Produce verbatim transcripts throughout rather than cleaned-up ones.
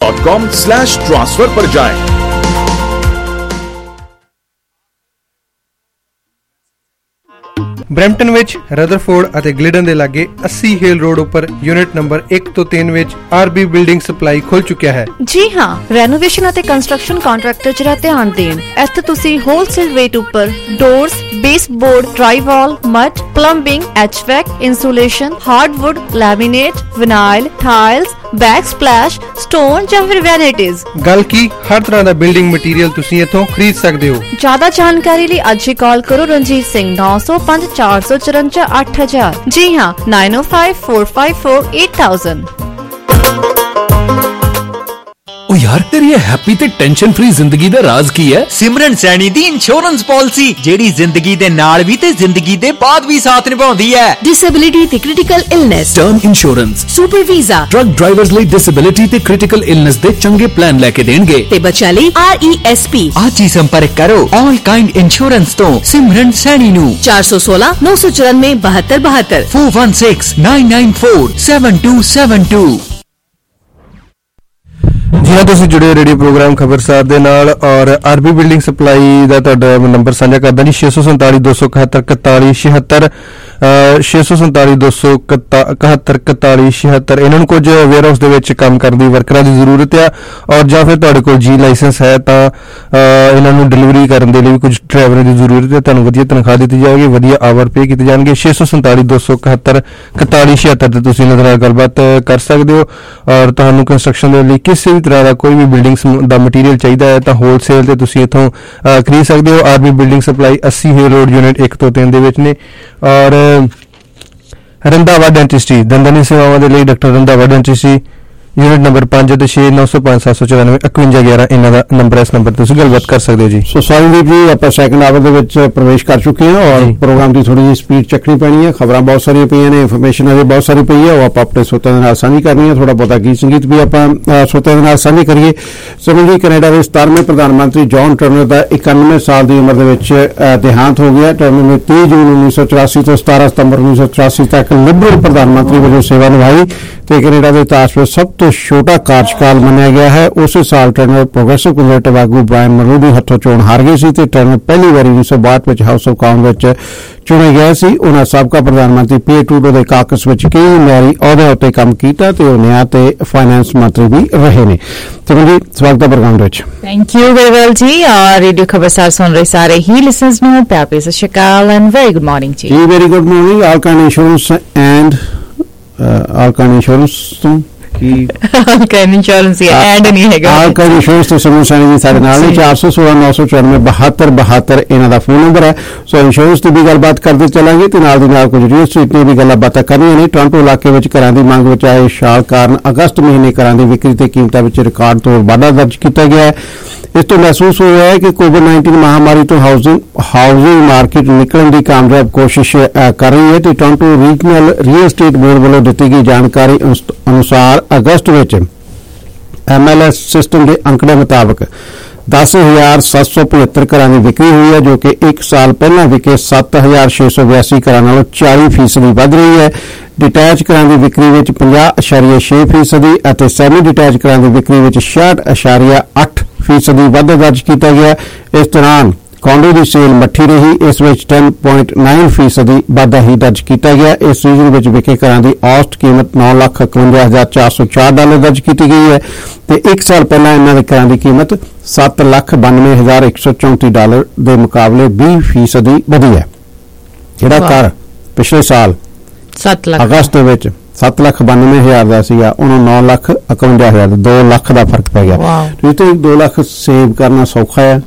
Dot com slash transfer पर जाएं। Brampton ਵਿੱਚ ਰਦਰਫੋਰਡ ਅਤੇ ਗਲਿਡਨ ਦੇ ਲਾਗੇ अस्सी ਹੇਲ ਰੋਡ ਉੱਪਰ ਯੂਨਿਟ ਨੰਬਰ ਇੱਕ ਤੋਂ ਤਿੰਨ ਵਿੱਚ ਆਰਬੀ ਬਿਲਡਿੰਗ ਸਪਲਾਈ ਖੁੱਲ ਚੁੱਕਿਆ ਹੈ। ਜੀ ਹਾਂ, ਰੈਨੋਵੇਸ਼ਨ ਅਤੇ ਕੰਸਟਰਕਸ਼ਨ ਕੰਟਰੈਕਟਰ ਜਿਹੜਾ ਧਿਆਨ ਦੇਣ। ਇੱਥੇ ਤੁਸੀਂ ਹੋਲਸੇਲ ਰੇਟ ਉੱਪਰ doors, baseboard, drywall, mud, plumbing, HVAC, insulation, hardwood, laminate, vinyl, tiles, backsplash, stone ਜਾਂ ਫਿਰ ਵੈਨਿਟੀਜ਼। ਗੱਲ ਕੀ ਹਰ ਤਰ੍ਹਾਂ ਦਾ ਬਿਲਡਿੰਗ ਮਟੀਰੀਅਲ ਤੁਸੀਂ ਇੱਥੋਂ ਖਰੀਦ ਸਕਦੇ ਹੋ। ਜ਼ਿਆਦਾ ਜਾਣਕਾਰੀ ਲਈ ਅੱਜ ਹੀ ਕਾਲ ਕਰੋ ਰਣਜੀਤ ਸਿੰਘ ਨੌ ਸੌ ਪੰਜ ਚਾਰ ਸੌ ਚੁਰੰਜਾ ਅੱਠ ਹਜ਼ਾਰ। ਜੀ ਹਾਂ, nine O five four five four eight thousand. ओ यार तेरी ये हैप्पी ते टेंशन फ्री जिंदगी दा राज की है? सिमरन सैनी दी इंश्योरेंस पॉलिसी जेड़ी जिंदगी दे नाल भी ते जिंदगी दे बाद भी साथ निभाउंदी है। डिसेबिलिटी ते critical illness, term insurance, super visa, truck drivers ਲਈ डिसेबिलिटी ते क्रिटिकल इलनेस दे चंगे प्लान लेके देणगे ते बच्चा ਲਈ आर ई एस पी। आज ही संपर्क करो ऑल काइंड इंश्योरेंस तो सिमरन सैनी नु चार सौ सोलह नौ सौ चौरानवे बहत्तर बहत्तर four one six nine nine four seven two seven two. ਜੀ ਹਾਂ, ਤੁਸੀਂ ਜੁੜੇ ਰੇਡੀਓ ਪ੍ਰੋਗਰਾਮ ਖਬਰਸਾਰ ਦੇ ਨਾਲ ਔਰ ਆਰਬੀ ਬਿਲਡਿੰਗ ਸਪਲਾਈ ਦਾ ਤੁਹਾਡਾ ਨੰਬਰ ਸਾਂਝਾ ਕਰਦਾ ਜੀ ਛੇ ਸੌ ਸੰਤਾਲੀ ਦੋ ਸੌ ਇਕਹੱਤਰ ਇਕਤਾਲੀ ਛਿਹੱਤਰ ਛੇ ਸੌ ਸੰਤਾਲੀ ਦੋ ਸੌ ਇਕਹੱਤਰ ਇਕਤਾਲੀ ਛਿਹੱਤਰ। ਇਹਨਾਂ ਨੂੰ ਕੁਝ ਵੇਅਰ ਹਾਊਸ ਦੇ ਵਿੱਚ ਕੰਮ ਕਰਨ ਦੀ ਵਰਕਰਾਂ ਦੀ ਜ਼ਰੂਰਤ ਆ ਔਰ ਜਾਂ ਫਿਰ ਤੁਹਾਡੇ ਕੋਲ ਜੀ ਲਾਇਸੈਂਸ ਹੈ ਤਾਂ ਇਹਨਾਂ ਨੂੰ ਡਿਲੀਵਰੀ ਕਰਨ ਦੇ ਲਈ ਕੁਝ ਡਰਾਈਵਰਾਂ ਦੀ ਜ਼ਰੂਰਤ ਹੈ। ਤੁਹਾਨੂੰ ਵਧੀਆ ਤਨਖਾਹ ਦਿੱਤੀ ਜਾਏਗੀ, ਵਧੀਆ ਆਵਰ ਪੇ ਕੀਤੇ ਜਾਣਗੇ। ਛੇ ਸੌ ਸੰਤਾਲੀ ਦੋ ਸੌ ਇਕਹੱਤਰ ਇਕਤਾਲੀ ਛਿਹੱਤਰ ਤੇ ਤੁਸੀਂ ਇਹਨਾਂ ਦੇ ਨਾਲ ਗੱਲਬਾਤ ਕਰ ਸਕਦੇ ਹੋ। ਔਰ ਤੁਹਾਨੂੰ ਕੰਸਟਰਕਸ਼ਨ ਦੇ ਲਈ ਕਿਸੇ ਵੀ ਤਰ੍ਹਾਂ ਦਾ ਕੋਈ ਵੀ ਬਿਲਡਿੰਗ ਦਾ ਮਟੀਰੀਅਲ ਚਾਹੀਦਾ ਹੈ ਤਾਂ ਹੋਲਸੇਲ ਤੇ ਤੁਸੀਂ ਇੱਥੋਂ ਖਰੀਦ ਸਕਦੇ ਹੋ। ਆਰਬੀ ਬਿਲਡਿੰਗ ਸਪਲਾਈ अस्सी ਹੇਲ ਰੋਡ ਯੂਨਿਟ ਇੱਕ ਤੋਂ ਤਿੰਨ ਦੇ ਵਿੱਚ ਨੇ। ਔਰ ਰੰਧਾਵਾ ਡੈਂਟਿਸਟਰੀ, ਦੰਦਾਂ ਸੇਵਾਵਾਂ ਦੇ ਲਈ ਡਾਕਟਰ ਰੰਧਾਵਾ ਡੈਂਟਿਸਟਰੀ ਯੂਨਿਟ ਨੰਬਰ ਪੰਜ ਤੇ ਛੇ ਨੌ ਸੌ ਪੰਜ ਸੱਤ ਸੌ ਚੁਰਾਨਵੇਂ ਇਕਵੰਜਾ ਗਿਆਰਾਂ ਇਹਨਾਂ ਦਾ ਨੰਬਰ। ਇਸ ਨੰਬਰ ਤੇ ਤੁਸੀਂ ਗੱਲਬਾਤ ਕਰ ਸਕਦੇ ਹੋ ਜੀ। ਸੋ ਸਾਰਿਆਂ ਜੀ ਆਪਾਂ ਸੈਕੰਡ ਆਵਰ ਦੇ ਵਿੱਚ ਪ੍ਰਵੇਸ਼ ਕਰ ਚੁੱਕੇ ਹਾਂ ਔਰ ਪ੍ਰੋਗਰਾਮ ਦੀ ਥੋੜੀ ਜਿਹੀ ਸਪੀਡ ਚੱਕਣੀ ਪੈਣੀ ਹੈ। ਖਬਰਾਂ ਬਹੁਤ ਸਾਰੀਆਂ ਪਈਆਂ ਨੇ, ਇਨਫੋਰਮੇਸ਼ਨ ਅਜੇ ਬਹੁਤ ਸਾਰੀ ਪਈ ਹੈ, ਉਹ ਆਪਾਂ ਆਪਣੇ ਸਰੋਤਿਆਂ ਦੇ ਨਾਲ ਸਾਂਝੀ ਕਰਨੀ ਹੈ। ਥੋੜਾ ਬਹੁਤਾ ਗੀਤ ਸੰਗੀਤ ਵੀ ਆਪਾਂ ਸਰੋਤਿਆਂ ਦੇ ਨਾਲ ਸਾਂਝੀ ਕਰੀਏ। ਸਮਝ ਜੀ, ਕੈਨੇਡਾ ਦੇ ਸਤਾਰਵੇਂ ਪ੍ਰਧਾਨ ਮੰਤਰੀ ਜੌਨ ਟਰਨਰ ਦਾ ਇਕਾਨਵੇਂ ਸਾਲ ਦੀ ਉਮਰ ਦੇ ਵਿੱਚ ਦੇਹਾਂਤ ਹੋ ਗਿਆ। ਟਰਨਰ ਨੇ ਤੀਹ ਜੂਨ ਉੱਨੀ ਸੌ ਚੁਰਾਸੀ ਤੋਂ ਸਤਾਰਾਂ ਸਤੰਬਰ ਉੱਨੀ ਸੌ ਚੁਰਾਸੀ ਤੱਕ ਲਿਬਰਲ ਪ੍ਰਧਾਨ ਮੰਤਰੀ ਵਜੋਂ ਸੇਵਾ ਨਿਭਾਈ ਤੇ ਕੈਨੇਡਾ ਦੇ ਇਤਿਹਾਸ ਵਿੱਚ ਸਭ ਤੋਂ ਛੋਟਾ ਕਾਰਜਕਾਲ ਮੰਨਿਆ ਗਿਆ ਹੈ। ਉਸੇ ਸਾਲ ਟਰਨਰ ਪ੍ਰੋਗਰੈਸਿਵ ਕੰਜ਼ਰਵੇਟਿਵ ਆਗੂ ਬ੍ਰਾਇਨ ਮਨਰੋ ਦੀ ਹੱਥੋਂ ਚੋਣ ਹਾਰ ਗਈ ਸੀ ਤੇ ਟਰਨਰ ਪਹਿਲੀ ਵਾਰੀ ਉੱਨੀ ਸੌ ਬਾਹਠ ਵਿੱਚ ਹਾਊਸ ਆਫ ਕਾਮਨ ਵਿੱਚ ਚੁਣੇ ਗਏ ਸੀ। ਉਹਨਾਂ ਸਾਬਕਾ ਪ੍ਰਧਾਨ ਮੰਤਰੀ ਪੀਏ ਟਰੂਡੋ ਦੇ ਕਾਕਸ ਵਿੱਚ ਕਈ ਮਿਆਰੀ ਅਹੁਦਿਆਂ ਉੱਤੇ ਕੰਮ ਕੀਤਾ ਤੇ ਉਹ ਨਿਆਂ ਤੇ ਫਾਈਨੈਂਸ ਮੰਤਰੀ ਵੀ ਰਹੇ ਨੇ। ਤੇ ਜੀ ਸਵਾਗਤ ਹੈ ਪ੍ਰੋਗਰਾਮ ਦੇ ਵਿੱਚ। ਥੈਂਕ ਯੂ ਵੈਰੀ ਵੈਲ ਜੀ। ਔਰ ਰੇਡੀਓ ਖਬਰਸਾਰ ਸੁਣ ਰਹੇ ਸਾਰੇ ਹੀ ਲਿਸਨਰਸ ਨੂੰ ਪਿਆਰ ਭਰੀ ਸਤਿ ਸ਼੍ਰੀ Akal and very good morning ਜੀ। ਜੀ very good morning. Alcan insurance and Alcan insurance ਤੋਂ ਕੀ ਆਲਕਾਨ ਇੰਸ਼ੋਰੈਂਸ ਐਂਡ ਨਹੀਂ ਹੈਗਾ। ਆਲਕਾਨ ਇੰਸ਼ੋਰੈਂਸ ਤੇ ਸਮੂਹ ਸਾਨੀ ਜੀ ਸਾਡੇ ਨਾਲ ਨੇ। ਚਾਰ ਸੌ ਸੋਲਾਂ ਨੌ ਸੌ ਚੁਰਾਨਵੇਂ ਬਹੱਤਰ ਬਹੱਤਰ ਇਹਨਾਂ ਦਾ ਫੋਨ ਨੰਬਰ ਹੈ। ਸੋ ਇੰਸ਼ੋਰੈਂਸ ਦੀ ਵੀ ਗੱਲਬਾਤ ਕਰਦੇ ਚੱਲਾਂਗੇ ਤੇ ਨਾਲ ਦੀ ਨਾਲ ਕੁਝ ਰੀਅਲ ਸਟੇਟ ਦੀਆਂ ਵੀ ਗੱਲਾਂ ਬਾਤਾਂ ਕਰਨੀਆਂ ਨੇ। ਟੋਰਾਂਟੋ ਇਲਾਕੇ ਵਿੱਚ ਘਰਾਂ ਦੀ ਮੰਗ ਵਿੱਚ ਆਏ ਉਛਾਲ ਕਾਰਨ ਅਗਸਤ ਮਹੀਨੇ ਘਰਾਂ ਦੀ ਵਿਕਰੀ ਤੇ ਕੀਮਤਾਂ ਵਿੱਚ ਰਿਕਾਰਡ ਤੋੜ ਵਾਧਾ ਦਰਜ ਕੀਤਾ ਗਿਆ ਹੈ। ਇਸ ਤੋਂ ਮਹਿਸੂਸ ਹੋ ਰਿਹਾ ਹੈ ਕਿ ਕੋਵਿਡ ਨਾਈਨਟੀਨ ਮਹਾਮਾਰੀ ਤੋਂ ਹਾਊਸਿੰਗ ਹਾਊਸਿੰਗ ਮਾਰਕੀਟ ਨਿਕਲਣ ਦੀ ਕਾਮਯਾਬ ਕੋਸ਼ਿਸ਼ ਕਰ ਰਹੀ ਹੈ ਤੇ Toronto regional real estate board ਵੱਲੋਂ ਦਿੱਤੀ ਗਈ ਜਾਣਕਾਰੀ ਅਨੁਸਾਰ ਅਗਸਤ ਵਿੱਚ ਐਮ ਐਲ ਐਸ ਸਿਸਟਮ ਦੇ ਅੰਕੜੇ ਮੁਤਾਬਕ ਦਸ ਹਜ਼ਾਰ ਸੱਤ ਸੌ ਪਝੱਤਰ ਘਰਾਂ ਦੀ ਵਿਕਰੀ ਹੋਈ ਹੈ ਜੋ ਕਿ ਇੱਕ ਸਾਲ ਪਹਿਲਾਂ ਵਿਕੇ ਸੱਤ ਹਜ਼ਾਰ ਛੇ ਸੌ ਬਿਆਸੀ ਘਰਾਂ ਨਾਲੋਂ ਚਾਲੀ ਫੀਸਦੀ ਵੱਧ ਰਹੀ ਹੈ। ਡਿਟੈਚ ਘਰਾਂ ਦੀ ਵਿਕਰੀ ਵਿੱਚ ਪੰਜਾਹ ਅਸ਼ਾਰੀਆ ਛੇ ਫੀਸਦੀ ਅਤੇ ਸੈਮੀ ਡਿਟੈਚ ਘਰਾਂ ਦੀ ਵਿਕਰੀ ਵਿੱਚ ਛਿਆਹਠ ਅਸ਼ਾਰੀਆ ਅੱਠ ਫੀਸਦੀ ਵਾਧਾ ਦਰਜ ਕੀਤਾ ਗਿਆ। ਇਸ ਦੌਰਾਨ ਕੌਂਡੋ ਦੀ ਸੇਲ ਮੱਠੀ ਰਹੀ। ਇਸ ਵਿੱਚ ਦਸ ਪੁਆਇੰਟ ਨੌਂ ਫੀਸਦੀ ਵਾਧਾ ਹੀ ਦਰਜ ਕੀਤਾ ਗਿਆ। ਇਸ ਸੀਜ਼ਨ ਵਿੱਚ ਵਿਕੇ ਘਰਾਂ ਦੀ ਔਸਤ ਕੀਮਤ ਨੌ ਲੱਖ ਇਕਵੰਜਾ ਹਜ਼ਾਰ ਚਾਰ ਸੌ ਚਾਰ ਡਾਲਰ ਦਰਜ ਕੀਤੀ ਗਈ ਹੈ ਤੇ ਇੱਕ ਸਾਲ ਪਹਿਲਾਂ ਇਹਨਾਂ ਦੇ ਘਰਾਂ ਦੀ ਕੀਮਤ ਸੱਤ ਲੱਖ ਬਾਨਵੇਂ ਹਜ਼ਾਰ ਇੱਕ ਸੌ ਚੌਂਤੀ ਡਾਲਰ ਦੇ ਮੁਕਾਬਲੇ ਵੀਹ ਫੀਸਦੀ ਵਧੀ ਹੈ। ਜਿਹੜਾ ਘਰ ਪਿਛਲੇ ਸਾਲ ਸੱਤ ਲੱਖ ਅਗਸਤ ਦੇ ਵਿੱਚ ਸੱਤ ਲੱਖ ਬਾਨਵੇਂ ਹਜ਼ਾਰ ਦਾ ਸੀਗਾ ਉਹਨੂੰ ਨੌ ਲੱਖ ਇਕਵੰਜਾ ਹਜ਼ਾਰ ਦੋ ਲੱਖ ਦਾ ਫਰਕ ਪੈ ਗਿਆ। ਤੁਸੀਂ ਤੇ ਦੋ ਲੱਖ ਸੇਵ ਕਰਨਾ ਸੌਖਾ ਹੈ।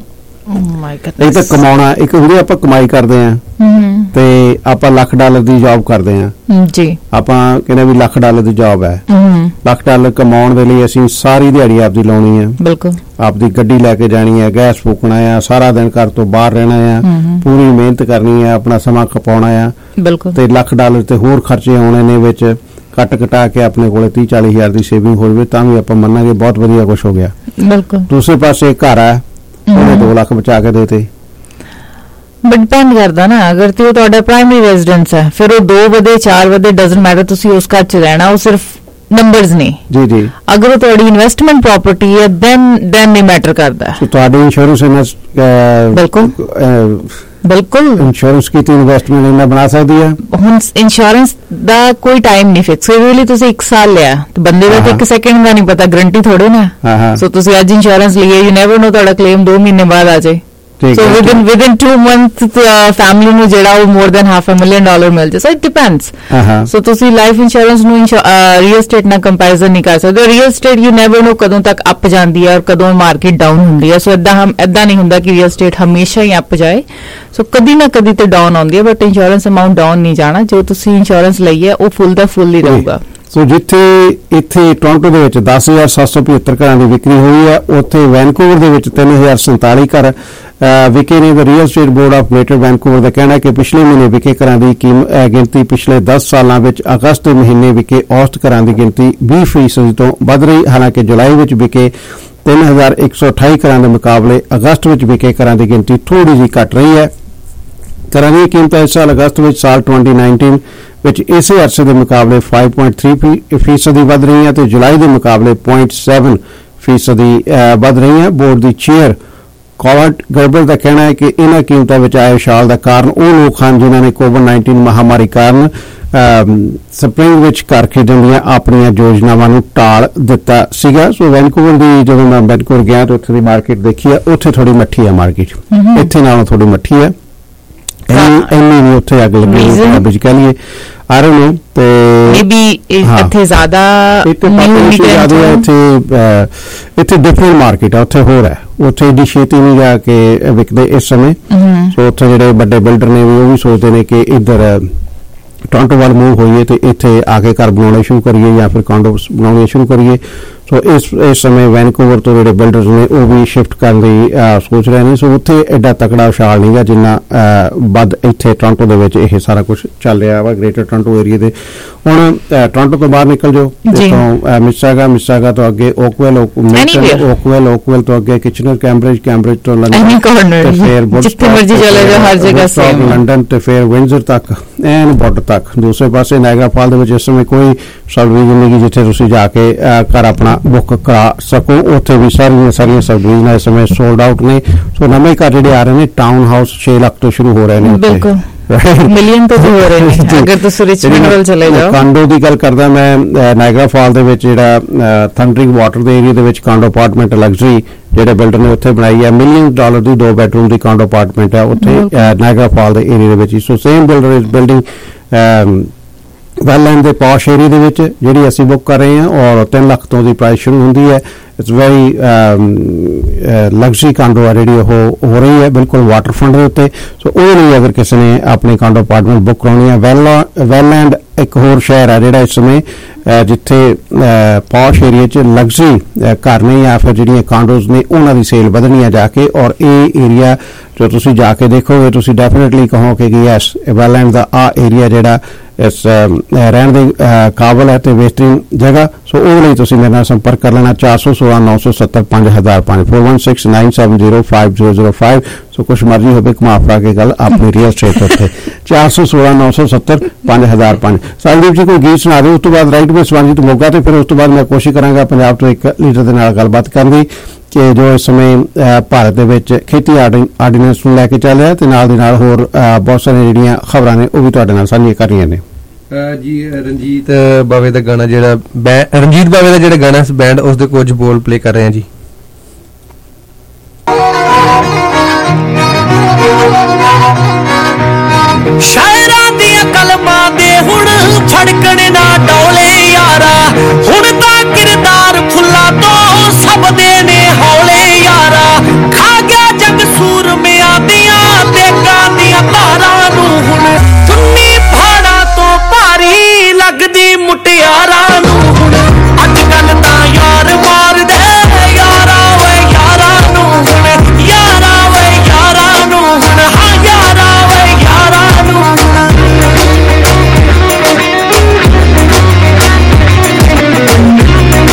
ਇਹ ਤਾਂ ਕਮਾਉਣਾ ਇੱਕ ਹੁੰਦੀ ਆਪਾਂ ਕਮਾਈ ਕਰਦੇ ਹਾਂ ਤੇ ਆਪਾਂ ਲੱਖ ਡਾਲਰ ਦੀ ਜੌਬ ਕਰਦੇ ਹਾਂ ਜੀ। ਆਪਾਂ ਕਹਿੰਦੇ ਵੀ ਲੱਖ ਡਾਲਰ ਦੀ ਜੌਬ ਹੈ। ਲੱਖ ਡਾਲਰ ਕਮਾਉਣ ਦੇ ਲਈ ਅਸੀਂ ਸਾਰੀ ਦਿਹਾੜੀ ਆਪਦੀ ਲਾਉਣੀ ਹੈ। ਬਿਲਕੁਲ ਆਪਦੀ ਗੱਡੀ ਲੈ ਕੇ ਜਾਣੀ ਹੈ, ਗੈਸ ਫੂਕਣਾ ਆ, ਸਾਰਾ ਦਿਨ ਘਰ ਤੋਂ ਬਾਹਰ ਰਹਿਣਾ ਆ, ਪੂਰੀ ਮਿਹਨਤ ਕਰਨੀ ਹੈ, ਆਪਣਾ ਸਮਾਂ ਖਪਾਉਣਾ ਆ। ਬਿਲਕੁਲ ਤੇ ਲੱਖ ਡਾਲਰ ਤੇ ਹੋਰ ਖਰਚੇ ਆਉਣੇ ਨੇ ਵਿੱਚ ਕੱਟ ਕਟਾ ਕੇ ਆਪਣੇ ਕੋਲੇ ਤੀਹ ਚਾਲੀ ਹਜ਼ਾਰ ਦੀ ਸੇਵਿੰਗ ਹੋ ਜਾਵੇ ਤਾਂ ਵੀ ਆਪਾਂ ਮੰਨਾਂਗੇ ਬਹੁਤ ਵਧੀਆ ਕੁਛ ਹੋ ਗਿਆ। ਬਿਲਕੁਲ ਦੂਸਰੇ ਪਾਸੇ ਘਰ ਆ ਉਹਨੇ ਦੋ ਲੱਖ ਬਚਾ ਕੇ ਦੇਤੇ। ਬਟ ਡਿਪੈਂਡ ਕਰਦਾ ਨਾ, ਅਗਰ ਤੇ ਉਹ ਤੁਹਾਡਾ ਪ੍ਰਾਇਮਰੀ ਰੈਜ਼ੀਡੈਂਸ ਹੈ ਫਿਰ ਉਹ ਦੋ ਵਧੇ ਚਾਰ ਵਧੇ ਡਜ਼ਨਟ ਮੈਟਰ, ਤੁਸੀਂ ਉਸ ਘਰ 'ਚ ਰਹਿਣਾ। ਉਹ ਸਿਰਫ ਨੰਬਰਸ ਨੇ ਜੀ ਜੀ ਅਗਰ ਉਹ ਤੁਹਾਡੀ ਇਨਵੈਸਟਮੈਂਟ ਪ੍ਰਾਪਰਟੀ ਹੈ ਦੈਨ ਦੈਨ ਨਹੀਂ ਮੈਟਰ ਕਰਦਾ ਸੋ ਤੁਹਾਡੀ ਇੰਸ਼ੋਰੈਂਸ ਬਿਲਕੁਲ ਬਿਲਕੁਲ ਇੰਸ਼ੋਰੈਂਸ ਕੀਤੀ ਇਨਵੈਸਟਮੈਂਟ ਇਹਨਾਂ ਬਣਾ ਸਕਦੀ ਹੈ ਹੁਣ ਇੰਸ਼ੋਰੈਂਸ ਦਾ ਕੋਈ ਟਾਈਮ ਨਹੀਂ ਫਿਕਸ ਇਹਦੇ ਲਈ ਤੁਸੀਂ ਇੱਕ ਸਾਲ ਲਿਆ ਤੇ ਬੰਦੇ ਦਾ ਤਾਂ ਇੱਕ ਸੈਕਿੰਡ ਦਾ ਨਹੀਂ ਪਤਾ ਗਰੰਟੀ ਥੋੜੀ ਨਾ ਸੋ ਤੁਸੀਂ ਅੱਜ ਇੰਸ਼ੋਰੈਂਸ ਲਈਏ ਯੂ ਨੈਵਰ ਨੋ ਤੁਹਾਡਾ ਕਲੇਮ ਦੋ ਮਹੀਨੇ ਬਾਅਦ ਆ ਜਾਏ So within within two months family ਨੂੰ ਜਿਹੜਾ ਉਹ more than half a million dollar ਮਿਲ ਜਾਏ so it depends so ਤੁਸੀਂ life insurance ਨੂੰ real estate ਨਾਲ comparison ਨਹੀਂ ਕਰ ਸਕਦੇ real estate you never know ਕਦੋਂ ਤੱਕ up ਜਾਂਦੀ ਹੈ ਔਰ ਕਦੋਂ market down ਹੁੰਦੀ ਹੈ so ਏਦਾਂ ਹਮ ਏਦਾਂ ਨਹੀਂ ਹੁੰਦਾ ਕਿ real estate ਹਮੇਸ਼ਾ ਹੀ up ਜਾਏ so ਕਦੀ ਨਾ ਕਦੀ ਤੇ down ਆਉਂਦੀ ਹੈ but insurance amount down ਨਹੀਂ ਜਾਣਾ ਜੋ ਤੁਸੀਂ insurance ਲਈ ਹੈ ਉਹ full ਦਾ full ਹੀ ਰਹੂਗਾ ਸੋ ਜਿੱਥੇ ਇੱਥੇ ਟੋਰਾਂਟੋ ਦੇ ਵਿੱਚ ਦਸ ਹਜ਼ਾਰ ਸੱਤ ਸੌ ਪਝੱਤਰ ਘਰਾਂ ਦੀ ਵਿਕਰੀ ਹੋਈ ਹੈ ਉੱਥੇ ਵੈਨਕੂਵਰ ਦੇ ਵਿੱਚ ਤਿੰਨ ਹਜ਼ਾਰ ਸੰਤਾਲੀ ਘਰ ਵਿਕੇ ਨੇ the real estate board of greater Vancouver ਦਾ ਕਹਿਣਾ ਹੈ ਕਿ ਪਿਛਲੇ ਮਹੀਨੇ ਵਿਕੇ ਘਰਾਂ ਦੀ ਗਿਣਤੀ ਪਿਛਲੇ ਦਸ ਸਾਲਾਂ ਵਿੱਚ ਅਗਸਤ ਦੇ ਮਹੀਨੇ ਵਿਕੇ ਔਸਤ ਘਰਾਂ ਦੀ ਗਿਣਤੀ ਵੀਹ ਫੀਸਦੀ ਤੋਂ ਵੱਧ ਰਹੀ ਹਾਲਾਂਕਿ ਜੁਲਾਈ ਵਿੱਚ ਵਿਕੇ ਤਿੰਨ ਹਜ਼ਾਰ ਇੱਕ ਸੌ ਅਠਾਈ ਘਰਾਂ ਦੇ ਮੁਕਾਬਲੇ ਅਗਸਤ ਵਿੱਚ ਵਿਕੇ ਘਰਾਂ ਦੀ ਗਿਣਤੀ ਥੋੜੀ ਜਿਹੀ ਘਟ ਰਹੀ ਹੈ ਘਰਾਂ ਦੀਆਂ ਕੀਮਤਾਂ ਇਸ ਸਾਲ ਅਗਸਤ ਵਿੱਚ ਸਾਲ twenty nineteen ਵਿੱਚ ਇਸੇ ਅਰਸੇ ਦੇ ਮੁਕਾਬਲੇ five point three ਫੀਸਦੀ ਵੱਧ ਰਹੀਆਂ ਤੇ ਜੁਲਾਈ ਦੇ ਮੁਕਾਬਲੇ zero point seven ਫੀਸਦੀ ਵੱਧ ਰਹੀਆਂ ਬੋਰਡ ਦੀ ਚੇਅਰ ਕੋਵਰਟ ਗਰਬਲ ਦਾ ਕਹਿਣਾ ਹੈ ਕਿ ਇਹਨਾਂ ਕੀਮਤਾਂ ਵਿੱਚ ਆਏ ਉਛਾਲ ਦਾ ਕਾਰਨ ਉਹ ਲੋਕ ਹਨ ਜਿਨ੍ਹਾਂ ਨੇ ਕੋਵਿਡ nineteen ਮਹਾਮਾਰੀ ਕਾਰਨ ਸਪਰਿੰਗ ਵਿੱਚ ਘਰ ਖਰੀਦਣ ਦੀਆਂ ਆਪਣੀਆਂ ਯੋਜਨਾਵਾਂ ਨੂੰ ਟਾਲ ਦਿੱਤਾ ਸੀਗਾ ਸੋ ਵੈਨਕੂਵਰ ਦੀ ਜਦੋਂ ਮੈਂ ਵੈਨਕੂਵਰ ਗਿਆ ਤਾਂ ਉੱਥੇ ਦੀ ਮਾਰਕੀਟ ਦੇਖੀ ਹੈ ਉੱਥੇ ਥੋੜੀ ਮੱਠੀ ਹੈ ਮਾਰਕੀਟ ਇੱਥੇ ਨਾਲੋਂ ਥੋੜੀ ਮੱਠੀ ਹੈ ਇੰਨੀ ਨਹੀਂ ਉੱਥੇ ਅੱਗ ਲੱਗੀ ਵਿੱਚ ਕਹਿ ਲਈਏ I don't know ਤੇ ਮੇਬੀ ਇੱਥੇ ਜ਼ਿਆਦਾ ਜ਼ਿਆਦਾ ਇੱਥੇ ਇੱਥੇ ਡਿਫਰੈਂਟ ਮਾਰਕੀਟ ਹੈ ਉੱਥੇ ਹੋਰ ਹੈ ਉੱਥੇ ਏਡੀ ਛੇਤੀ ਨਹੀਂ ਜਾ ਕੇ ਵਿਕਦੇ ਇਸ ਸਮੇਂ ਸੋ ਉੱਥੇ ਜਿਹੜੇ ਵੱਡੇ ਬਿਲਡਰ ਨੇ ਵੀ ਉਹ ਵੀ ਸੋਚਦੇ ਨੇ ਕਿ ਇੱਧਰ ਟੋਰਾਂਟੋ ਵੱਲ ਮੂਵ ਹੋਈਏ ਤੇ ਇੱਥੇ ਆ ਕੇ ਘਰ ਬਣਾਉਣੇ ਸ਼ੁਰੂ ਕਰੀਏ ਜਾਂ ਫਿਰ ਕੰਡੋਸ ਬਣਾਉਣੇ ਸ਼ੁਰੂ ਕਰੀਏ ਸੋ ਇਸ ਇਸ ਸਮੇਂ ਵੈਨਕੂਵਰ ਤੋਂ ਜਿਹੜੇ ਬਿਲਡਰਸ ਨੇ ਉਹ ਵੀ ਸ਼ਿਫਟ ਕਰਨ ਦੀ ਸੋਚ ਰਹੇ ਨੇ ਸੋ ਉੱਥੇ ਐਡਾ ਤਕੜਾ ਉਛਾਲ ਨਹੀਂ ਗਾ ਜਿੰਨਾ ਵੱਧ ਇੱਥੇ ਟੋਰਾਂਟੋ ਦੇ ਵਿੱਚ ਇਹ ਸਾਰਾ ਕੁਝ ਚੱਲ ਰਿਹਾ ਵਾ ਗ੍ਰੇਟਰ ਟੋਰਾਂਟੋ ਏਰੀਆ ਦੇ ਹੁਣ ਟੋਰਾਂਟੋ ਤੋਂ ਬਾਹਰ ਨਿਕਲ ਜਾਓ ਇੱਥੋਂ ਮਿਸਾਗਾ ਮਿਸਾਗਾ ਤੋਂ ਅੱਗੇ ਓਕਵੈਲ ਓਕਵੈਲ ਓਕਵੈਲ ਤੋਂ ਅੱਗੇ ਕਿਚਨਰ ਕੈਂਬਰਿਜ ਕੈਂਬਰਿਜ ਤੋਂ ਲੰਡਨ ਤੇ ਫਿਰ ਜਿੱਥੇ ਮਰਜ਼ੀ ਚਲੇ ਜਾਓ ਹਰ ਜਗ੍ਹਾ ਸੇਮ ਲੰਡਨ ਤੇ ਫਿਰ ਵਿੰਜ਼ਰ ਤੱਕ ਐਨ ਬਾਰਡਰ ਤੱਕ ਦੂਸਰੇ ਪਾਸੇ ਨਾਇਗਰਾ ਫਾਲ ਦੇ ਵਿੱਚ ਇਸ ਸਮੇਂ ਕੋਈ ਸਬਡਿਵੀਜ਼ਨ ਨਹੀਂ ਜਿੱਥੇ ਤੁਸੀਂ ਜਾ ਕੇ ਘਰ ਆਪਣਾ ਬੁੱਕ ਕਰਾ ਸਕੋ ਉੱਥੇ ਵੀ ਸਾਰੀਆਂ ਸਾਰੀਆਂ ਸਬਡਿਵੀਜ਼ਨਾਂ ਇਸ ਸਮੇਂ ਸੋਲਡ ਆਊਟ ਨੇ ਸੋ ਨਵੇਂ ਘਰ ਜਿਹੜੇ ਆ ਰਹੇ ਨੇ ਟਾਊਨ ਹਾਊਸ ਛੇ ਲੱਖ ਤੋਂ ਸ਼ੁਰੂ ਹੋ ਰਹੇ ਨੇ ਬਿਲਕੁਲ ਮਿਲੀਅਨ ਤੋਂ ਹੋ ਰਹੇ ਨੇ ਅਗਰ ਤੁਸੀਂ ਰਿਚਮੰਡ ਵੱਲ ਚਲੇ ਜਾਓ ਕਾਂਡੋ ਦੀ ਗੱਲ ਕਰਦਾ ਮੈਂ ਨਾਇਗਰਾ ਫਾਲ ਦੇ ਵਿੱਚ ਜਿਹੜਾ ਥੰਡਰਿੰਗ ਵਾਟਰ ਦੇ ਏਰੀਆ ਦੇ ਵਿੱਚ ਕਾਂਡੋ ਅਪਾਰਟਮੈਂਟ ਲਗਜ਼ਰੀ ਜਿਹੜੇ ਬਿਲਡਰ ਨੇ ਉੱਥੇ ਬਣਾਈ ਹੈ ਮਿਲੀਅਨ ਡਾਲਰ ਦੀ ਦੋ ਬੈਡਰੂਮ ਦੀ ਕਾਂਡੋ ਅਪਾਰਟਮੈਂਟ ਹੈ ਉੱਥੇ ਨਾਇਗਰਾ ਫਾਲ ਦੇ ਏਰੀਆ ਦੇ ਵਿੱਚ ਸੋ ਸੇਮ ਬਿਲਡਰ ਇਸ ਬਿਲਡਿੰਗ ਵੈਲਲੈਂਡ ਦੇ ਪੌਸ਼ ਏਰੀਆ ਦੇ ਵਿੱਚ ਜਿਹੜੀ ਅਸੀਂ ਬੁੱਕ ਕਰ ਰਹੇ ਹਾਂ ਔਰ ਤਿੰਨ ਲੱਖ ਤੋਂ ਦੀ ਪ੍ਰਾਈਸ ਸ਼ੁਰੂ ਹੁੰਦੀ ਹੈ ਇਟਸ ਵੈਰੀ ਲਗਜ਼ਰੀ ਕਾਂਡੋ ਹੈ ਜਿਹੜੀ ਉਹ ਹੋ ਰਹੀ ਹੈ ਬਿਲਕੁਲ ਵਾਟਰ ਫਰੰਟ ਦੇ ਉੱਤੇ ਸੋ ਉਹ ਲਈ ਅਗਰ ਕਿਸੇ ਨੇ ਆਪਣੀ ਕਾਂਡੋ ਅਪਾਰਟਮੈਂਟ ਬੁੱਕ ਕਰਾਉਣੀ ਹੈ ਵੈਲਾ ਵੈਲਲੈਂਡ ਇੱਕ ਹੋਰ ਸ਼ਹਿਰ ਹੈ ਜਿਹੜਾ ਇਸ ਸਮੇਂ ਜਿੱਥੇ ਪੌਸ਼ ਏਰੀਆ 'ਚ ਲਗਜ਼ਰੀ ਘਰ ਨੇ ਜਾਂ ਫਿਰ ਜਿਹੜੀਆਂ ਕਾਂਡੋਜ਼ ਨੇ ਉਹਨਾਂ ਦੀ ਸੇਲ ਵਧਣੀ ਹੈ ਜਾ ਕੇ ਔਰ ਇਹ ਏਰੀਆ ਜੋ ਤੁਸੀਂ ਜਾ ਕੇ ਦੇਖੋਗੇ ਤੁਸੀਂ ਡੈਫੀਨੇਟਲੀ ਕਹੋਗੇ ਕਿ ਯੈਸ ਵੈਲਲੈਂਡ ਦਾ ਆ ਏਰੀਆ ਜਿਹੜਾ ਇਸ ਰਹਿਣ ਦੇ ਕਾਬਲ ਹੈ ਤੇ ਬਿਹਤਰੀਨ ਜਗ੍ਹਾ ਸੋ ਉਹ ਲਈ ਤੁਸੀਂ ਮੇਰੇ ਨਾਲ ਸੰਪਰਕ ਕਰ ਲੈਣਾ ਚਾਰ ਸੌ ਸੋਲਾਂ ਨੌ ਸੌ ਸੱਤਰ ਪੰਜ ਹਜ਼ਾਰ ਪੰਜ four one six nine seven zero five zero zero five ਸੋ ਕੁਛ ਮਰਜ਼ੀ ਹੋਵੇ ਘੁਮਾ ਫਰਾ ਕੇ ਗੱਲ ਆਪਣੀ ਰੀਅਲ ਸਟੇਟ ਉੱਤੇ ਚਾਰ ਸੌ ਸੋਲਾਂ ਨੌ ਸੌ ਸੱਤਰ ਪੰਜ ਹਜ਼ਾਰ ਪੰਜ ਸਾਹਿਬ ਜੀ ਕੋਈ ਗੀਤ ਸੁਣਾ ਦਿਓ ਉਸ ਤੋਂ ਬਾਅਦ ਰਾਈਟ ਵੇ ਸਵਾਂਜੀ ਤੋਂ ਮੋਗਾ ਤੇ ਫਿਰ ਉਸ ਤੋਂ ਬਾਅਦ ਮੈਂ ਕੋਸ਼ਿਸ਼ ਕਰਾਂਗਾ ਪੰਜਾਬ ਤੋਂ ਇੱਕ ਲੀਡਰ ਦੇ ਨਾਲ ਗੱਲਬਾਤ ਕਰਨ ਦੀ ਕਿ ਜੋ ਇਸ ਸਮੇਂ ਭਾਰਤ ਦੇ ਵਿੱਚ ਖੇਤੀ ਆਰਡੀਨੈਂਸ ਨੂੰ ਲੈ ਕੇ ਚੱਲ ਰਿਹਾ ਤੇ ਨਾਲ ਦੀ ਨਾਲ ਹੋਰ ਬਹੁਤ ਸਾਰੀਆਂ ਜਿਹੜੀਆਂ ਖਬਰਾਂ ਨੇ ਉਹ ਵੀ ਤੁਹਾਡੇ ਨਾਲ ਸਾਂਝੀਆਂ ਕਰ ਰਹੀਆਂ ਨੇ ਜੀ ਰਣਜੀਤ ਬਾਵੇ ਦਾ ਗਾਣਾ ਜਿਹੜਾ ਰਣਜੀਤ ਬਾਵੇ ਦਾ ਜਿਹੜਾ ਗਾਣਾ ਬੈਂਡ ਉਸ ਦੇ ਕੁਝ ਬੋਲ ਪਲੇ ਕਰ ਰਹੇ ਹਾਂ ਜੀ ਸ਼ਾਇਰਾਂ ਦੀਆਂ ਕਲਮਾਂ ਦੇ ਹੁਣ ਫੜਕਣ ਨਾ ਡੋਲੇ ਯਾਰਾ ਹੁਣ ਤਾਂ ਕਿਰਦਾਰ ਫੁੱਲਾਂ ਤੋਂ ਸਭ ਦੇ ਨੇ ਹੌਲੇ ਯਾਰਾ ਖਾ ਗਿਆ ਜਗ ਸੂਰਮਿਆਂ ਦੀਆਂ ਤੇਗਾਂ ਦੀਆਂ ਧਾਰਾਂ ਨੂੰ ਹੁਣ ਚੁੰਨੀ ਪਹਾੜਾਂ ਤੋਂ ਭਾਰੀ ਲੱਗਦੀ ਮੁਟਿਆਰਾਂ ਨੂੰ ਹੁਣ ਅੱਜ ਕੱਲ ਤਾਂ ਯਾਰ ਮਾਰਦੇ ਯਾਰਾ ਵੇ ਯਾਰਾਂ ਨੂੰ ਹੁਣ ਯਾਰਾ ਵੇ ਯਾਰਾਂ ਨੂੰ ਹੁਣ ਹਾਂ ਯਾਰਾ ਵੇ ਯਾਰਾਂ ਨੂੰ ਹੁਣ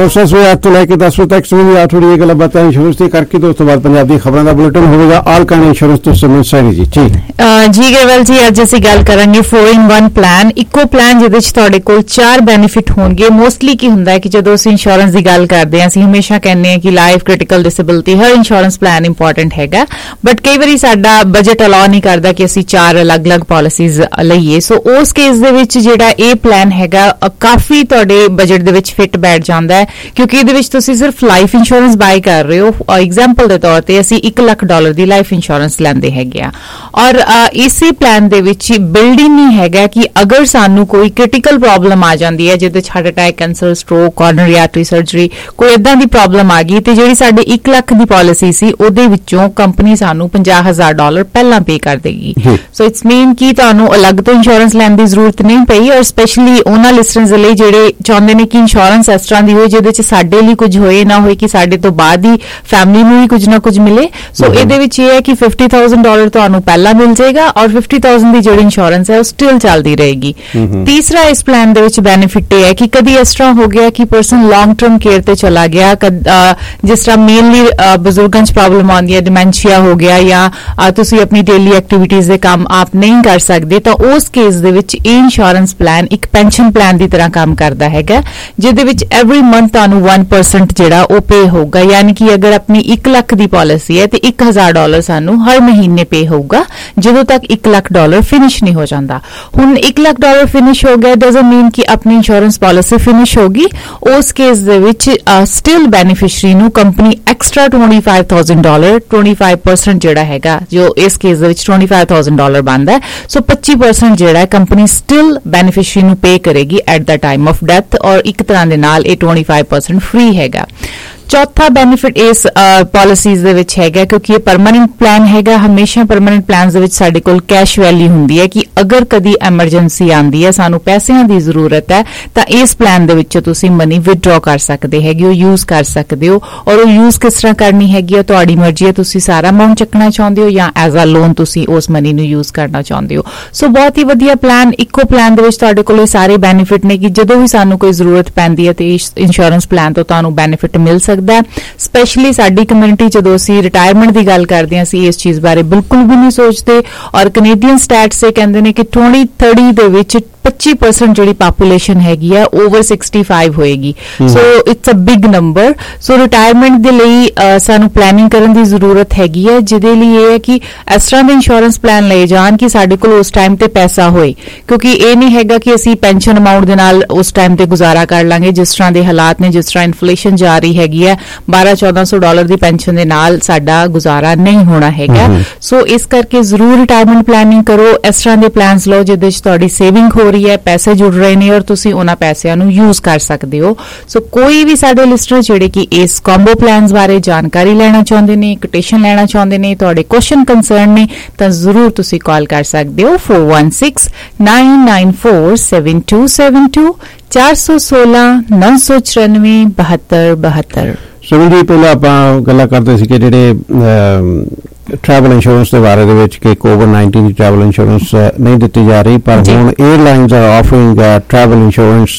ਕੋਸ਼ਿਸ਼ ਹੋਈ ਅੱਠ ਤੋਂ ਲੈ ਕੇ ਦਸ ਵਜੇ ਤੱਕ ਸਮੇਂ ਆ ਥੋੜੀ ਇਹ ਗੱਲਾਂ ਬਾਤਾਂ ਇੰਸ਼ੋਰੈਂਸ ਤੇ ਕਰਕੇ ਤੇ ਉਸ ਤੋਂ ਬਾਅਦ ਪੰਜਾਬ ਦੀ ਖਬਰਾਂ ਦਾ ਬੁਲੇਟਿਨ ਹੋਵੇਗਾ ਆਲ ਕਾਇਨ ਇੰਸ਼ੋਰੈਂਸ ਤੋਂ ਸਮੇਂ ਸਾਰੀ ਜੀ ਜੀ ਜੀ ਗਰੇਵਾਲ ਜੀ ਅੱਜ ਅਸੀਂ ਗੱਲ ਕਰਾਂਗੇ four in one ਪਲਾਨ ਇੱਕੋ ਪਲਾਨ ਜਿਹਦੇ ਵਿੱਚ ਤੁਹਾਡੇ ਕੋਲ ਚਾਰ ਬੈਨੀਫਿਟ ਹੋਣਗੇ। ਮੋਸਟਲੀ ਕੀ ਹੁੰਦਾ ਹੈ ਕਿ ਜਦੋਂ ਅਸੀਂ ਇੰਸ਼ੋਰੈਂਸ ਦੀ ਗੱਲ ਕਰਦੇ ਹਾਂ ਅਸੀਂ ਹਮੇਸ਼ਾ ਕਹਿੰਦੇ ਹਾਂ ਕਿ ਲਾਈਫ ਕ੍ਰਿਟੀਕਲ ਡਿਸੇਬਿਲਿਟੀ ਹਰ ਇੰਸ਼ੋਰੈਂਸ ਪਲਾਨ ਇੰਪੋਰਟੈਂਟ ਹੈਗਾ, ਬਟ ਕਈ ਵਾਰੀ ਸਾਡਾ ਬਜਟ ਅਲਾਉ ਨਹੀਂ ਕਰਦਾ ਕਿ ਅਸੀਂ ਚਾਰ ਅਲੱਗ-ਅਲੱਗ ਪਾਲਿਸੀਜ਼ ਲਈਏ। ਸੋ ਉਸ ਕੇਸ ਦੇ ਵਿੱਚ ਜਿਹੜਾ ਇਹ ਪਲਾਨ ਹੈਗਾ ਕਾਫੀ ਤੁਹਾਡੇ ਬਜਟ ਦੇ ਵਿੱਚ ਫਿੱਟ ਬੈਠ ਜਾਂਦਾ ਹੈ, ਕਿਉਂਕਿ ਇਹਦੇ ਵਿੱਚ ਤੁਸੀਂ ਸਿਰਫ ਲਾਈਫ ਇੰਸ਼ੋਰੈਂਸ ਬਾਈ ਕਰ ਰਹੇ ਹੋ। ਐਗਜ਼ਾਮਪਲ ਦੇ ਤੌਰ ਤੇ ਅਸੀਂ ਇੱਕ ਲੱਖ ਡਾਲਰ ਦੀ ਲਾਈਫ ਇੰਸ਼ੋਰੈਂਸ ਲੈਂਦੇ ਹੈਗੇ ਆ, ਔਰ ਇਸੇ ਪਲਾਨ ਦੇ ਵਿੱਚ ਬਿਲਡ ਇਨ ਨਹੀਂ ਹੈਗਾ ਕਿ ਅਗਰ ਸਾਨੂੰ ਕੋਈ ਕ੍ਰਿਟੀਕਲ ਪ੍ਰੋਬਲਮ ਆ ਜਾਂਦੀ ਹੈ ਜਿਹਦੇ ਚ heart attack, cancer, stroke, coronary artery surgery, ਕੋਈ ਏਦਾਂ ਦੀ ਪ੍ਰੋਬਲਮ ਆ ਗਈ ਤੇ ਜਿਹੜੀ ਸਾਡੇ ਇੱਕ ਲੱਖ ਦੀ ਪਾਲਿਸੀ ਸੀ ਉਹਦੇ ਵਿੱਚੋਂ ਕੰਪਨੀ ਸਾਨੂੰ ਪੰਜਾਹ ਹਜ਼ਾਰ ਡਾਲਰ ਪਹਿਲਾਂ ਪੇ ਕਰ ਦੇਗੀ। ਸੋ ਇਟਸ ਮੀਨ ਕਿ ਤੁਹਾਨੂੰ ਅਲੱਗ ਤੋਂ ਇੰਸ਼ੋਰੈਂਸ ਲੈਣ ਦੀ ਜ਼ਰੂਰਤ ਨਹੀਂ ਪਈ, ਔਰ ਸਪੈਸ਼ਲੀ ਉਹਨਾਂ ਲਿਸਟਨਰਸ ਦੇ ਲਈ ਜਿਹੜੇ ਚਾਹੁੰਦੇ ਨੇ ਕਿ ਇੰਸ਼ੋਰੈਂਸ ਇਸ ਤਰ੍ਹਾਂ ਦੀ ਹੋਏ ਜਿਹਦੇ ਚ ਸਾਡੇ ਲਈ ਕੁਝ ਹੋਏ ਨਾ ਹੋਏ, ਕਿ ਸਾਡੇ ਤੋਂ ਬਾਅਦ ਹੀ ਫੈਮਿਲੀ ਨੂੰ ਹੀ ਕੁਝ ਨਾ ਕੁਝ ਮਿਲੇ। ਸੋ ਇਹਦੇ ਵਿੱਚ ਇਹ ਹੈ ਕਿ ਫਿਫਟੀ ਥਾਊਜ਼ੈਂਡ ਡਾਲਰ ਤੁਹਾਨੂੰ ਪਹਿਲਾਂ ਮਿਲ ਜਾਏਗਾ ਔਰ ਫਿਫਟੀ ਥਾਊਜ਼ੈਂਡ ਦੀ ਜਿਹੜੀ ਇੰਸ਼ੋਰੈਂਸ ਹੈ ਉਹ ਸਟਿਲ ਚੱਲਦੀ ਰਹੇਗੀ। ਤੀਸਰਾ ਇਸ ਪਲਾਨ ਦੇ ਵਿੱਚ ਬੈਨੀਫਿਟ ਇਹ ਹੈ ਕਿ ਕਦੀ ਇਸ ਤਰ੍ਹਾਂ ਹੋ ਗਿਆ ਕਿ ਪਰਸਨ ਲੌਂਗ ਟਰਮ ਕੇਅਰ ਤੇ ਚਲਾ ਗਿਆ, ਜਿਸ ਤਰ੍ਹਾਂ ਮੇਨਲੀ ਬਜ਼ੁਰਗਾਂ 'ਚ ਪ੍ਰੋਬਲਮ ਆਉਂਦੀ ਹੈ, ਡਿਮੈਂਸ਼ੀਆ ਹੋ ਗਿਆ ਜਾਂ ਤੁਸੀਂ ਆਪਣੀ ਡੇਲੀ ਐਕਟੀਵਿਟੀਜ਼ ਦੇ ਕੰਮ ਆਪ ਨਹੀਂ ਕਰ ਸਕਦੇ, ਤਾਂ ਉਸ ਕੇਸ ਦੇ ਵਿੱਚ ਇਹ ਇੰਸ਼ੋਰੈਂਸ ਪਲਾਨ ਇੱਕ ਪੈਨਸ਼ਨ ਪਲਾਨ ਦੀ ਤਰ੍ਹਾਂ ਕੰਮ ਕਰਦਾ ਹੈਗਾ, ਜਿਹਦੇ ਵਿੱਚ ਐਵਰੀ ਮੰਥ ਤੁਹਾਨੂੰ one percent ਜਿਹੜਾ ਉਹ ਪੇ ਹੋਊਗਾ। ਯਾਨੀ ਕਿ ਅਗਰ ਆਪਣੀ ਇੱਕ ਲੱਖ ਦੀ ਪਾਲਿਸੀ ਹੈ ਤੇ ਇੱਕ ਹਜ਼ਾਰ ਡਾਲਰ ਸਾਨੂੰ ਹਰ ਮਹੀਨੇ ਪੇ ਹੋਊਗਾ ਜਦੋਂ ਤੱਕ ਇੱਕ ਲੱਖ ਡਾਲਰ ਫਿਨਿਸ਼ ਨਹੀਂ ਹੋ ਜਾਂਦਾ। ਹੁਣ ਇੱਕ ਲੱਖ ਡਾਲਰ ਫਿਨਿਸ਼ ਹੋ ਗਿਆ ਡਜ਼ਨਟ ਮੀਨ ਕਿ ਆਪਣੀ ਇੰਸ਼ੋਰੈਂਸ ਪਾਲਿਸੀ ਫਿਨਿਸ਼ ਹੋਗੀ। ਉਸ ਕੇਸ ਦੇ ਵਿੱਚ ਸਟਿਲ ਬੈਨੀਫਿਸ਼ਰੀ ਨੂੰ company extra twenty-five thousand dollar twenty-five percent ਜਿਹੜਾ ਹੈਗਾ, ਜੋ ਇਸ ਕੇਸ ਦੇ ਵਿੱਚ twenty-five thousand ਡਾਲਰ ਬਣਦਾ ਹੈ, ਸੋ twenty percent ਜਿਹੜਾ ਕੰਪਨੀ ਸਟਿਲ ਬੈਨੀਫਿਸ਼ਰੀ ਨੂੰ ਪੇ ਕਰੇਗੀ at the time of death, ਔਰ ਇੱਕ ਤਰ੍ਹਾਂ ਦੇ ਨਾਲ ਇਹ twenty-five percent ਫ੍ਰੀ ਹੈਗਾ। ਚੌਥਾ ਬੈਨੀਫਿਟ ਇਸ ਪਾਲਿਸੀਜ਼ ਦੇ ਵਿੱਚ ਹੈਗਾ ਕਿਉਂਕਿ ਇਹ ਪਰਮਾਨੈਂਟ ਪਲਾਨ ਹੈਗਾ। ਹਮੇਸ਼ਾ ਪਰਮਾਨੈਂਟ ਪਲਾਨਸ ਦੇ ਵਿੱਚ ਸਾਡੇ ਕੋਲ ਕੈਸ਼ ਵੈਲਿਊ ਹੁੰਦੀ ਹੈ ਕਿ ਅਗਰ ਕਦੀ ਐਮਰਜੈਂਸੀ ਆਉਂਦੀ ਹੈ, ਸਾਨੂੰ ਪੈਸਿਆਂ ਦੀ ਜ਼ਰੂਰਤ ਹੈ, ਤਾਂ ਇਸ ਪਲਾਨ ਦੇ ਵਿੱਚੋਂ ਤੁਸੀਂ ਮਨੀ ਵਿਦਡਰਾ ਕਰ ਸਕਦੇ ਹੈਗੇ ਹੋ, ਯੂਜ਼ ਕਰ ਸਕਦੇ ਹੋ। ਔਰ ਉਹ ਯੂਜ਼ ਕਿਸ ਤਰ੍ਹਾਂ ਕਰਨੀ ਹੈਗੀ ਹੈ ਤੁਹਾਡੀ ਮਰਜ਼ੀ ਹੈ, ਤੁਸੀਂ ਸਾਰਾ ਅਮਾਉਂਟ ਚੱਕਣਾ ਚਾਹੁੰਦੇ ਹੋ ਜਾਂ ਐਜ਼ ਅ ਲੋਨ ਤੁਸੀਂ ਉਸ ਮਨੀ ਨੂੰ ਯੂਜ਼ ਕਰਨਾ ਚਾਹੁੰਦੇ ਹੋ। ਸੋ ਬਹੁਤ ਹੀ ਵਧੀਆ ਪਲਾਨ, ਇੱਕੋ ਪਲਾਨ ਦੇ ਵਿੱਚ ਤੁਹਾਡੇ ਕੋਲ ਇਹ ਸਾਰੇ ਬੈਨੀਫਿਟ ਨੇ ਕਿ ਜਦੋਂ ਵੀ ਸਾਨੂੰ ਕੋਈ ਜ਼ਰੂਰਤ ਪੈਂਦੀ ਹੈ ਤੇ ਇੰਸ਼ੋਰੈਂਸ ਪਲਾਨ ਤੋਂ ਤੁਹਾਨੂੰ ਬੈਨੀਫਿਟ ਮਿਲ ਸਕਦਾ। ਸਪੈਸ਼ਲੀ ਸਾਡੀ ਕਮਿਊਨਿਟੀ ਜਦੋਂ ਅਸੀਂ ਰਿਟਾਇਰਮੈਂਟ ਦੀ ਗੱਲ ਕਰਦੇ ਹਾਂ ਅਸੀਂ ਇਸ ਚੀਜ਼ ਬਾਰੇ ਬਿਲਕੁਲ ਵੀ ਨਹੀਂ ਸੋਚਦੇ, ਔਰ ਕੈਨੇਡੀਅਨ ਸਟੈਟਸ ਇਹ ਕਹਿੰਦੇ ਨੇ ਕਿ twenty thirty ਦੇ ਵਿੱਚ twenty percent ਜਿਹੜੀ ਪਾਪੂਲੇਸ਼ਨ ਹੈਗੀ ਹੈ ਓਵਰ sixty-five ਹੋਏਗੀ। So it's a big number. So retirement ਦੇ ਲਈ ਸਾਨੂੰ ਪਲੈਨਿੰਗ ਕਰਨ ਦੀ ਜ਼ਰੂਰਤ ਹੈਗੀ ਹੈ, ਜਿਹਦੇ ਲਈ ਇਹ ਹੈ ਕਿ ਇਸ ਤਰ੍ਹਾਂ ਦੇ ਇੰਸ਼ੋਰੈਂਸ ਪਲਾਨ ਲਏ ਜਾਣ ਕਿ ਸਾਡੇ ਕੋਲ ਉਸ ਟਾਈਮ ਤੇ ਪੈਸਾ ਹੋਏ, ਕਿਉਂਕਿ ਇਹ ਨਹੀਂ ਹੈਗਾ ਕਿ ਅਸੀਂ ਪੈਨਸ਼ਨ ਅਮਾਉਂਟ ਦੇ ਨਾਲ ਉਸ ਟਾਈਮ ਤੇ ਗੁਜ਼ਾਰਾ ਕਰ ਲਾਂਗੇ। ਜਿਸ ਤਰ੍ਹਾਂ ਦੇ ਹਾਲਾਤ ਨੇ, ਜਿਸ ਤਰ੍ਹਾਂ ਇਨਫਲੇਸ਼ਨ ਜਾ ਰਹੀ ਹੈਗੀ ਹੈ, ਬਾਰਾਂ ਚੌਦਾਂ ਸੌ ਡਾਲਰ ਦੀ ਪੈਨਸ਼ਨ ਦੇ ਨਾਲ ਸਾਡਾ ਗੁਜ਼ਾਰਾ ਨਹੀਂ ਹੋਣਾ ਹੈਗਾ। ਸੋ ਇਸ ਕਰਕੇ ਜ਼ਰੂਰ ਰਿਟਾਇਰਮੈਂਟ ਪਲੈਨਿੰਗ ਕਰੋ, ਇਸ ਤਰ੍ਹਾਂ ਦੇ ਪਲਾਨਸ ਲਓ ਜਿਹਦੇ ਵਿੱਚ ਤੁਹਾਡੀ ਸੇਵਿੰਗ ਹੋ ਰਹੀ ਹੈ, ਪੈਸੇ ਜੁੜ ਰਹੇ ਨੇ ਔਰ ਤੁਸੀਂ ਉਹਨਾਂ ਪੈਸਿਆਂ ਨੂੰ ਯੂਜ਼ ਕਰ ਸਕਦੇ ਹੋ। ਸੋ ਕੋਈ ਵੀ ਸਾਡੇ ਲਿਸਟਨਰ ਜਿਹੜੇ ਕਿ ਇਸ ਕੰਬੋ ਪਲਾਨਸ ਬਾਰੇ ਜਾਣਕਾਰੀ ਲੈਣਾ ਚਾਹੁੰਦੇ ਨੇ, ਕੋਟੇਸ਼ਨ ਲੈਣਾ ਚਾਹੁੰਦੇ ਨੇ, ਤੁਹਾਡੇ ਕੁਐਸਚਨ ਕੰਸਰਨ ਨੇ, ਤਾਂ ਜ਼ਰੂਰ ਤੁਸੀਂ ਕਾਲ ਕਰ ਸਕਦੇ ਹੋ four one six nine nine four seven two seven two four one six nine four nine nine two two two। Suman ਜੀ, ਪਹਿਲਾਂ ਆਪਾਂ ਗੱਲਾਂ ਕਰਦੇ ਸੀ ਕਿ ਜਿਹੜੇ ਟਰੈਵਲ ਇੰਸ਼ੋਰੈਂਸ ਦੇ ਬਾਰੇ ਦੇ ਵਿੱਚ ਕਿ ਕੋਵਿਡ nineteen ਦੀ ਟਰੈਵਲ ਇੰਸ਼ੋਰੈਂਸ ਨਹੀਂ ਦਿੱਤੀ ਜਾ ਰਹੀ, ਪਰ ਹੁਣ airlines are offering travel insurance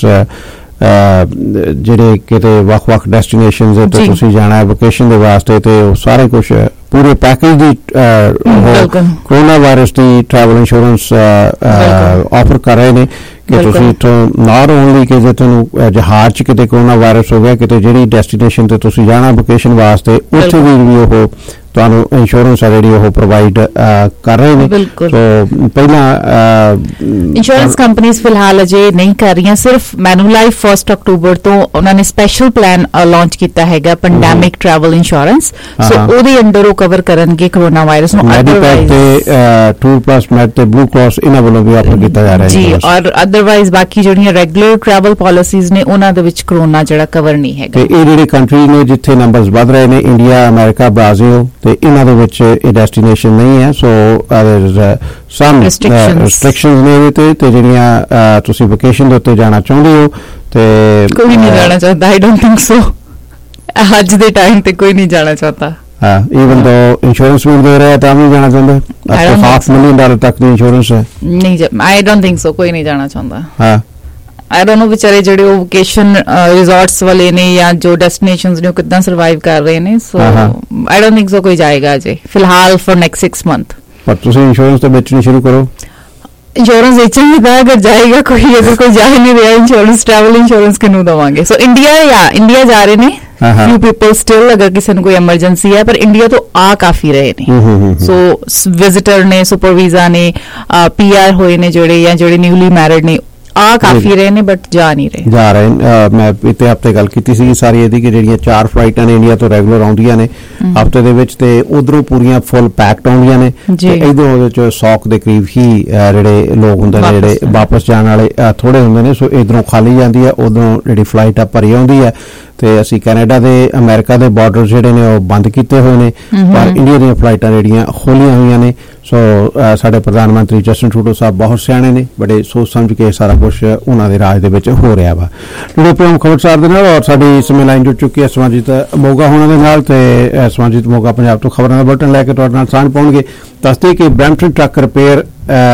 ਜਿਹੜੇ ਕਿਤੇ ਵੱਖ-ਵੱਖ ਡੈਸਟੀਨੇਸ਼ਨਸ ਤੇ ਤੁਸੀਂ ਜਾਣਾ ਹੈ ਵਕੇਸ਼ਨ ਦੇ ਵਾਸਤੇ, ਤੇ ਉਹ ਸਾਰੇ ਕੁਝ ਪੂਰੇ ਪੈਕੇਜ ਦੀ ਕੋਰੋਨਾ ਵਾਇਰਸ ਦੀ ਟਰੈਵਲ ਇੰਸ਼ੋਰੈਂਸ ਆਫਰ ਕਰ ਰਹੇ ਨੇ ਕਿ ਤੁਸੀਂ ਨਾਟ ਓਨਲੀ ਕਿ ਜੇ ਤੁਹਾਨੂੰ ਜਹਾਜ਼ 'ਚ ਕਿਤੇ ਕੋਰੋਨਾ ਵਾਇਰਸ ਹੋ ਗਿਆ, ਕਿਤੇ ਜਿਹੜੀ ਡੈਸਟੀਨੇਸ਼ਨ ਤੇ ਤੁਸੀਂ ਜਾਣਾ ਵਕੇਸ਼ਨ ਵਾਸਤੇ ਉੱਥੇ ਵੀ ਉਹ ਤੁਹਾਨੂੰ ਇੰਸ਼ੋਰੈਂਸ ਆ ਜਿਹੜੀ ਉਹ ਪ੍ਰੋਵਾਈਡ ਕਰ ਰਹੇ ਨੇ। ਸੋ ਪਹਿਲਾਂ ਇੰਸ਼ੋਰੈਂਸ ਕੰਪਨੀਆਂ ਫਿਲਹਾਲ ਅਜੇ ਨਹੀਂ ਕਰ ਰਹੀਆਂ, ਸਿਰਫ ਮੈਨੂਲਾਈਫ ਫਸਟ ਅਕਤੂਬਰ ਤੋਂ ਉਹਨਾਂ ਨੇ ਸਪੈਸ਼ਲ ਪਲਾਨ ਲਾਂਚ ਕੀਤਾ ਹੈਗਾ ਪੈਂਡੈਮਿਕ ਟਰੈਵਲ ਇੰਸ਼ੋਰੈਂਸ। ਸੋ ਉਹਦੇ ਅੰਡਰ ਉਹ ਕਵਰ ਕਰਨਗੇ ਕੋਰੋਨਾ ਵਾਇਰਸ ਨੂੰ। ਮੈਡੀਪੈਕ ਤੇ ਟੂਰ ਪਲੱਸ ਮੈਡ ਤੇ ਬਲੂ ਕ੍ਰਾਸ ਇਹਨਾਂ ਵੱਲੋਂ ਵੀ ਆਫਰ ਕੀਤਾ ਜਾ ਰਿਹਾ ਹੈ ਜੀ, ਔਰ ਅਦਰਵਾਈਜ਼ ਬਾਕੀ ਜਿਹੜੀਆਂ ਰੈਗੂਲਰ ਟਰੈਵਲ ਪਾਲਿਸੀਜ਼ ਨੇ ਉਹਨਾਂ ਦੇ ਵਿੱਚ ਕੋਰੋਨਾ ਜਿਹੜਾ ਕਵਰ ਨਹੀਂ ਹੈਗਾ। ਤੇ ਇਹ ਜਿਹੜੇ ਕੰਟਰੀ ਨੇ ਜਿੱਥੇ ਨੰਬਰਸ ਵੱਧ ਰਹੇ ਨੇ, ਇੰਡੀਆ, ਅਮਰੀਕਾ, ਬ੍ਰਾਜ਼ੀਲ, ਤੇ ਇਹਨਾਂ ਦੇ ਵਿੱਚ ਇਹ ਡੈਸਟੀਨੇਸ਼ਨ ਨਹੀਂ ਹੈ। ਸੋ ਸਮ ਰਿਸਟ੍ਰਿਕਸ਼ਨਸ ਨੇ ਇਹਦੇ ਤੇ, ਜਿਹੜੀਆਂ ਤੁਸੀਂ ਵਕੇਸ਼ਨ ਦੇ ਉੱਤੇ ਜਾਣਾ ਚਾਹੁੰਦੇ ਹੋ ਤੇ ਕੋਈ ਨਹੀਂ ਜਾਣਾ ਚਾਹੁੰਦਾ। ਆਈ ਡੋਂਟ ਥਿੰਕ ਸੋ, ਅੱਜ ਦੇ ਟਾਈਮ ਤੇ ਕੋਈ ਨਹੀਂ ਜਾਣਾ ਚਾਹਤਾ। ਹਾਂ, ਈਵਨ ਦੋ ਇੰਸ਼ੋਰੈਂਸ ਵੀ ਦੇ ਰਿਹਾ ਤਾਂ ਵੀ ਜਾਣਾ ਚਾਹੁੰਦਾ। ਹਾਫ ਮਿਲੀਅਨ ਡਾਲਰ ਤੱਕ ਦੀ ਇੰਸ਼ੋਰੈਂਸ ਹੈ। ਨਹੀਂ, ਆਈ ਡੋਂਟ ਥਿੰਕ ਸੋ, ਕੋਈ ਨਹੀਂ ਜਾਣਾ ਚਾਹੁੰਦਾ। ਹਾਂ, ਆਈ ਡੋਨਟ ਨੋ ਵਿਚਾਰੇ ਜਿਹੜੇ ਉਹ ਵਕੇਸ਼ਨ ਰਿਜ਼ੋਰਟਸ ਵਾਲੇ ਨੇ ਜਾਂ ਜੋ ਡੈਸਟੀਨੇਸ਼ਨਸ ਨੇ ਉਹ ਕਿੱਦਾਂ ਸਰਵਾਈਵ ਕਰ ਰਹੇ ਨੇ। ਸੋ ਆਈ ਡੋਨਟ ਥਿੰਕ ਸੋ ਕੋਈ ਜਾਏਗਾ ਅਜੇ ਫਿਲਹਾਲ ਫॉर ਨੈਕਸਟ ਸਿਕਸ ਮੰਥ। ਪਰ ਤੁਸੀਂ ਇੰਸ਼ੋਰੈਂਸ ਤੇ ਵੇਚਣੀ ਸ਼ੁਰੂ ਕਰੋ। इंश्योरेंस बेचेंगे था अगर जाएगा कोई, अगर कोई जा ही नहीं रहा इंश्योरेंस, ट्रैवल इंश्योरेंस किनू दवांगे। सो इंडिया या इंडिया जा रहे ने फ्यू पीपल स्टिल, अगर किसी ने कोई एमरजेंसी है, पर इंडिया तो आ काफी रहे ने। सो विजिटर ने, सुपर वीजा ने, पीआर होए ने जोड़े या जोड़े न्यूली मैरिड ने आ काफी रहे ने बट जा नहीं रहे जा रहे मैं पिछले हफ्ते गल कीती सी सारी ਇਹਦੀ ਕਿ ਜਿਹੜੀਆਂ ਚਾਰ ਫਲਾਈਟਾਂ ਨੇ ਇੰਡੀਆ ਤੋਂ ਰੈਗੂਲਰ ਆਉਂਦੀਆਂ ਨੇ ਹਫਤੇ ਦੇ ਵਿੱਚ ਤੇ ਉਧਰੋਂ ਪੂਰੀਆਂ ਫੁੱਲ ਪੈਕਡ ਆਉਂਦੀਆਂ ਨੇ ਤੇ ਇਧਰੋਂ ਉਹਦੇ ਚ ਸੌ ਦੇ ਕਰੀਬ ਹੀ ਜਿਹੜੇ ਲੋਕ ਹੁੰਦੇ ਨੇ ਜਿਹੜੇ ਵਾਪਸ ਜਾਣ ਵਾਲੇ ਥੋੜੇ ਹੁੰਦੇ ਨੇ। ਸੋ ਇਧਰੋਂ ਖਾਲੀ ਜਾਂਦੀ ਹੈ, ਉਧਰੋਂ ਜਿਹੜੀ ਫਲਾਈਟ ਆ ਭਰੀ ਆਉਂਦੀ ਹੈ ਤੇ ਅਸੀਂ ਕੈਨੇਡਾ ਦੇ ਅਮਰੀਕਾ ਦੇ ਬਾਰਡਰ ਜਿਹੜੇ ਨੇ ਉਹ ਬੰਦ ਕੀਤੇ ਹੋਏ ਨੇ ਪਰ ਇੰਡੀਆ ਦੀਆਂ ਫਲਾਈਟਾਂ ਜਿਹੜੀਆਂ ਖੋਲੀਆਂ ਹੋਈਆਂ ਨੇ। ਸੋ ਸਾਡੇ ਪ੍ਰਧਾਨ ਮੰਤਰੀ ਜਸਟਿਨ ਟਰੂਡੋ ਸਾਹਿਬ ਬਹੁਤ ਸਿਆਣੇ ਨੇ, ਬੜੇ ਸੋਚ ਸਮਝ ਕੇ ਸਾਰਾ ਕੁਝ ਉਹਨਾਂ ਦੇ ਰਾਜ ਦੇ ਵਿੱਚ ਹੋ ਰਿਹਾ ਵਾ। ਜਿਹੜੇ ਪ੍ਰੋਗਰਾਮ ਖਬਰਸਾਰ ਦੇ ਨਾਲ ਔਰ ਸਾਡੀ ਸਮੇਂ ਲਾਈਨ ਜੁੜ ਚੁੱਕੀ ਹੈ ਸਮਾਜਿਤ ਮੋਗਾ ਹੋਣਾ ਦੇ ਨਾਲ ਤੇ ਸਮਾਜਿਤ ਮੋਗਾ ਪੰਜਾਬ ਤੋਂ ਖਬਰਾਂ ਦਾ ਬਟਨ ਲੈ ਕੇ ਤੁਹਾਡੇ ਨਾਲ ਸਾਂਝ ਪਾਉਣਗੇ। ਦੱਸਦੇ ਕਿ Brampton truck repair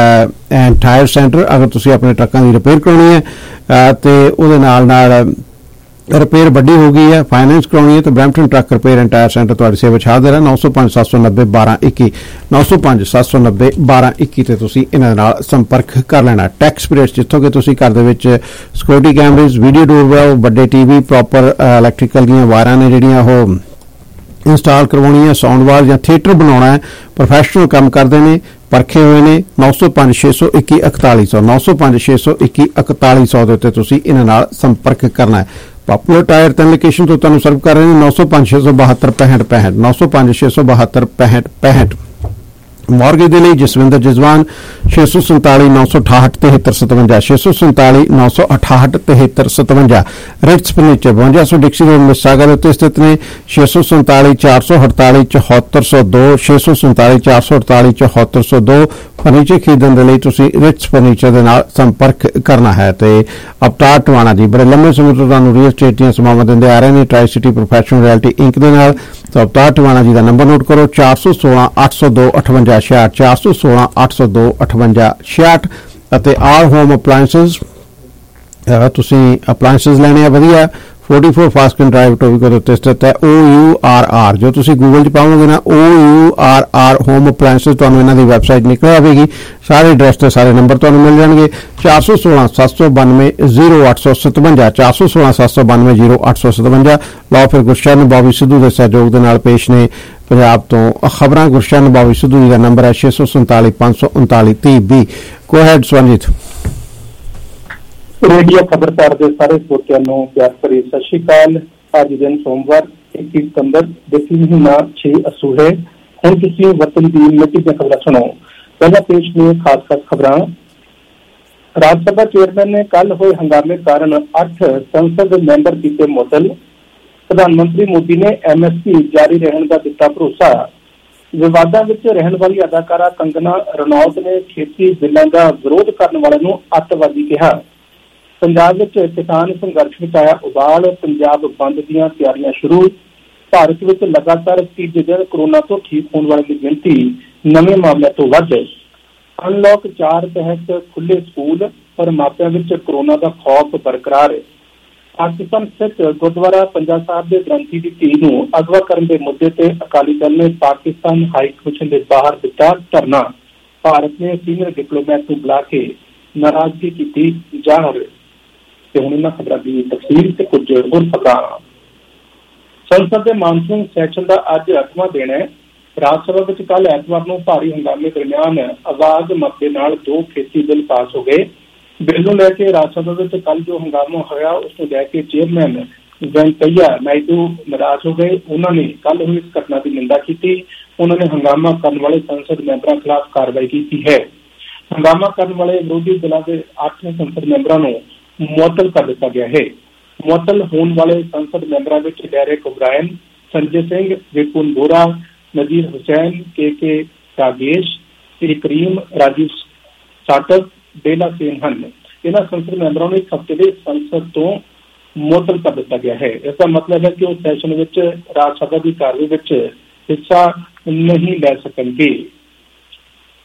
and tyre centre, ਅਗਰ ਤੁਸੀਂ ਆਪਣੇ ਟਰੱਕਾਂ ਦੀ ਰਿਪੇਅਰ ਕਰਾਉਣੀ ਹੈ ਤੇ ਉਹਦੇ ਨਾਲ ਨਾਲ ਰਿਪੇਅਰ ਵੱਡੀ ਹੋ ਗਈ ਹੈ, ਫਾਈਨੈਂਸ ਕਰਾਉਣੀ ਹੈ ਤਾਂ Brampton truck repair and tyre centre ਤੁਹਾਡੀ ਸੇਵਾ ਵਿੱਚ ਹਾਜ਼ਰ ਹੈ। ਨੌ ਸੌ ਪੰਜ ਸੱਤ ਸੌ ਨੱਬੇ ਬਾਰਾਂ ਇੱਕੀ ਨੌ ਸੌ ਪੰਜ ਸੱਤ ਸੌ ਨੱਬੇ ਬਾਰਾਂ ਇੱਕੀ ਤੇ ਤੁਸੀਂ ਇਹਨਾਂ ਨਾਲ ਸੰਪਰਕ ਕਰ ਲੈਣਾ। ਟੈਕਸ ਪੀਰੀਅਡ ਜਿੱਥੋਂ ਕਿ ਤੁਸੀਂ ਘਰ ਦੇ ਵਿੱਚ ਸਿਕਿਉਰਿਟੀ ਕੈਮਰੇਜ਼, ਵੀਡੀਓ ਡੋਰਬੈਲ, ਵੱਡੇ ਟੀਵੀ, ਪ੍ਰੋਪਰ ਇਲੈਕਟ੍ਰੀਕਲ ਦੀਆਂ ਵਾਇਰਾਂ ਨੇ ਜਿਹੜੀਆਂ ਉਹ ਇੰਸਟਾਲ ਕਰਵਾਉਣੀ ਹੈ, ਸਾਊਂਡ ਬਾਰ ਜਾਂ ਥੀਏਟਰ ਬਣਾਉਣਾ ਹੈ, ਪ੍ਰੋਫੈਸ਼ਨਲ ਕੰਮ ਕਰਦੇ ਨੇ, ਪਰਖੇ ਹੋਏ ਨੇ। ਨੌ ਸੌ ਪੰਜ ਛੇ ਸੌ ਇੱਕੀ ਇਕਤਾਲੀ ਸੌ ਨੌ ਸੌ ਪੰਜ ਛੇ ਸੌ ਇੱਕੀ ਇਕਤਾਲੀ ਸੌ ਦੇ ਉੱਤੇ ਤੁਸੀਂ ਇਹਨਾਂ ਨਾਲ ਸੰਪਰਕ ਕਰਨਾ ਹੈ। ਪਾਪੂਲਰ ਟਾਇਰ ਤਿੰਨ ਲੋਕੇਸ਼ਨ ਤੋਂ ਤੁਹਾਨੂੰ ਸਰਵ ਕਰ ਰਹੇ ਨੇ। ਨੌ ਸੌ ਪੰਜ ਛੇ ਸੌ ਬਹੱਤਰ ਪੈਂਹਠ ਪੈਂਹਠ ਨੌ ਸੌ ਪੰਜ ਛੇ ਸੌ ਬਹੱਤਰ ਪੈਂਹਠ ਪੈਂਹਠ ਮੌਰਗੇਜ ਦੇ ਲਈ ਜਸਵਿੰਦਰ ਜਜ਼ਵਾਨ ਛੇ ਸੌ ਸੰਤਾਲੀ ਨੌ ਸੌ ਅਠਾਹਠ ਤਿਹੱਤਰ ਸਤਵੰਜਾ ਛੇ ਸੌ ਸੰਤਾਲੀ ਨੌ ਸੌ ਅਠਾਹਠ ਤਿਹੱਤਰ ਸਤਵੰਜਾ ਰਿਟਸ ਫਰਨੀਚਰ ਬਵੰਜਾ ਸੌ ਡਿਕਸੀ ਰੋਡ ਮਿਸਾਗਾ ਦੇ ਉੱਤੇ ਸਥਿਤ ਨੇ। ਛੇ ਸੌ ਸੰਤਾਲੀ ਚਾਰ ਸੌ ਅਠਤਾਲੀ ਚੌਹੱਤਰ ਸੌ ਦੋ ਛੇ ਸੌ ਸੰਤਾਲੀ ਚਾਰ ਸੌ ਅਠਤਾਲੀ ਚੌਹੱਤਰ ਸੌ ਦੋ ਫਰਨੀਚਰ ਖਰੀਦਣ ਦੇ ਲਈ ਤੁਸੀਂ ਰਿਟਸ ਫਰਨੀਚਰ ਦੇ ਨਾਲ ਸੰਪਰਕ ਕਰਨਾ ਹੈ। ਤੇ ਅਵਤਾਰ ਟਵਾਣਾ ਜੀ ਬੜੇ ਲੰਮੇ ਸਮੇਂ ਤੋਂ ਤੁਹਾਨੂੰ ਰੀਅਲ ਸਟੇਟ ਦੀਆਂ ਸੇਵਾਵਾਂ ਦਿੰਦੇ ਆ ਰਹੇ ਨੇ tri city professional realty inc ਦੇ ਨਾਲ। ਤਾਂ ਅਵਤਾਰ ਟਵਾਣਾ ਜੀ ਦਾ ਨੰਬਰ ਨੋਟ ਕਰੋ ਚਾਰ ਸੌ ਸੋਲਾਂ ਅੱਠ ਸੌ ਦੋ ਅਠਵੰਜਾ ਛਿਆਹਠ ਚਾਰ ਸੌ ਸੋਲਾਂ ਅੱਠ ਸੌ ਦੋ ਅਠਵੰਜਾ ਛਿਆਹਠ। ਅਤੇ ਆਲ ਹੋਮ ਅਪਲਾਇੰਸਸ, ਤੁਸੀਂ ਅਪਲਾਇੰਸਸ ਲੈਣੇ ਆ ਵਧੀਆ ਚੌਵਾਂ ਫਾਸਕਨ ਡਰਾਈਵ ਟੋਬੀਕੋ ਦੇ ਉੱਤੇ ਸਥਿਤ ਹੈ। ਓ ਯੂ ਆਰ ਆਰ ਜੋ ਤੁਸੀਂ ਗੂਗਲ 'ਚ ਪਾਓਗੇ ਨਾ O U R R home appliances ਤੁਹਾਨੂੰ ਇਹਨਾਂ ਦੀ ਵੈਬਸਾਈਟ ਨਿਕਲ ਆਵੇਗੀ। ਸਾਰੇ ਐਡਰੈਸ ਤੇ ਸਾਰੇ ਨੰਬਰ ਤੁਹਾਨੂੰ ਮਿਲ ਜਾਣਗੇ। ਚਾਰ ਸੌ ਸੋਲਾਂ ਸੱਤ ਸੌ ਬਾਨਵੇਂ ਜ਼ੀਰੋ ਅੱਠ ਸੌ ਸਤਵੰਜਾ ਚਾਰ ਸੌ ਸੋਲਾਂ ਸੱਤ ਸੌ ਬਾਨਵੇਂ ਜ਼ੀਰੋ ਅੱਠ ਸੌ ਸਤਵੰਜਾ। ਲਓ ਫਿਰ ਗੁਰਸ਼ਨ ਬੌਬੀ ਸਿੱਧੂ ਦੇ ਸਹਿਯੋਗ ਦੇ ਨਾਲ ਪੇਸ਼ ਨੇ ਪੰਜਾਬ ਤੋਂ ਖਬਰਾਂ। ਗੁਰਸ਼ਨ ਬੌਬੀ ਸਿੱਧੂ ਜੀ ਦਾ ਨੰਬਰ ਹੈ ਛੇ ਸੌ ਸੰਤਾਲੀ ਪੰਜ ਸੌ ਉਨਤਾਲੀ ਤੀਹ ਵੀਹ। Go ahead ਸਵੰਜੀਤ। ਰੇਡੀਓ ਖਬਰਸਾਰ ਦੇ ਸਾਰੇ ਸਰੋਤਿਆਂ ਨੂੰ ਪਿਆਰ ਭਰੀ ਸਤਿ ਸ਼੍ਰੀ ਅਕਾਲ। ਅੱਜ ਦਿਨ ਸੋਮਵਾਰ ਇੱਕੀ ਸਤੰਬਰ ਦੇਖੀ ਮਹੀਨਾ ਛੇ ਅਸੂਹੇ। ਹੁਣ ਤੁਸੀਂ ਵਤਨ ਦੀ ਮਿੱਟੀ ਦੀਆਂ ਖਬਰਾਂ ਸੁਣੋ। ਪਹਿਲਾਂ ਪੇਸ਼ ਨੇ ਖਾਸ ਖਾਸ ਖਬਰਾਂ। ਰਾਜ ਸਭਾ ਚੇਅਰਮੈਨ ਨੇ ਕੱਲ ਹੋਏ ਹੰਗਾਮੇ ਕਾਰਨ ਅੱਠ ਸੰਸਦ ਮੈਂਬਰ ਕੀਤੇ ਮੁਅੱਤਲ। ਪ੍ਰਧਾਨ ਮੰਤਰੀ ਮੋਦੀ ਨੇ ਐਮ ਐਸ ਪੀ ਜਾਰੀ ਰਹਿਣ ਦਾ ਦਿੱਤਾ ਭਰੋਸਾ। ਵਿਵਾਦਾਂ ਵਿੱਚ ਰਹਿਣ ਵਾਲੀ ਅਦਾਕਾਰਾ ਕੰਗਨਾ ਰਣੌਤ ਨੇ ਖੇਤੀ ਬਿੱਲਾਂ ਦਾ ਵਿਰੋਧ ਕਰਨ ਵਾਲਿਆਂ ਨੂੰ ਅੱਤਵਾਦੀ ਕਿਹਾ। ਪੰਜਾਬ ਵਿੱਚ ਕਿਸਾਨ ਸੰਘਰਸ਼ ਵਿੱਚ ਆਇਆ ਉਬਾਲ। ਪੰਜਾਬ ਬੰਦ ਦੀਆਂ ਤਿਆਰੀਆਂ ਸ਼ੁਰੂ। ਭਾਰਤ ਵਿੱਚ ਲਗਾਤਾਰ ਤੀਜੇ ਦਿਨ ਕੋਰੋਨਾ ਤੋਂ ਠੀਕ ਹੋਣ ਵਾਲਿਆਂ ਦੀ ਗਿਣਤੀ ਨਵੇਂ ਮਾਮਲਿਆਂ ਤੋਂ ਵੱਧ। ਅਨਲੌਕ ਚਾਰ ਤਹਿਤ ਖੁੱਲੇ ਸਕੂਲ ਪਰ ਮਾਪਿਆਂ ਵਿੱਚ ਕੋਰੋਨਾ ਦਾ ਖੌਫ ਬਰਕਰਾਰ। ਪਾਕਿਸਤਾਨ ਸਥਿਤ ਗੁਰਦੁਆਰਾ ਪੰਜਾ ਸਾਹਿਬ ਦੇ ਗ੍ਰੰਥੀ ਦੀ ਧੀ ਨੂੰ ਅਗਵਾ ਕਰਨ ਦੇ ਮੁੱਦੇ ਤੇ ਅਕਾਲੀ ਦਲ ਨੇ ਪਾਕਿਸਤਾਨ ਹਾਈ ਕਮਿਸ਼ਨ ਦੇ ਬਾਹਰ ਦਿੱਤਾ ਧਰਨਾ। ਭਾਰਤ ਨੇ ਸੀਨੀਅਰ ਡਿਪਲੋਮੈਟ ਨੂੰ ਬੁਲਾ ਕੇ ਨਾਰਾਜ਼ਗੀ ਕੀਤੀ ਜ਼ਾਹਰ। ਤੇ ਹੁਣ ਇਹਨਾਂ ਖਬਰਾਂ ਦੀ ਤਫਸੀਲ ਤੇ ਕੁਝ ਹੋਰ ਪਤਾ। ਸੰਸਦ ਦੇ ਮਾਨਸੂਨ ਸੈਸ਼ਨ ਦਾ ਅੱਜ ਅੱਠਵਾਂ ਦਿਨ ਹੈ। ਰਾਜ ਸਭਾ ਵਿੱਚ ਕੱਲ ਐਤਵਾਰ ਨੂੰ ਭਾਰੀ ਹੰਗਾਮੇ ਦਰਮਿਆਨ ਆਵਾਜ਼ ਮਤ ਦੇ ਨਾਲ ਦੋ ਖੇਤੀ ਬਿੱਲ ਪਾਸ ਹੋ ਗਏ। ਬਿੱਲ ਨੂੰ ਲੈ ਕੇ ਰਾਜ ਸਭਾ ਵਿੱਚ ਕੱਲ ਜੋ ਹੰਗਾਮਾ ਹੋਇਆ ਉਸ ਨੂੰ ਲੈ ਕੇ ਚੇਅਰਮੈਨ ਵੈਂਕਈਆ ਨਾਇਡੂ ਨਾਰਾਜ਼ ਹੋ ਗਏ। ਉਹਨਾਂ ਨੇ ਕੱਲ ਹੋਈ ਇਸ ਘਟਨਾ ਦੀ ਨਿੰਦਾ ਕੀਤੀ। ਉਹਨਾਂ ਨੇ ਹੰਗਾਮਾ ਕਰਨ ਵਾਲੇ ਸੰਸਦ ਮੈਂਬਰਾਂ ਖਿਲਾਫ ਕਾਰਵਾਈ ਕੀਤੀ ਹੈ। ਹੰਗਾਮਾ ਕਰਨ ਵਾਲੇ ਵਿਰੋਧੀ ਦਲਾਂ ਦੇ ਅੱਠ ਸੰਸਦ ਮੈਂਬਰਾਂ ਨੂੰ ਮੁਅੱਤਲ ਕਰ ਦਿੱਤਾ ਗਿਆ ਹੈ। ਮੁਅੱਤਲ ਹੋਣ ਵਾਲੇ ਸੰਸਦ ਮੈਂਬਰਾਂ ਵਿੱਚ Derek O'Brien, Sanjay Singh, Ripun Bora, Nazir Hussain, K K Ragesh, Sri Karim, Rajeev Satav, Dola Sen ਹਨ। ਇਹਨਾਂ ਸੰਸਦ ਮੈਂਬਰਾਂ ਨੂੰ ਇੱਕ ਹਫ਼ਤੇ ਦੇ ਸੰਸਦ ਤੋਂ ਮੁਅੱਤਲ ਕਰ ਦਿੱਤਾ ਗਿਆ ਹੈ। ਇਸ ਦਾ ਮਤਲਬ ਹੈ ਕਿ ਉਹ ਸੈਸ਼ਨ ਵਿੱਚ ਰਾਜ ਸਭਾ ਦੀ ਕਾਰਵਾਈ ਵਿੱਚ ਹਿੱਸਾ ਨਹੀਂ ਲੈ ਸਕਣਗੇ।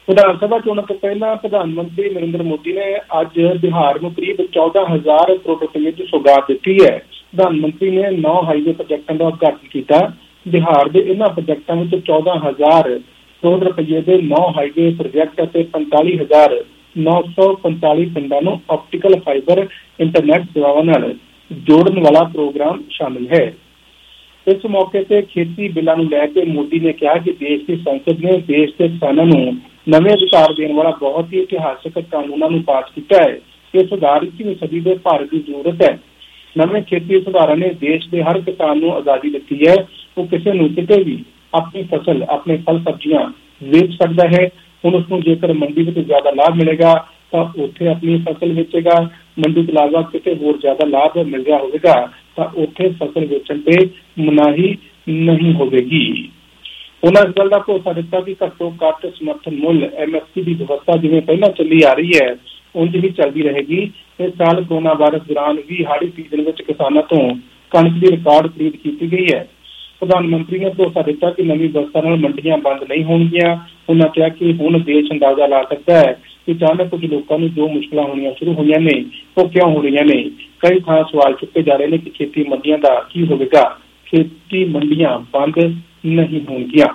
ਵਿਧਾਨ ਸਭਾ ਚੋਣਾਂ ਤੋਂ ਪਹਿਲਾਂ ਪ੍ਰਧਾਨ ਮੰਤਰੀ ਨਰਿੰਦਰ ਮੋਦੀ ਨੇ ਅੱਜ ਬਿਹਾਰ ਨੂੰ ਕਰੀਬ ਚੌਦਾਂ ਹਜ਼ਾਰ ਕਰੋੜ ਰੁਪਏ ਦੀ ਸੌਗਾਤ ਦਿੱਤੀ ਹੈ। ਪ੍ਰਧਾਨ ਮੰਤਰੀ ਨੇ ਨੌ ਹਾਈਵੇ ਪ੍ਰੋਜੈਕਟਾਂ ਦਾ ਉਦਘਾਟਨ ਕੀਤਾ। ਬਿਹਾਰ ਦੇ ਇਹਨਾਂ ਪ੍ਰੋਜੈਕਟਾਂ ਵਿੱਚ ਚੌਦਾਂ ਹਜ਼ਾਰ ਕਰੋੜ ਰੁਪਏ ਦੇ ਨੌ ਹਾਈਵੇ ਪ੍ਰੋਜੈਕਟ ਅਤੇ ਪੰਤਾਲੀ ਹਜ਼ਾਰ ਨੌ ਸੌ ਪੰਤਾਲੀ ਪਿੰਡਾਂ ਨੂੰ ਆਪਟੀਕਲ ਫਾਈਬਰ ਇੰਟਰਨੈਟ ਸੇਵਾਵਾਂ ਨਾਲ ਜੋੜਨ ਵਾਲਾ ਪ੍ਰੋਗਰਾਮ ਸ਼ਾਮਿਲ ਹੈ। ਇਸ ਮੌਕੇ ਤੇ ਖੇਤੀ ਬਿੱਲਾਂ ਨੂੰ ਲੈ ਕੇ ਮੋਦੀ ਨੇ ਕਿਹਾ ਕਿ ਦੇਸ਼ ਦੀ ਸੰਸਦ ਨੇ ਦੇਸ਼ ਦੇ ਕਿਸਾਨਾਂ ਨੂੰ ਨਵੇਂ ਅਧਿਕਾਰ ਦੇਣ ਵਾਲਾ ਬਹੁਤ ਹੀ ਇਤਿਹਾਸਕ ਕਾਨੂੰਨਾਂ ਨੂੰ ਪਾਸ ਕੀਤਾ ਹੈ। ਇਹ ਸੁਧਾਰ ਇੱਕੀਵੀਂ ਸਦੀ ਦੇ ਭਾਰਤ ਦੀ ਜ਼ਰੂਰਤ ਹੈ। ਨਵੇਂ ਖੇਤੀ ਸੁਧਾਰਾਂ ਨੇ ਦੇਸ਼ ਦੇ ਹਰ ਕਿਸਾਨ ਨੂੰ ਆਜ਼ਾਦੀ ਦਿੱਤੀ ਹੈ। ਉਹ ਕਿਸੇ ਨੂੰ ਕਿਤੇ ਵੀ ਆਪਣੀ ਫਸਲ, ਆਪਣੇ ਫਲ ਸਬਜ਼ੀਆਂ ਵੇਚ ਸਕਦਾ ਹੈ। ਹੁਣ ਉਸਨੂੰ ਜੇਕਰ ਮੰਡੀ ਵਿੱਚ ਜ਼ਿਆਦਾ ਲਾਭ ਮਿਲੇਗਾ ਤਾਂ ਉੱਥੇ ਆਪਣੀ ਫਸਲ ਵੇਚੇਗਾ। ਮੰਡੀ ਤੋਂ ਇਲਾਵਾ ਕਿਤੇ ਹੋਰ ਜ਼ਿਆਦਾ ਲਾਭ ਮਿਲ ਰਿਹਾ ਹੋਵੇਗਾ ਤਾਂ ਉੱਥੇ ਫਸਲ ਵੇਚਣ ਤੇ ਮਨਾਹੀ ਨਹੀਂ ਹੋਵੇਗੀ। ਉਹਨਾਂ ਇਸ ਗੱਲ ਦਾ ਭਰੋਸਾ ਦਿੱਤਾ ਕਿ ਘੱਟੋ ਘੱਟ ਸਮਰਥਨ ਮੁੱਲ ਐਮ ਐਸ ਪੀ ਦੀ ਵਿਵਸਥਾ ਜਿਵੇਂ ਪਹਿਲਾਂ ਚੱਲੀ ਆ ਰਹੀ ਹੈ ਉਂਝ ਹੀ ਚੱਲਦੀ ਰਹੇਗੀ। ਇਸ ਸਾਲ ਕੋਰੋਨਾ ਵਾਇਰਸ ਦੌਰਾਨ ਵੀ ਹਾੜੀ ਸੀਜ਼ਨ ਵਿੱਚ ਕਿਸਾਨਾਂ ਤੋਂ ਕਣਕ ਦੀ ਰਿਕਾਰਡ ਖਰੀਦ ਕੀਤੀ ਗਈ ਹੈ। ਪ੍ਰਧਾਨ ਮੰਤਰੀ ਨੇ ਭਰੋਸਾ ਦਿੱਤਾ ਕਿ ਨਵੀਂ ਵਿਵਸਥਾ ਨਾਲ ਮੰਡੀਆਂ ਬੰਦ ਨਹੀਂ ਹੋਣਗੀਆਂ। ਉਹਨਾਂ ਕਿਹਾ ਕਿ ਹੁਣ ਦੇਸ਼ ਅੰਦਾਜ਼ਾ ਲਾ ਸਕਦਾ ਹੈ ਕਿ ਅਚਾਨਕ ਕੁਝ ਲੋਕਾਂ ਨੂੰ ਜੋ ਮੁਸ਼ਕਲਾਂ ਹੋਣੀਆਂ ਸ਼ੁਰੂ ਹੋਈਆਂ ਨੇ ਉਹ ਕਿਉਂ ਹੋ ਰਹੀਆਂ ਨੇ। ਕਈ ਥਾਂ ਸਵਾਲ ਚੁੱਕੇ ਜਾ ਰਹੇ ਨੇ ਕਿ ਖੇਤੀ ਮੰਡੀਆਂ ਦਾ ਕੀ ਹੋਵੇਗਾ। ਖੇਤੀ ਮੰਡੀਆਂ ਬੰਦ ਨਹੀਂ ਹੋਣਗੀਆਂ।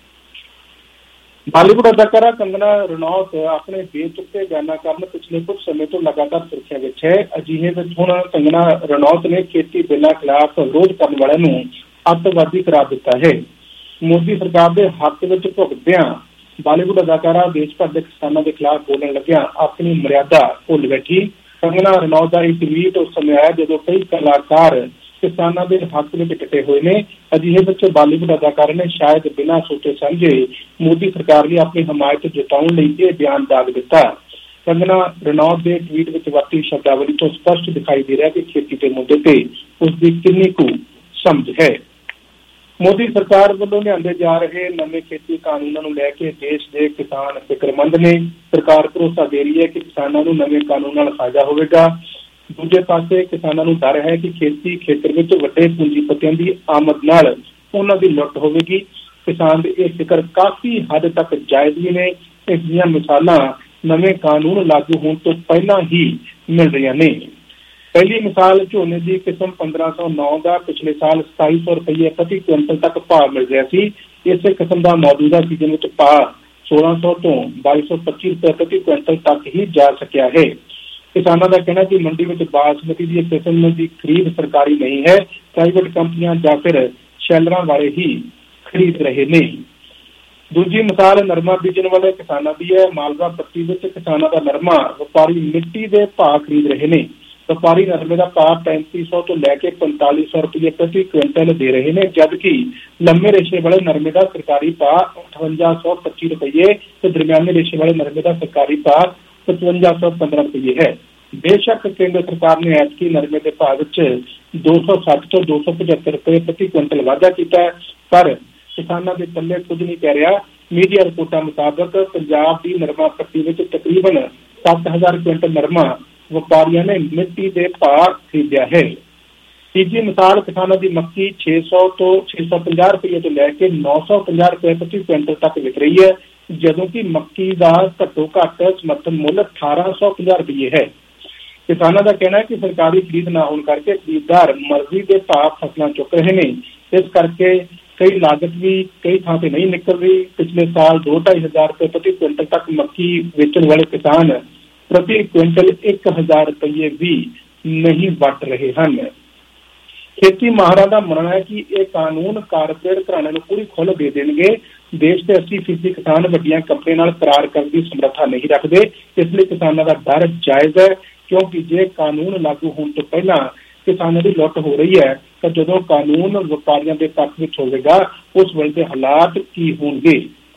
ਬਾਲੀਵੁੱਡ ਅਦਾਕਾਰਾ ਕੰਗਨਾ ਰਣੌਤ ਆਪਣੇ ਬੇਤੁਕੇ ਬਿਆਨਾਂ ਕਾਰਨ ਪਿਛਲੇ ਕੁਝ ਸਮੇਂ ਤੋਂ ਲਗਾਤਾਰ ਸੁਰਖੀਆਂ ਵਿੱਚ ਹੈ। ਅਜਿਹੇ ਵਿੱਚ ਹੁਣ ਕੰਗਨਾ ਰਣੌਤ ਨੇ ਖੇਤੀ ਬਿੱਲਾਂ ਖਿਲਾਫ ਵਿਰੋਧ ਕਰਨ ਵਾਲਿਆਂ ਨੂੰ ਅੱਤਵਾਦੀ ਕਰਾਰ ਦਿੱਤਾ ਹੈ। ਮੋਦੀ ਸਰਕਾਰ ਦੇ ਹੱਕ ਵਿੱਚ ਭੁਗਤਦਿਆਂ ਬਾਲੀਵੁੱਡ ਅਦਾਕਾਰਾ ਦੇਸ਼ ਭਰ ਦੇ ਕਿਸਾਨਾਂ ਦੇ ਖਿਲਾਫ ਬੋਲਣ ਲੱਗਿਆ ਆਪਣੀ ਮਰਿਆਦਾ ਭੁੱਲ ਬੈਠੀ। ਕੰਗਨਾ ਰਣੌਤ ਦਾ ਇਹ ਟਵੀਟ ਉਸ ਸਮੇਂ ਆਇਆ ਜਦੋਂ ਕਈ ਕਲਾਕਾਰ ਕਿਸਾਨਾਂ ਦੇ ਹੱਕ ਵਿੱਚ ਡਟੇ ਹੋਏ ਨੇ। ਅਜਿਹੇ ਵਿੱਚ ਬਾਲੀਵੁੱਡ ਅਦਾਕਾਰਾ ਨੇ ਸ਼ਾਇਦ ਬਿਨਾਂ ਸੋਚੇ ਸਮਝੇ ਮੋਦੀ ਸਰਕਾਰ ਲਈ ਆਪਣੀ ਹਮਾਇਤ ਜਤਾਉਣ ਲਈ ਇਹ ਬਿਆਨ ਦਾਗ ਦਿੱਤਾ। ਕੰਗਨਾ ਰਣੌਤ ਦੇ ਟਵੀਟ ਵਿੱਚ ਵਰਤੀ ਸ਼ਬਦਾਵਲੀ ਤੋਂ ਸਪਸ਼ਟ ਦਿਖਾਈ ਦੇ ਰਿਹਾ ਕਿ ਖੇਤੀ ਦੇ ਮੁੱਦੇ ਤੇ ਉਸ ਦੀ ਕਿੰਨੀ ਕੁ ਸਮਝ ਹੈ। ਮੋਦੀ ਸਰਕਾਰ ਵੱਲੋਂ ਲਿਆਂਦੇ ਜਾ ਰਹੇ ਨਵੇਂ ਖੇਤੀ ਕਾਨੂੰਨਾਂ ਨੂੰ ਲੈ ਕੇ ਦੇਸ਼ ਦੇ ਕਿਸਾਨ ਫਿਕਰਮੰਦ ਨੇ। ਸਰਕਾਰ ਭਰੋਸਾ ਦੇ ਰਹੀ ਹੈ ਕਿ ਕਿਸਾਨਾਂ ਨੂੰ ਨਵੇਂ ਕਾਨੂੰਨ ਨਾਲ ਫਾਇਦਾ ਹੋਵੇਗਾ। ਦੂਜੇ ਪਾਸੇ ਕਿਸਾਨਾਂ ਨੂੰ ਡਰ ਹੈ ਕਿ ਖੇਤੀ ਖੇਤਰ ਵਿੱਚ ਵੱਡੇ ਪੂੰਜੀਪਤੀਆਂ ਦੀ ਆਮਦ ਨਾਲ ਉਹਨਾਂ ਦੀ ਲੁੱਟ ਹੋਵੇਗੀ। ਕਿਸਾਨ ਦੇ ਇਹ ਫਿਕਰ ਕਾਫੀ ਹੱਦ ਤੱਕ ਜਾਇਜ਼ ਵੀ ਨੇ। ਇਸ ਦੀਆਂ ਮਿਸਾਲਾਂ ਨਵੇਂ ਕਾਨੂੰਨ ਲਾਗੂ ਹੋਣ ਤੋਂ ਪਹਿਲਾਂ ਹੀ ਮਿਲ ਰਹੀਆਂ ਨੇ। ਪਹਿਲੀ ਮਿਸਾਲ ਝੋਨੇ ਦੀ ਕਿਸਮ ਪੰਦਰਾਂ ਸੌ ਨੌ ਦਾ ਪਿਛਲੇ ਸਾਲ ਸਤਾਈ ਸੌ ਰੁਪਏ ਪ੍ਰਤੀ ਕੁਇੰਟਲ ਤੱਕ ਭਾਅ ਮਿਲ ਰਿਹਾ ਸੀ। ਇਸੇ ਕਿਸਮ ਦਾ ਮੌਜੂਦਾ ਸੀਜ਼ਨ ਵਿੱਚ ਭਾਅ ਸੋਲਾਂ ਸੌ ਤੋਂ ਬਾਈ ਸੌ ਪੱਚੀ ਰੁਪਏ ਪ੍ਰਤੀ ਕੁਇੰਟਲ ਤੱਕ ਹੀ ਜਾ ਸਕਿਆ ਹੈ। ਕਿਸਾਨਾਂ ਦਾ ਕਹਿਣਾ ਕਿ ਮੰਡੀ ਵਿੱਚ ਬਾਸਮਤੀ ਦੀ ਕਿਸਮ ਦੀ ਖਰੀਦ ਸਰਕਾਰੀ ਨਹੀਂ ਹੈ। ਪ੍ਰਾਈਵੇਟ ਕੰਪਨੀਆਂ ਜਾਂ ਫਿਰ ਸ਼ੈਲਰਾਂ ਵਾਲੇ ਹੀ ਖਰੀਦ ਰਹੇ ਨੇ। ਦੂਜੀ ਮਿਸਾਲ ਨਰਮਾ ਬੀਜਣ ਵਾਲੇ ਕਿਸਾਨਾਂ ਦੀ ਹੈ। ਮਾਲਵਾ ਪੱਟੀ ਵਿੱਚ ਕਿਸਾਨਾਂ ਦਾ ਨਰਮਾ ਵਪਾਰੀ ਮਿੱਟੀ ਦੇ ਭਾਅ ਖਰੀਦ ਰਹੇ ਨੇ। ਵਪਾਰੀ ਨਰਮੇ ਦਾ ਭਾਅ ਪੈਂਤੀ ਸੌ ਤੋਂ ਲੈ ਕੇ ਪੰਤਾਲੀ ਸੌ ਰੁਪਏ ਪ੍ਰਤੀ ਕੁਇੰਟਲ ਦੇ ਰਹੇ ਨੇ, ਜਦਕਿ ਲੰਮੇ ਰੇਸ਼ੇ ਵਾਲੇ ਨਰਮੇ ਦਾ ਸਰਕਾਰੀ ਭਾਅ ਅਠਵੰਜਾ ਸੌ ਪੱਚੀ ਰੁਪਏ ਤੇ ਦਰਮਿਆਨੇ ਰੇਸ਼ੇ ਵਾਲੇ ਨਰਮੇ ਦਾ ਸਰਕਾਰੀ ਭਾਅ ਪਚਵੰਜਾ ਸੌ ਪੰਦਰਾਂ ਰੁਪਏ ਹੈ। ਬੇਸ਼ੱਕ ਕੇਂਦਰ ਸਰਕਾਰ ਨੇ ਐਤਕੀ ਨਰਮੇ ਦੇ ਭਾਅ ਵਿੱਚ ਦੋ ਸੌ ਸੱਠ ਤੋਂ ਦੋ ਸੌ ਪਝੱਤਰ ਰੁਪਏ ਪ੍ਰਤੀ ਕੁਇੰਟਲ ਵਾਧਾ ਕੀਤਾ ਹੈ, ਪਰ ਕਿਸਾਨਾਂ ਦੇ ਪੱਲੇ ਕੁਝ ਨਹੀਂ ਪੈ ਰਿਹਾ। ਮੀਡੀਆ ਰਿਪੋਰਟਾਂ ਮੁਤਾਬਕ ਪੰਜਾਬ ਦੀ ਨਰਮਾ ਪੱਟੀ ਵਿੱਚ ਤਕਰੀਬਨ ਸੱਤ ਹਜ਼ਾਰ ਕੁਇੰਟਲ ਨਰਮਾ ਵਪਾਰੀਆਂ ਨੇ ਮਿੱਟੀ ਦੇ ਭਾਅ ਖਰੀਦਿਆ ਹੈ। ਤੀਜੀ ਮਿਸਾਲ ਕਿਸਾਨਾਂ ਦੀ ਮੱਕੀ ਛੇ ਸੌ ਤੋਂ ਛੇ ਸੌ ਪੰਜਾਹ ਰੁਪਏ ਤੋਂ ਲੈ ਕੇ ਨੌ ਸੌ ਪੰਜਾਹ ਰੁਪਏ ਪ੍ਰਤੀ ਕੁਇੰਟਲ ਤੱਕ ਵਿਕ ਰਹੀ ਹੈ, ਜਦੋਂ ਕਿ ਮੱਕੀ ਦਾ ਘੱਟੋ ਘੱਟ ਸਮਰਥਨ ਮੁੱਲ ਅਠਾਰਾਂ ਸੌ ਪੰਜਾਹ ਰੁਪਏ ਹੈ। ਕਿਸਾਨਾਂ ਦਾ ਕਹਿਣਾ ਹੈ ਕਿ ਸਰਕਾਰੀ ਖਰੀਦ ਨਾ ਹੋਣ ਕਰਕੇ ਖਰੀਦਦਾਰ ਮਰਜ਼ੀ ਦੇ ਭਾਅ ਫਸਲਾਂ ਚੁੱਕ ਰਹੇ ਨੇ। ਇਸ ਕਰਕੇ ਕਈ ਲਾਗਤ ਵੀ ਕਈ ਥਾਂ ਤੇ ਨਹੀਂ ਨਿਕਲ ਰਹੀ। ਪਿਛਲੇ ਸਾਲ ਦੋ ਢਾਈ ਹਜ਼ਾਰ ਰੁਪਏ ਪ੍ਰਤੀ ਕੁਇੰਟਲ ਤੱਕ ਮੱਕੀ ਵੇਚਣ ਵਾਲੇ ਕਿਸਾਨ ਪ੍ਰਤੀ ਕੁਇੰਟਲ ਇੱਕ ਹਜ਼ਾਰ ਰੁਪਏ ਵੀ ਨਹੀਂ ਵੱਟ ਰਹੇ ਹਨ। ਖੇਤੀ ਮਾਹਰਾਂ ਦਾ ਮੰਨਣਾ ਹੈ ਕਿ ਇਹ ਕਾਨੂੰਨ ਕਾਰਪੋਰੇਟ ਘਰਾਣਿਆਂ ਨੂੰ ਪੂਰੀ ਖੁੱਲ੍ਹ ਦੇ ਦੇਣਗੇ। ਦੇਸ਼ ਦੇ ਅੱਸੀ ਫੀਸਦੀ ਕਿਸਾਨ ਵੱਡੀਆਂ ਕੰਪਨੀਆਂ ਨਾਲ ਕਰਾਰ ਕਰਨ ਦੀ ਸਮਰੱਥਾ ਨਹੀਂ ਰੱਖਦੇ। ਇਸ ਲਈ ਕਿਸਾਨਾਂ ਦਾ ਡਰ ਜਾਇਜ਼ ਹੈ, ਕਿਉਂਕਿ ਜੇ ਕਾਨੂੰਨ ਲਾਗੂ ਹੋਣ ਤੋਂ ਪਹਿਲਾਂ ਕਿਸਾਨਾਂ ਦੀ ਲੁੱਟ ਹੋ ਰਹੀ ਹੈ ਤਾਂ ਜਦੋਂ ਕਾਨੂੰਨ ਵਪਾਰੀਆਂ ਦੇ ਪੱਖ ਵਿੱਚ ਹੋਵੇਗਾ ਉਸ ਵੇਲੇ ਦੇ ਹਾਲਾਤ ਕੀ ਹੋਣਗੇ।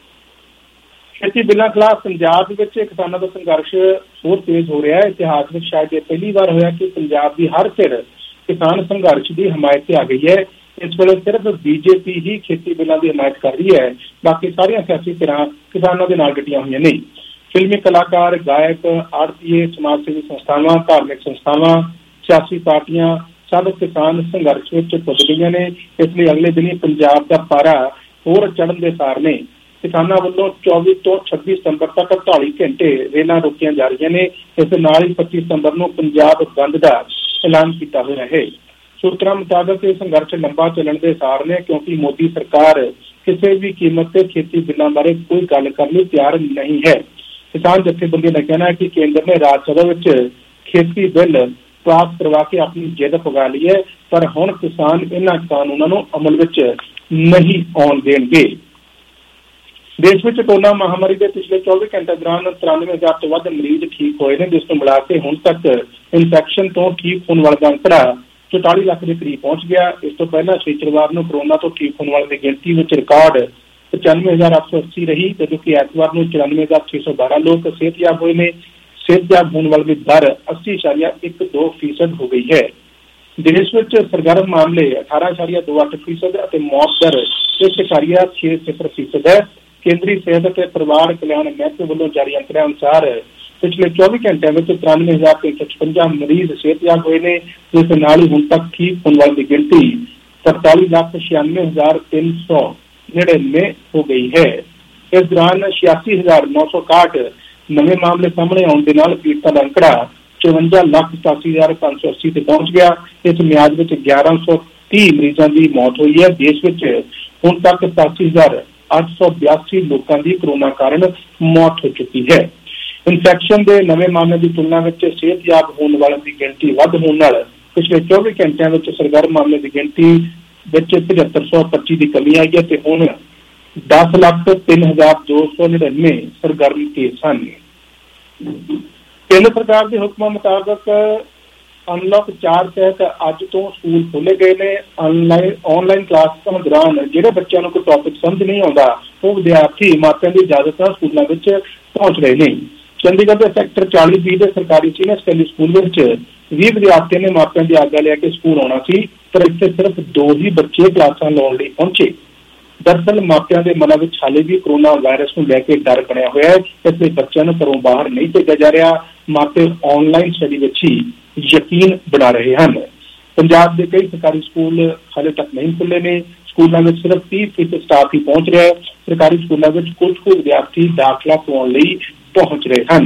ਖੇਤੀ ਬਿੱਲਾਂ ਖਿਲਾਫ ਪੰਜਾਬ ਵਿੱਚ ਕਿਸਾਨਾਂ ਦਾ ਸੰਘਰਸ਼ ਹੋਰ ਤੇਜ਼ ਹੋ ਰਿਹਾ ਹੈ। ਇਤਿਹਾਸ ਵਿੱਚ ਸ਼ਾਇਦ ਇਹ ਪਹਿਲੀ ਵਾਰ ਹੋਇਆ ਕਿ ਪੰਜਾਬ ਦੀ ਹਰ ਧਿਰ ਕਿਸਾਨ ਸੰਘਰਸ਼ ਦੀ ਹਮਾਇਤ ਤੇ ਆ ਗਈ ਹੈ। ਇਸ ਵੇਲੇ ਸਿਰਫ ਬੀਜੇਪੀ ਹੀ ਖੇਤੀ ਬਿੱਲਾਂ ਦੀ ਹਮਾਇਤ ਕਰ ਰਹੀ ਹੈ, ਬਾਕੀ ਸਾਰੀਆਂ ਸਿਆਸੀ ਧਿਰਾਂ ਕਿਸਾਨਾਂ ਦੇ ਨਾਲ ਡਟੀਆਂ ਹੋਈਆਂ ਨੇ। ਫਿਲਮੀ ਕਲਾਕਾਰ, ਗਾਇਕ, ਆੜਤੀਏ, ਸਮਾਜ ਸੇਵੀ ਸੰਸਥਾਵਾਂ, ਧਾਰਮਿਕ ਸੰਸਥਾਵਾਂ, ਸਿਆਸੀ ਪਾਰਟੀਆਂ ਸਭ ਕਿਸਾਨ ਸੰਘਰਸ਼ ਵਿੱਚ ਪੁੱਜ ਗਈਆਂ ਨੇ। ਇਸ ਲਈ ਅਗਲੇ ਦਿਨ ਪੰਜਾਬ ਦਾ ਪਾਰਾ ਹੋਰ ਚੜ੍ਹਨ ਦੇ ਸਾਰ ਨੇ। ਕਿਸਾਨਾਂ ਵੱਲੋਂ ਚੌਵੀ ਤੋਂ ਛੱਬੀ ਸਤੰਬਰ ਤੱਕ ਅੜਤਾਲੀ ਘੰਟੇ ਰੇਲਾਂ ਰੋਕੀਆਂ ਜਾ ਰਹੀਆਂ ਨੇ। ਇਸ ਦੇ ਨਾਲ ਹੀ ਪੱਚੀ ਸਤੰਬਰ ਨੂੰ ਪੰਜਾਬ ਬੰਦ ਦਾ ਐਲਾਨ ਕੀਤਾ ਹੋਇਆ ਹੈ। ਸੂਤਰਾਂ ਮੁਤਾਬਕ ਇਹ ਸੰਘਰਸ਼ ਲੰਬਾ ਚੱਲਣ ਦੇ ਆਸਾਰ ਨੇ, ਕਿਉਂਕਿ ਮੋਦੀ ਸਰਕਾਰ ਕਿਸੇ ਵੀ ਕੀਮਤ ਤੇ ਖੇਤੀ ਬਿੱਲਾਂ ਬਾਰੇ ਕੋਈ ਗੱਲ ਕਰਨ ਲਈ ਤਿਆਰ ਨਹੀਂ ਹੈ। ਕਿਸਾਨ ਜਥੇਬੰਦੀਆਂ ਦਾ ਕਹਿਣਾ ਹੈ ਕਿ ਕੇਂਦਰ ਨੇ ਰਾਜ ਸਭਾ ਵਿੱਚ ਖੇਤੀ ਬਿੱਲ ਪਾਸ ਕਰਵਾ ਕੇ ਆਪਣੀ ਜਿੱਦ ਪੁਗਾ ਲਈ ਹੈ, ਪਰ ਹੁਣ ਕਿਸਾਨ ਇਹਨਾਂ ਕਾਨੂੰਨਾਂ ਨੂੰ ਅਮਲ ਵਿੱਚ ਨਹੀਂ ਆਉਣ ਦੇਣਗੇ। ਦੇਸ਼ ਵਿੱਚ ਕੋਰੋਨਾ ਮਹਾਮਾਰੀ ਦੇ ਪਿਛਲੇ ਚੌਵੀ ਘੰਟੇ ਦੌਰਾਨ ਤਰਾਨਵੇਂ ਹਜ਼ਾਰ ਤੋਂ ਵੱਧ ਮਰੀਜ਼ ਠੀਕ ਹੋਏ ਨੇ, ਜਿਸ ਨੂੰ ਮਿਲਾ ਕੇ ਹੁਣ ਤੱਕ ਇਨਫੈਕਸ਼ਨ ਤੋਂ ਠੀਕ ਹੋਣ ਵਾਲਾ ਦਾ ਅੰਕੜਾ ਚੁਤਾਲੀ ਲੱਖ ਦੇ ਕਰੀਬ ਪਹੁੰਚ ਗਿਆ। ਇਸ ਤੋਂ ਪਹਿਲਾਂ ਸ਼ਨੀਵਾਰ ਨੂੰ ਕੋਰੋਨਾ ਤੋਂ ਠੀਕ ਹੋਣ ਵਾਲਿਆਂ ਦੀ ਗਿਣਤੀ ਵਿੱਚ ਰਿਕਾਰਡ ਪਚਾਨਵੇਂ ਹਜ਼ਾਰ ਅੱਠ ਸੌ ਅੱਸੀ ਰਹੀ, ਜਦੋਂ ਕਿ ਐਤਵਾਰ ਨੂੰ ਚੁਰਾਨਵੇਂ ਹਜ਼ਾਰ ਛੇ ਸੌ ਬਾਰਾਂ ਲੋਕ ਸਿਹਤਯਾਬ ਹੋਏ ਨੇ। ਸਿਹਤਯਾਬ ਹੋਣ ਵਾਲੇ ਦੀ ਦਰ ਅੱਸੀ ਇਸ਼ਾਰੀਆ ਇੱਕ ਦੋ ਫੀਸਦ ਹੋ ਗਈ ਹੈ। ਦੇਸ਼ ਵਿੱਚ ਸਰਗਰਮ ਮਾਮਲੇ ਅਠਾਰਾਂ ਇਸ਼ਾਰੀਆ ਦੋ ਅੱਠ ਫੀਸਦ ਅਤੇ ਮੌਤ ਦਰ ਇੱਕ ਇਸ਼ਾਰੀਆ ਛੇ ਸਿਫਰ ਫੀਸਦ ਹੈ। ਕੇਂਦਰੀ ਸਿਹਤ ਅਤੇ ਪਰਿਵਾਰ ਕਲਿਆਣ ਮਹਿਕਮੇ ਵੱਲੋਂ ਜਾਰੀ ਅੰਕੜਿਆਂ ਅਨੁਸਾਰ ਪਿਛਲੇ ਚੌਵੀ ਘੰਟਿਆਂ ਵਿੱਚ ਤਰਾਨਵੇਂ ਹਜ਼ਾਰ ਤਿੰਨ ਸੌ ਛਪੰਜਾ ਮਰੀਜ਼ ਸਿਹਤਯਾਬ ਹੋਏ ਨੇ, ਜਿਸ ਨਾਲ ਹੀ ਹੁਣ ਤੱਕ ਠੀਕ ਹੋਣ ਵਾਲਿਆਂ ਦੀ ਗਿਣਤੀ ਤਰਤਾਲੀ ਲੱਖ ਛਿਆਨਵੇਂ ਹਜ਼ਾਰ ਤਿੰਨ ਸੌ ਨੜਿਨਵੇਂ ਹੋ ਗਈ ਹੈ। ਇਸ ਦੌਰਾਨ ਛਿਆਸੀ ਹਜ਼ਾਰ ਨੌ ਸੌ ਇਕਾਹਠ ਨਵੇਂ ਮਾਮਲੇ ਸਾਹਮਣੇ ਆਉਣ ਦੇ ਨਾਲ ਪੀੜਤਾਂ ਦਾ ਅੰਕੜਾ ਚੌਵੰਜਾ ਲੱਖ ਸਤਾਸੀ ਹਜ਼ਾਰ ਪੰਜ ਸੌ ਅੱਸੀ ਤੇ ਪਹੁੰਚ ਗਿਆ। ਇਸ ਮਿਆਦ ਵਿੱਚ ਗਿਆਰਾਂ ਸੌ ਤੀਹ ਮਰੀਜ਼ਾਂ ਦੀ ਮੌਤ ਹੋਈ ਹੈ। ਦੇਸ਼ ਵਿੱਚ ਹੁਣ ਤੱਕ ਸਤਾਸੀ ਹਜ਼ਾਰ ਅੱਠ ਸੌ ਬਿਆਸੀ ਲੋਕਾਂ ਦੀ ਕੋਰੋਨਾ ਕਾਰਨ ਮੌਤ ਹੋ ਚੁੱਕੀ ਹੈ। ਇਨਫੈਕਸ਼ਨ ਦੇ ਨਵੇਂ ਮਾਮਲਿਆਂ ਦੀ ਤੁਲਨਾ ਵਿੱਚ ਸਿਹਤਯਾਬ ਹੋਣ ਵਾਲਿਆਂ ਦੀ ਗਿਣਤੀ ਵੱਧ ਹੋਣ ਨਾਲ ਪਿਛਲੇ ਚੌਵੀ ਘੰਟਿਆਂ ਵਿੱਚ ਸਰਗਰਮ ਮਾਮਲੇ ਦੀ ਗਿਣਤੀ ਵਿੱਚ ਪਝੱਤਰ ਸੌ ਪੱਚੀ ਦੀ ਕਮੀ ਆਈ ਹੈ ਤੇ ਹੁਣ ਦਸ ਲੱਖ ਤਿੰਨ ਹਜ਼ਾਰ ਦੋ ਸੌ ਨੜਿਨਵੇਂ ਸਰਗਰਮ ਕੇਸ ਹਨ। ਕੇਂਦਰ ਸਰਕਾਰ ਦੇ ਹੁਕਮਾਂ ਮੁਤਾਬਕ ਅਨਲੌਕ ਚਾਰ ਤਹਿਤ ਅੱਜ ਤੋਂ ਸਕੂਲ ਖੋਲ੍ਹੇ ਗਏ ਨੇ। ਆਨਲਾਈਨ ਆਨਲਾਈਨ ਕਲਾਸਾਂ ਦੌਰਾਨ ਜਿਹੜੇ ਬੱਚਿਆਂ ਨੂੰ ਕੋਈ ਟੌਪਿਕ ਸਮਝ ਨਹੀਂ ਆਉਂਦਾ, ਉਹ ਵਿਦਿਆਰਥੀ ਮਾਪਿਆਂ ਦੀ ਇਜਾਜ਼ਤ ਨਾਲ ਸਕੂਲਾਂ ਵਿੱਚ ਪਹੁੰਚ ਰਹੇ ਨੇ। ਚੰਡੀਗੜ੍ਹ ਦੇ ਸੈਕਟਰ ਚਾਲੀ ਬੀ ਦੇ ਸਰਕਾਰੀ ਸੀਨੀਅਰ ਸੈਕੰਡਰੀ ਸਕੂਲ ਵਿੱਚ ਵੀਹ ਵਿਦਿਆਰਥੀਆਂ ਨੇ ਮਾਪਿਆਂ ਦੀ ਆਗਿਆ ਲੈ ਕੇ ਸਕੂਲ ਆਉਣਾ ਸੀ, ਪਰ ਇੱਥੇ ਸਿਰਫ ਦੋ ਹੀ ਬੱਚੇ ਕਲਾਸਾਂ ਲਾਉਣ ਲਈ ਪਹੁੰਚੇ। ਦਰਅਸਲ ਮਾਪਿਆਂ ਦੇ ਮਨਾਂ ਵਿੱਚ ਹਾਲੇ ਵੀ ਕੋਰੋਨਾ ਵਾਇਰਸ ਨੂੰ ਲੈ ਕੇ ਡਰ ਬਣਿਆ ਹੋਇਆ ਹੈ, ਇਸ ਲਈ ਬੱਚਿਆਂ ਨੂੰ ਘਰੋਂ ਬਾਹਰ ਨਹੀਂ ਭੇਜਿਆ ਜਾ ਰਿਹਾ। ਮਾਪੇ ਆਨਲਾਈਨ ਸਟੱਡੀ ਵਿੱਚ ਹੀ ਯਕੀਨ ਬਣਾ ਰਹੇ ਹਨ। ਪੰਜਾਬ ਦੇ ਕਈ ਸਰਕਾਰੀ ਸਕੂਲ ਹਾਲੇ ਤੱਕ ਨਹੀਂ ਖੁੱਲ੍ਹੇ ਨੇ। ਸਕੂਲਾਂ ਵਿੱਚ ਸਿਰਫ ਤੀਹ ਫੀਸਦ ਸਟਾਫ ਹੀ ਪਹੁੰਚ ਰਿਹਾ ਹੈ। ਸਰਕਾਰੀ ਸਕੂਲਾਂ ਵਿੱਚ ਕੁਝ ਕੁ ਵਿਦਿਆਰਥੀ ਦਾਖਲਾ ਪਾਉਣ ਲਈ ਪਹੁੰਚ ਰਹੇ ਹਨ।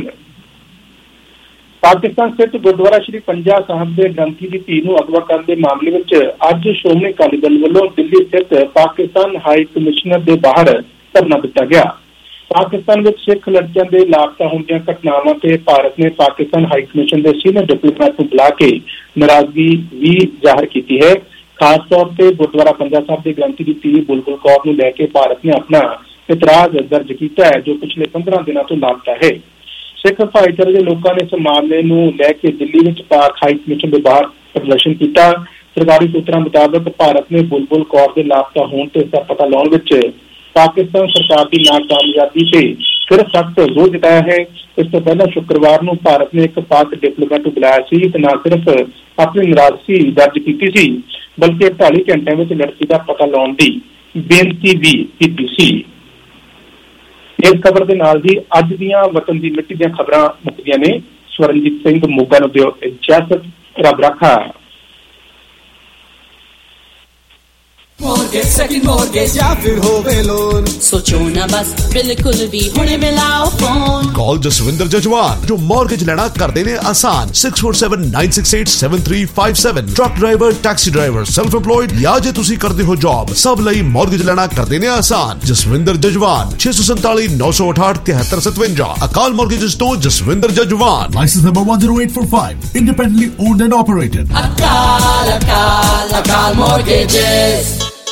ਪਾਕਿਸਤਾਨ ਸਥਿਤ ਗੁਰਦੁਆਰਾ ਸ਼੍ਰੀ ਪੰਜਾ ਸਾਹਿਬ ਦੇ ਗ੍ਰੰਥੀ ਦੀ ਧੀ ਨੂੰ ਅਗਵਾ ਕਰਨ ਦੇ ਮਾਮਲੇ ਵਿੱਚ ਅੱਜ ਸ਼੍ਰੋਮਣੀ ਅਕਾਲੀ ਦਲ ਵੱਲੋਂ ਦਿੱਲੀ ਸਥਿਤ ਪਾਕਿਸਤਾਨ ਹਾਈ ਕਮਿਸ਼ਨਰ ਦੇ ਬਾਹਰ ਧਰਨਾ ਦਿੱਤਾ ਗਿਆ। ਪਾਕਿਸਤਾਨ ਵਿੱਚ ਸਿੱਖ ਲੜਕੀਆਂ ਦੇ ਲਾਪਤਾ ਹੋਣ ਦੀਆਂ ਘਟਨਾਵਾਂ ਤੇ ਭਾਰਤ ਨੇ ਪਾਕਿਸਤਾਨ ਹਾਈ ਕਮਿਸ਼ਨ ਦੇ ਸੀਨੀਅਰ ਡਿਪਲੋਮੈਟ ਨੂੰ ਬੁਲਾ ਕੇ ਨਾਰਾਜ਼ਗੀ ਵੀ ਜ਼ਾਹਰ ਕੀਤੀ ਹੈ। ਖਾਸ ਤੌਰ ਤੇ ਗੁਰਦੁਆਰਾ ਪੰਜਾ ਸਾਹਿਬ ਦੇ ਗ੍ਰੰਥੀ ਦੀ ਧੀ ਬੁਲਬੁਲ ਕੌਰ ਨੂੰ ਲੈ ਕੇ ਭਾਰਤ ਨੇ ਆਪਣਾ ਇਤਰਾਜ਼ ਦਰਜ ਕੀਤਾ ਹੈ, ਜੋ ਪਿਛਲੇ ਪੰਦਰਾਂ ਦਿਨਾਂ ਤੋਂ ਲਾਪਤਾ ਹੈ। ਸਿੱਖ ਭਾਈਚਾਰੇ ਦੇ ਲੋਕਾਂ ਨੇ ਇਸ ਮਾਮਲੇ ਨੂੰ ਲੈ ਕੇ ਦਿੱਲੀ ਵਿੱਚ ਪਾਕ ਹਾਈ ਕਮਿਸ਼ਨ ਦੇ ਬਾਹਰ ਪ੍ਰਦਰਸ਼ਨ ਕੀਤਾ। ਸਰਕਾਰੀ ਸੂਤਰਾਂ ਮੁਤਾਬਕ ਭਾਰਤ ਨੇ ਬੁਲਬੁਲ ਕੌਰ ਦੇ ਲਾਪਤਾ ਹੋਣ ਤੇ ਇਸ ਦਾ ਪਤਾ ਲਾਉਣ ਵਿੱਚ ਪਾਕਿਸਤਾਨ ਸਰਕਾਰ ਦੀ ਨਾਕਾਮਯਾਬੀ ਤੇ ਫਿਰ ਸਖਤ ਵਿਰੋਧ ਜਤਾਇਆ ਹੈ। ਇਸ ਤੋਂ ਪਹਿਲਾਂ ਸ਼ੁੱਕਰਵਾਰ ਨੂੰ ਭਾਰਤ ਨੇ ਇੱਕ ਪਾਕ ਡਿਪਲੋਮੈਟ ਨੂੰ ਬੁਲਾਇਆ ਸੀ ਤੇ ਨਾ ਸਿਰਫ ਆਪਣੀ ਨਾਰਾਜ਼ਗੀ ਦਰਜ ਕੀਤੀ ਸੀ, ਬਲਕਿ ਅੜਤਾਲੀ ਘੰਟਿਆਂ ਵਿੱਚ ਲੜਕੀ ਦਾ ਪਤਾ ਲਾਉਣ ਦੀ ਬੇਨਤੀ ਵੀ ਕੀਤੀ ਸੀ। ਇਸ ਖਬਰ ਦੇ ਨਾਲ ਹੀ ਅੱਜ ਦੀਆਂ ਵਤਨ ਦੀ ਮਿੱਟੀ ਦੀਆਂ ਖਬਰਾਂ ਮੁੱਕਦੀਆਂ ਨੇ। ਸਵਰਨਜੀਤ ਸਿੰਘ ਮੋਗਾ ਨੂੰ ਦਿਓ ਇਜਾਜ਼ਤ। ਰੱਬ ਰਾਖਾ। Mortgage, second mortgage या फिर होवे लोन, सोचो ना बस बिल्कुल भी हुणे मिलाओ फोन। कॉल जसविंदर जजवान जो मॉर्गेज लेना कर देने आसान। Six four seven nine six eight seven three five seven. Truck driver, taxi driver, self employed या जे तुसी करदे हो जॉब, सब लई मॉर्गेज लेना कर देने आसान। जसविंदर जजवान छे सौ संताली नौ सौ अठाठ तिहत्तर सतवंजा। अकाल मॉर्गेजेस तो Jaswinder Jajwan. Licence number one zero eight four five. Independently owned and operated. Akal Akal अकाल मॉर्गेजेस।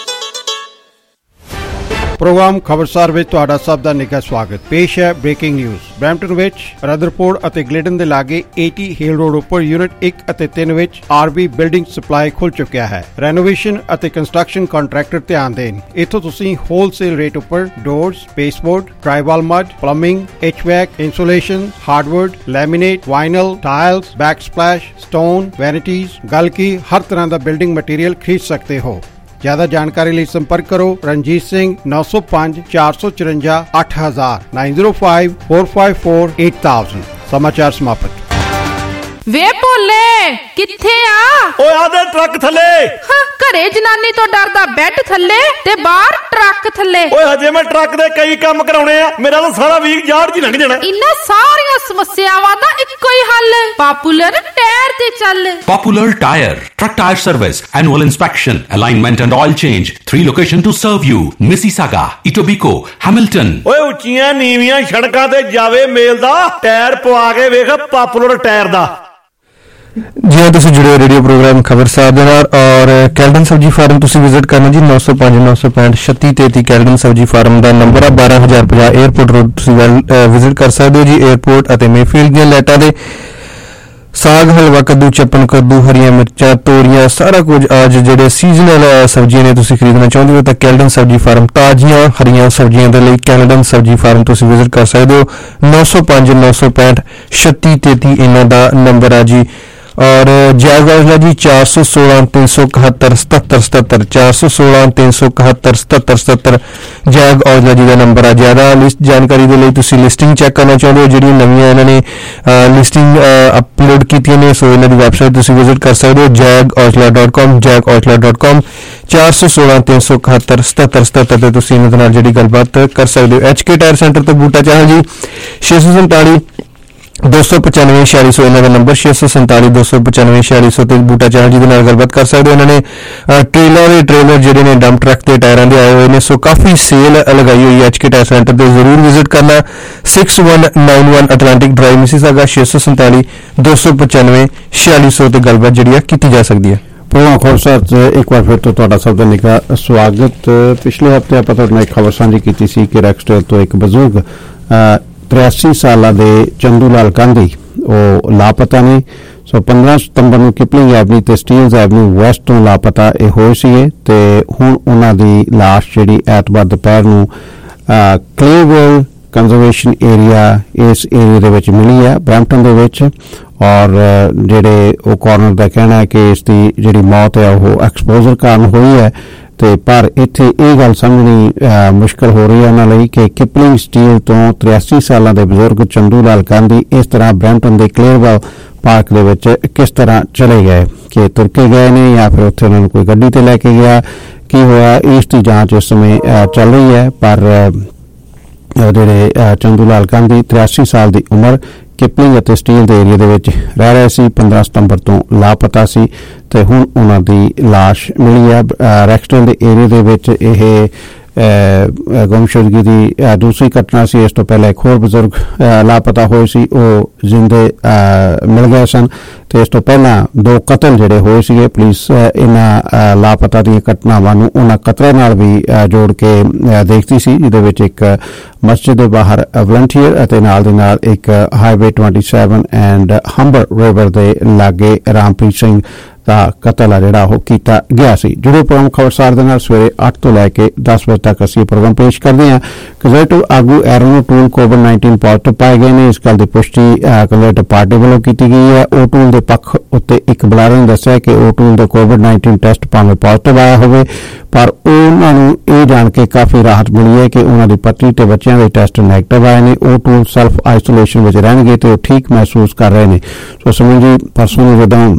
ਪ੍ਰੋਗਰਾਮ ਖਬਰਸਾਰ ਵਿੱਚ ਤੁਹਾਡਾ ਸਭ ਦਾ ਨਿੱਘਾ ਸਵਾਗਤ। ਪੇਸ਼ ਹੈ ਬ੍ਰੇਕਿੰਗ ਨਿਊਜ਼। ਬਰੈਂਪਟਨ ਵਿੱਚ ਰਦਰਫੋਰਡ ਅਤੇ ਗਲੇਡਨ ਦੇ ਲਾਗੇ ਏਟੀ ਹੀਲ ਰੋਡ ਉੱਪਰ ਯੂਨਿਟ ਇੱਕ ਅਤੇ ਤਿੰਨ ਵਿੱਚ ਆਰਬੀ ਬਿਲਡਿੰਗ ਸਪਲਾਈ ਖੁੱਲ ਚੁੱਕਿਆ ਹੈ। ਰੈਨੋਵੇਸ਼ਨ ਅਤੇ ਕੰਸਟਰਕਸ਼ਨ ਕੰਟਰੈਕਟਰ ਧਿਆਨ ਦੇਣ। ਇੱਥੋਂ ਤੁਸੀਂ ਹੋਲਸੇਲ ਰੇਟ ਉੱਪਰ doors, baseboard, drywall mud, plumbing, HVAC, insulation, hardwood, laminate, vinyl, tiles, backsplash, stone, vanities, गल की हर तरह का बिल्डिंग मटेरियल खरीद सकते हो। ज्यादा जानकारी लिए संपर्क करो रणजीत सिंह नौ सौ पाँच चार सौ चुरंजा अठ हजार nine zero five four five four eight thousand. समाचार समाप्त। ਵੇ ਭੋਲੇ ਕਿੱਥੇ ਆ? ਓਏ ਆਦੇ ਟਰੱਕ ਥੱਲੇ। ਹਾਂ, ਘਰੇ ਜਨਾਨੀ ਤੋਂ ਡਰਦਾ ਬੈੱਡ ਥੱਲੇ ਤੇ ਬਾਹਰ ਟਰੱਕ ਥੱਲੇ। ਓਏ ਹਜੇ ਮੈਂ ਟਰੱਕ ਦੇ ਕਈ ਕੰਮ ਕਰਾਉਣੇ ਆ, ਮੇਰਾ ਤਾਂ ਸਾਰਾ ਵੀਕ ਯਾਰਡ 'ਚ ਲੰਘ ਜਾਣਾ। ਇਨ੍ਹਾਂ ਸਾਰੀਆਂ ਸਮੱਸਿਆਵਾਂ ਦਾ ਇੱਕੋ ਹੀ ਹੱਲ, ਪਾਪੂਲਰ ਟਾਇਰ ਤੇ ਚੱਲ। Popular Tire, truck tire service, annual inspection, alignment and oil change. Three location to serve you: Mississauga, Etobicoke, Hamilton. ਓਏ ਉੱਚੀਆਂ ਨੀਵੀਆਂ ਸੜਕਾਂ ਤੇ ਜਾਵੇ ਮੇਲ ਦਾ ਟਾਇਰ ਪਵਾ ਕੇ ਵੇਖ ਪਾਪੂਲਰ ਟਾਇਰ ਦਾ। ਜੀ ਹਾਂ, ਤੁਸੀਂ ਜੁੜੇ ਹੋ ਰੇਡੀਓ ਪ੍ਰੋਗਰਾਮ ਖਬਰਸਾਰ ਦੇ ਨਾਲ। ਔਰ ਕੈਲਡਨ ਸਬਜ਼ੀ ਫਾਰਮ ਤੁਸੀਂ ਵਿਜ਼ਿਟ ਕਰਨਾ ਜੀ, ਨੌ ਸੌ ਪੰਜ ਨੌ ਸੌ ਪੈਂਹਠ ਛੱਤੀ ਤੇਤੀ ਕੈਲਡਨ ਸਬਜ਼ੀ ਫਾਰਮ ਦਾ ਨੰਬਰ ਆ। ਬਾਰਾਂ ਹਜ਼ਾਰ ਪੰਜਾਹ ਏਅਰਪੋਰਟ ਰੋਡ ਤੁਸੀਂ ਵਿਜ਼ਿਟ ਕਰ ਸਕਦੇ ਹੋ ਜੀ। ਏਅਰਪੋਰਟ ਅਤੇ ਮੇਫੀਲਡ ਦੀਆਂ ਲਾਈਟਾਂ ਦੇ ਸਾਗ, ਹਲਵਾ, ਕੱਦੂ, ਚੱਪਣ ਕੱਦੂ, ਹਰੀਆਂ ਮਿਰਚਾਂ, ਤੋਰੀਆਂ, ਸਾਰਾ ਕੁਝ ਅੱਜ ਜਿਹੜੇ ਸੀਜ਼ਨਲ ਸਬਜ਼ੀਆਂ ਨੇ ਤੁਸੀਂ ਖਰੀਦਣਾ ਚਾਹੁੰਦੇ ਹੋ ਤਾਂ ਕੈਲਡਨ ਸਬਜ਼ੀ ਫਾਰਮ, ਤਾਜ਼ੀਆਂ ਹਰੀਆਂ ਸਬਜ਼ੀਆਂ ਦੇ ਲਈ ਕੈਲਡਨ ਸਬਜ਼ੀ ਫਾਰਮ ਤੁਸੀਂ ਵਿਜ਼ਿਟ ਕਰ ਸਕਦੇ ਹੋ। ਨੌ ਸੌ ਪੰਜ ਨੌ ਸੌ ਪੈਂਹਠ ਛੱਤੀ ਤੇਤੀ ਇਹਨਾਂ ਦਾ ਨੰਬਰ ਆ ਜੀ। ਔਰ ਜੈਗ ਔਜਲਾ ਜੀ ਚਾਰ ਸੌ ਸੋਲਾਂ ਤਿੰਨ ਸੌ ਇਕਹੱਤਰ ਸਤੱਤਰ ਸਤੱਤਰ ਚਾਰ ਸੌ ਸੋਲਾਂ ਤਿੰਨ ਸੌ ਇਕਹੱਤਰ ਸਤੱਤਰ ਸਤੱਤਰ ਜੈਗ ਔਜਲਾ ਜੀ ਦਾ ਨੰਬਰ ਆ। ਜ਼ਿਆਦਾ ਲਿਸਟ ਜਾਣਕਾਰੀ ਦੇ ਲਈ ਤੁਸੀਂ ਲਿਸਟਿੰਗ ਚੈੱਕ ਕਰਨਾ ਚਾਹੁੰਦੇ ਹੋ, ਜਿਹੜੀਆਂ ਨਵੀਆਂ ਇਹਨਾਂ ਨੇ ਲਿਸਟਿੰਗ ਅਪਲੋਡ ਕੀਤੀਆਂ ਨੇ, ਸੋ ਇਹਨਾਂ ਦੀ ਵੈਬਸਾਈਟ ਤੁਸੀਂ ਵਿਜ਼ਿਟ ਕਰ ਸਕਦੇ ਹੋ Jag Aujla dot com Jag Aujla dot com ਚਾਰ ਸੌ ਸੋਲਾਂ ਤਿੰਨ ਸੌ ਇਕਹੱਤਰ ਸਤੱਤਰ ਸਤੱਤਰ ਤੇ ਤੁਸੀਂ ਇਹਨਾਂ ਦੇ ਨਾਲ ਜਿਹੜੀ ਗੱਲਬਾਤ ਕਰ ਸਕਦੇ ਹੋ। ਐਚ ਕੇ ਟਾਇਰ ਸੈਂਟਰ ਤੋਂ ਬੂਟਾ ਚਾਹਲ ਜੀ ਛੇ ਸੌ ਸੰਤਾਲੀ ਦੋ ਸੌ ਪਚਾਨਵੇਂ ਛਿਆਲੀ ਸੌ ਇਹਨਾਂ ਦਾ ਨੰਬਰ, ਛੇ ਸੌ ਸੰਤਾਲੀ ਦੋ ਸੌ ਪਚਾਨਵੇਂ ਛਿਆਲੀ ਸੌ ਤੇ ਬੂਟਾ ਚਾਹਲ ਜੀ ਦੇ ਨਾਲ ਗੱਲਬਾਤ ਕਰ ਸਕਦੇ ਹੋ। ਇਹਨਾਂ ਨੇ ਟ੍ਰੇਲਰ ਦੇ ਟ੍ਰੇਲਰ ਜਿਹੜੇ ਨੇ ਡੰਪ ਟਰੱਕ ਦੇ ਟਾਇਰਾਂ ਦੇ ਆਏ ਹੋਏ ਨੇ, ਸੋ ਕਾਫੀ ਸੇਲ ਲਗਾਈ ਹੋਈ ਹੈ। ਐਚ ਕੇ ਟਾਇਰ ਸੈਂਟਰ ਤੇ ਜ਼ਰੂਰ ਵਿਜ਼ਿਟ ਕਰਨਾ। Six one nine one Atlantic Drive Mississauga, ਛੇ ਸੌ ਸੰਤਾਲੀ ਦੋ ਸੌ ਪਚਾਨਵੇਂ ਛਿਆਲੀ ਸੌ ਤੇ ਗੱਲਬਾਤ ਜਿਹੜੀ ਆ ਕੀਤੀ ਜਾ ਸਕਦੀ ਹੈ। ਪ੍ਰੋਗਰਾਮ ਖਬਰਸਾਰ 'ਚ ਇੱਕ ਵਾਰ ਫਿਰ ਤੋਂ ਤੁਹਾਡਾ ਸਭ ਦਾ ਨਿੱਘਾ ਸਵਾਗਤ। ਪਿਛਲੇ ਹਫ਼ਤੇ ਆਪਾਂ ਤੁਹਾਡੇ ਨਾਲ ਇੱਕ ਖਬਰ ਸਾਂਝੀ ਕੀਤੀ ਸੀ ਕਿ ਰੈਕਸਟੇਲ ਤੋਂ ਇੱਕ ਬਜ਼ੁਰਗ ਤਰਿਆਸੀ ਸਾਲਾਂ ਦੇ ਚੰਦੂ ਲਾਲ ਗਾਂਧੀ ਉਹ ਲਾਪਤਾ ਨੇ। ਸੋ ਪੰਦਰਾਂ ਸਤੰਬਰ ਨੂੰ ਕਿਪਲਿੰਗ ਐਵਨਿਊ ਤੇ ਸਟੀਲਜ਼ ਐਵਨਿਊ ਵੈਸਟ ਤੋਂ ਲਾਪਤਾ ਇਹ ਹੋਏ ਸੀਗੇ ਤੇ ਹੁਣ ਉਹਨਾਂ ਦੀ ਲਾਸ਼ ਜਿਹੜੀ ਐਤਵਾਰ ਦੁਪਹਿਰ ਨੂੰ ਕਲੇਵਲ ਕੰਜ਼ਰਵੇਸ਼ਨ ਏਰੀਆ ਇਸ ਏਰੀਆ ਦੇ ਵਿੱਚ ਮਿਲੀ ਹੈ ਬਰੈਂਪਟਨ ਦੇ ਵਿੱਚ। ਔਰ ਜਿਹੜੇ ਉਹ ਕਾਰਨਰ ਦਾ ਕਹਿਣਾ ਹੈ ਕਿ ਇਸ ਦੀ ਜਿਹੜੀ ਮੌਤ ਹੈ ਉਹ ਐਕਸਪੋਜ਼ਰ ਕਾਰਨ ਹੋਈ ਹੈ ਤੇ ਪਰ ਇੱਥੇ ਇਹ ਗੱਲ ਸਮਝਣੀ ਮੁਸ਼ਕਲ ਹੋ ਰਹੀ ਹੈ ਉਹਨਾਂ ਲਈ ਕਿ ਕਿਪਲਿੰਗ ਸਟੀਲ ਤੋਂ ਤਰਿਆਸੀ ਸਾਲਾਂ ਦੇ ਬਜ਼ੁਰਗ ਚੰਦੂ ਲਾਲ ਗਾਂਧੀ ਇਸ ਤਰ੍ਹਾਂ ਬਰੈਂਪਟਨ ਦੇ ਕਲੇਅਰਵੈਲ ਪਾਰਕ ਦੇ ਵਿੱਚ ਕਿਸ ਤਰ੍ਹਾਂ ਚਲੇ ਗਏ, ਕਿ ਤੁਰ ਕੇ ਗਏ ਨੇ ਜਾਂ ਫਿਰ ਉੱਥੇ ਉਹਨਾਂ ਨੂੰ ਕੋਈ ਗੱਡੀ ਤੇ ਲੈ ਕੇ ਗਿਆ, ਕੀ ਹੋਇਆ, ਇਸ ਦੀ ਜਾਂਚ ਇਸ ਸਮੇਂ ਚੱਲ ਰਹੀ ਹੈ। ਪਰ ਜਿਹੜੇ ਚੰਦੂ ਲਾਲ ਗਾਂਧੀ ਤਰਿਆਸੀ ਸਾਲ ਦੀ ਉਮਰ ਕਿਪਲਿੰਗ ਅਤੇ ਸਟੀਲ ਦੇ ਏਰੀਆ ਦੇ ਵਿੱਚ ਰਹਿ ਰਹੇ ਸੀ, ਪੰਦਰਾਂ ਸਤੰਬਰ ਤੋਂ ਲਾਪਤਾ ਸੀ ਤੇ ਹੁਣ ਉਹਨਾਂ ਦੀ ਲਾਸ਼ ਮਿਲੀ ਹੈ। ਰੈਕਸਟੇਲ ਦੇ ਏਰੀਆ ਦੇ ਵਿੱਚ ਇਹ ਗੁੰਮਸ਼ੁਦਗੀ ਦੀ ਦੂਸਰੀ ਘਟਨਾ ਸੀ। ਇਸ ਤੋਂ ਪਹਿਲਾਂ ਇੱਕ ਹੋਰ ਬਜ਼ੁਰਗ ਲਾਪਤਾ ਹੋਏ ਸੀ, ਉਹ ਜ਼ਿੰਦੇ ਮਿਲ ਗਏ ਸਨ ਤੇ ਇਸ ਤੋਂ ਪਹਿਲਾਂ ਦੋ ਕਤਲ ਜਿਹੜੇ ਹੋਏ ਸੀਗੇ। ਪੁਲਿਸ ਇਹਨਾਂ ਲਾਪਤਾ ਦੀਆਂ ਘਟਨਾਵਾਂ ਨੂੰ ਉਹਨਾਂ ਕਤਲਾਂ ਨਾਲ ਵੀ ਜੋੜ ਕੇ ਦੇਖਦੀ ਸੀ, ਜਿਹਦੇ ਵਿੱਚ ਇੱਕ ਮਸਜਿਦ ਦੇ ਬਾਹਰ ਵਲੰਟੀਅਰ ਅਤੇ ਨਾਲ ਦੇ ਨਾਲ ਇੱਕ ਹਾਈਵੇ ਸੱਤਾਈ ਐਂਡ ਹੰਬਰ ਰਿਵਰ ਦੇ ਲਾਗੇ ਰਾਮਪ੍ਰੀਤ ਸਿੰਘ ਦਾ ਕਤਲ ਆ ਜਿਹੜਾ ਉਹ ਕੀਤਾ ਗਿਆ ਸੀ। ਜੁੜੇ ਪ੍ਰੋਗਰਾਮ ਖਬਰਸਾਰ ਦੇ ਨਾਲ ਸਵੇਰੇ ਅੱਠ ਤੋਂ ਲੈ ਕੇ ਦਸ ਵਜੇ ਤੱਕ ਅਸੀਂ ਪ੍ਰੋਗਰਾਮ ਪੇਸ਼ ਕਰਦੇ ਹਾਂ। ਕੰਜ਼ਰਵੇਟਿਵ ਆਗੂ Erin O'Toole COVID nineteen positive ਪਾਏ ਗਏ ਨੇ। ਇਸ ਗੱਲ ਦੀ ਪੁਸ਼ਟੀ ਕੰਜ਼ਰਵੇਟਿਵ ਪਾਰਟੀ ਵੱਲੋਂ ਕੀਤੀ ਗਈ ਹੈ। ਓਟੂਲ ਦੇ ਪੱਖ ਉੱਤੇ ਇੱਕ ਬੁਲਾਰੇ ਨੇ ਦੱਸਿਆ ਕਿ ਓਟੂਲ ਦੇ ਕੋਵਿਡ ਨਾਈਨਟੀਨ ਟੈਸਟ ਭਾਵੇਂ ਪੋਜ਼ਿਟਿਵ ਆਇਆ ਹੋਵੇ ਪਰ ਉਹਨਾਂ ਨੂੰ ਇਹ ਜਾਣ ਕੇ ਕਾਫੀ ਰਾਹਤ ਮਿਲੀ ਹੈ ਕਿ ਉਹਨਾਂ ਦੀ ਪਤਨੀ ਤੇ ਬੱਚਿਆਂ ਦੇ ਟੈਸਟ ਨੈਗੇਟਿਵ ਆਏ ਨੇ। ਓਟੂਲ ਸੈਲਫ ਆਈਸੋਲੇਸ਼ਨ ਵਿੱਚ ਰਹਿਣਗੇ ਤੇ ਉਹ ਠੀਕ ਮਹਿਸੂਸ ਕਰ ਰਹੇ ਨੇ। ਸੋ ਸਮਝ ਜੀ ਪਰਸੋਂ ਨੂੰ ਜਦੋਂ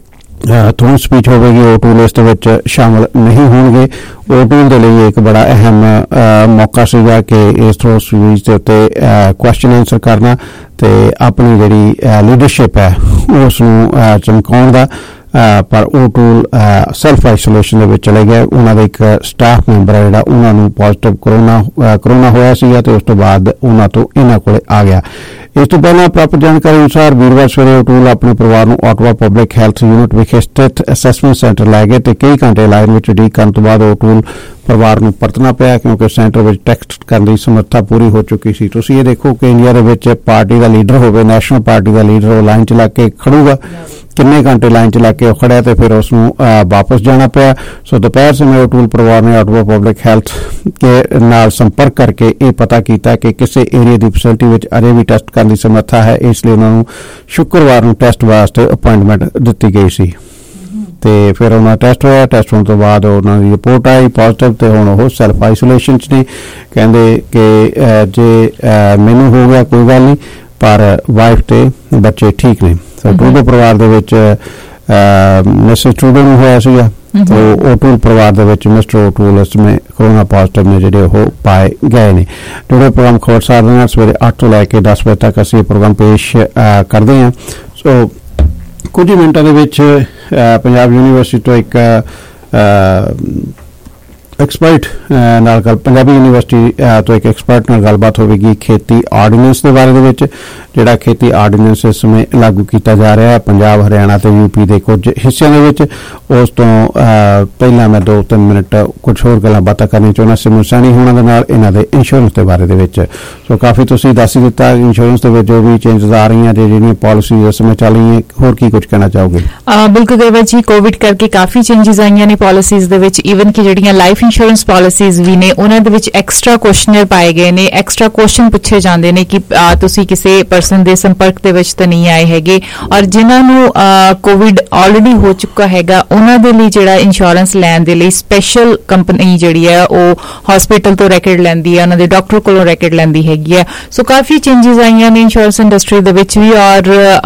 ਥੋੜੀ ਸਪੀਚ ਹੋਵੇਗੀ ਓਟੂਲ ਇਸ ਦੇ ਵਿੱਚ ਸ਼ਾਮਲ ਨਹੀਂ ਹੋਣਗੇ। ਓਟੂਲ ਦੇ ਲਈ ਇੱਕ ਬੜਾ ਅਹਿਮ ਮੌਕਾ ਸੀਗਾ ਕਿ ਇਸ ਥਰੋ ਸਪੀਚ ਦੇ ਉੱਤੇ ਕੁਐਸਚਨ ਆਨਸਰ ਕਰਨਾ ਤੇ ਆਪਣੀ ਜਿਹੜੀ ਲੀਡਰਸ਼ਿਪ ਹੈ ਉਸ ਨੂੰ ਚਮਕਾਉਣ ਦਾ। ਪਰ ਓਟੂਲ ਸੈਲਫ ਆਈਸੋਲੇਸ਼ਨ ਦੇ ਵਿੱਚ ਚਲੇ ਗਏ। ਉਹਨਾਂ ਦਾ ਇੱਕ ਸਟਾਫ ਮੈਂਬਰ ਹੈ ਜਿਹੜਾ ਉਹਨਾਂ ਨੂੰ ਪੋਜ਼ਿਟਿਵ ਕਰੋਨਾ ਕਰੋਨਾ ਹੋਇਆ ਸੀਗਾ ਤੇ ਉਸ ਤੋਂ ਬਾਅਦ ਉਹਨਾਂ ਤੋਂ ਇਹਨਾਂ ਕੋਲੇ ਆ ਗਿਆ। ਇਸ ਤੋਂ ਪਹਿਲਾਂ ਪ੍ਰਾਪਤ ਜਾਣਕਾਰੀ ਅਨੁਸਾਰ ਵੀਰਵਾਰ ਸਵੇਰੇ ਓਟੂਲ ਆਪਣੇ ਪਰਿਵਾਰ ਨੂੰ ਆਟਵਾ ਪਬਲਿਕ ਹੈਲਥ ਯੂਨਿਟ ਵਿਖੇ ਸਥਿਤ ਅਸੈਸਮੈਂਟ ਸੈਂਟਰ ਲੈ ਗਏ ਤੇ ਕਈ ਘੰਟੇ ਲਾਈਨ ਵਿੱਚ ਉਡੀਕ ਕਰਨ ਤੋਂ ਬਾਅਦ ਓਟੂਲ ਪਰਿਵਾਰ ਨੂੰ ਪਰਤਣਾ ਪਿਆ ਕਿਉਂਕਿ ਸੈਂਟਰ ਵਿੱਚ ਟੈਸਟ ਕਰਨ ਦੀ ਸਮਰੱਥਾ ਪੂਰੀ ਹੋ ਚੁੱਕੀ ਸੀ। ਤੁਸੀਂ ਇਹ ਦੇਖੋ ਕਿ ਇੰਡੀਆ ਦੇ ਵਿੱਚ ਪਾਰਟੀ ਦਾ ਲੀਡਰ ਹੋਵੇ, ਨੈਸ਼ਨਲ ਪਾਰਟੀ ਦਾ ਲੀਡਰ ਉਹ ਲਾਈਨ 'ਚ ਲੱਗ ਕੇ ਖੜੂਗਾ, ਕਿੰਨੇ ਘੰਟੇ ਲਾਈਨ 'ਚ ਲੱਗ ਕੇ ਉਹ ਖੜਿਆ ਤੇ ਫਿਰ ਉਸ ਨੂੰ ਵਾਪਸ ਜਾਣਾ ਪਿਆ। ਸੋ ਦੁਪਹਿਰ ਸਮੇਂ ਓਟੂਲ ਪਰਿਵਾਰ ਨੇ ਆਟਵਾ ਪਬਲਿਕ ਹੈਲਥ ਕੇ ਨਾਲ ਸੰਪਰਕ ਕਰਕੇ ਇਹ ਪਤਾ ਕੀਤਾ ਕਿ ਕਿਸੇ ਏਰੀਆ ਦੀ ਫੈਸਿਲਿਟੀ ਵਿੱਚ ਅਜੇ ਵੀ ਟੈਸਟ ਕਰਨ ਦੀ ਸਮਰੱਥਾ ਹੈ, ਇਸ ਲਈ ਉਹਨਾਂ ਨੂੰ ਸ਼ੁੱਕਰਵਾਰ ਨੂੰ ਟੈਸਟ ਵਾਸਤੇ ਅਪਾਇੰਟਮੈਂਟ ਦਿੱਤੀ ਗਈ ਸੀ ਤੇ ਫਿਰ ਉਹਨਾਂ ਟੈਸਟ ਹੋਇਆ। ਟੈਸਟ ਹੋਣ ਤੋਂ ਬਾਅਦ ਉਹਨਾਂ ਦੀ ਰਿਪੋਰਟ ਆਈ ਪੋਜ਼ਿਟਿਵ ਤੇ ਹੁਣ ਉਹ ਸੈਲਫ ਆਈਸੋਲੇਸ਼ਨ 'ਚ ਨੇ। ਕਹਿੰਦੇ ਕਿ ਜੇ ਮੈਨੂੰ ਹੋ ਗਿਆ ਕੋਈ ਗੱਲ ਨਹੀਂ ਪਰ ਵਾਈਫ ਤੇ ਬੱਚੇ ਠੀਕ ਨੇ। ਸੋ ਟਰੂਡੋ ਪਰਿਵਾਰ ਦੇ ਵਿੱਚ ਮਿਸਟਰ ਟਰੂਡੋ ਨੂੰ ਹੋਇਆ ਸੀਗਾ तो ओटूल परिवार दे विच मिस्टर ओटूल इसमें कोरोना पॉजिटिव ने जिहड़े ओह पाए गए ने। जुड़े प्रोग्राम खबरसार दे नाल सवेरे आठ तो लैके दस बजे तक असीं प्रोग्राम पेश करदे हां। सो कुछ ही मिनटां दे विच पंजाब यूनीवर्सिटी तो एक एक्सपर्ट नाल गल पंजाबी यूनीवर्सिटी तो एक एक्सपर्ट नाल गलबात होगी खेती आर्डीनेंस के बारे में, जिहड़ा खेती आर्डीनेंस इस समय लागू किया जा रहा है पंजाब हरियाणा तो यूपी के कुछ हिस्सों के। उस तो पहला मैं दो तीन मिनट कुछ होर गल्लां बातां करनी चाहुंदा सिमरन सैनी होणां दे नाल इन्हां दे इंश्योरेंस के बारे में। सो काफ़ी तुसीं दस ही दिता इंश्योरेंस के जो भी चेंजेस आ रही हैं जिहड़ियां पॉलिसीज इस समय चल रही हैं, होर की कुछ कहना चाहोगे? बिल्कुल गरबा जी, कोविड करके काफ़ी चेंजेस आईयां ने पॉलिसीज दे विच, ईवन कि जिहड़ियां लाइफ इंश्योरेंस पॉलिसीज भी ने उन्हां दे विच एक्सट्रा क्वेश्चनर पाए गए ने, एक्सट्रा क्वेश्चन पूछे जांदे ने कि तुसीं किसी पर्सन दे संपर्क दे विच तां नहीं आए हैगे, और जिन्हां नूं कोविड ऑलरेडी हो चुका हैगा उन्हां दे लई जिहड़ा इंश्योरेंस लैण दे लई स्पैशल कंपनी जिहड़ी है ਉਹ हॉस्पिटल तो रैकेट लैंदी है, उन्हां दे डॉक्टर कोलों रैकेट लैंदी हैगी है। सो काफ़ी चेंजेस आईयां ने इंश्योरेंस इंडस्ट्री दे विच भी, और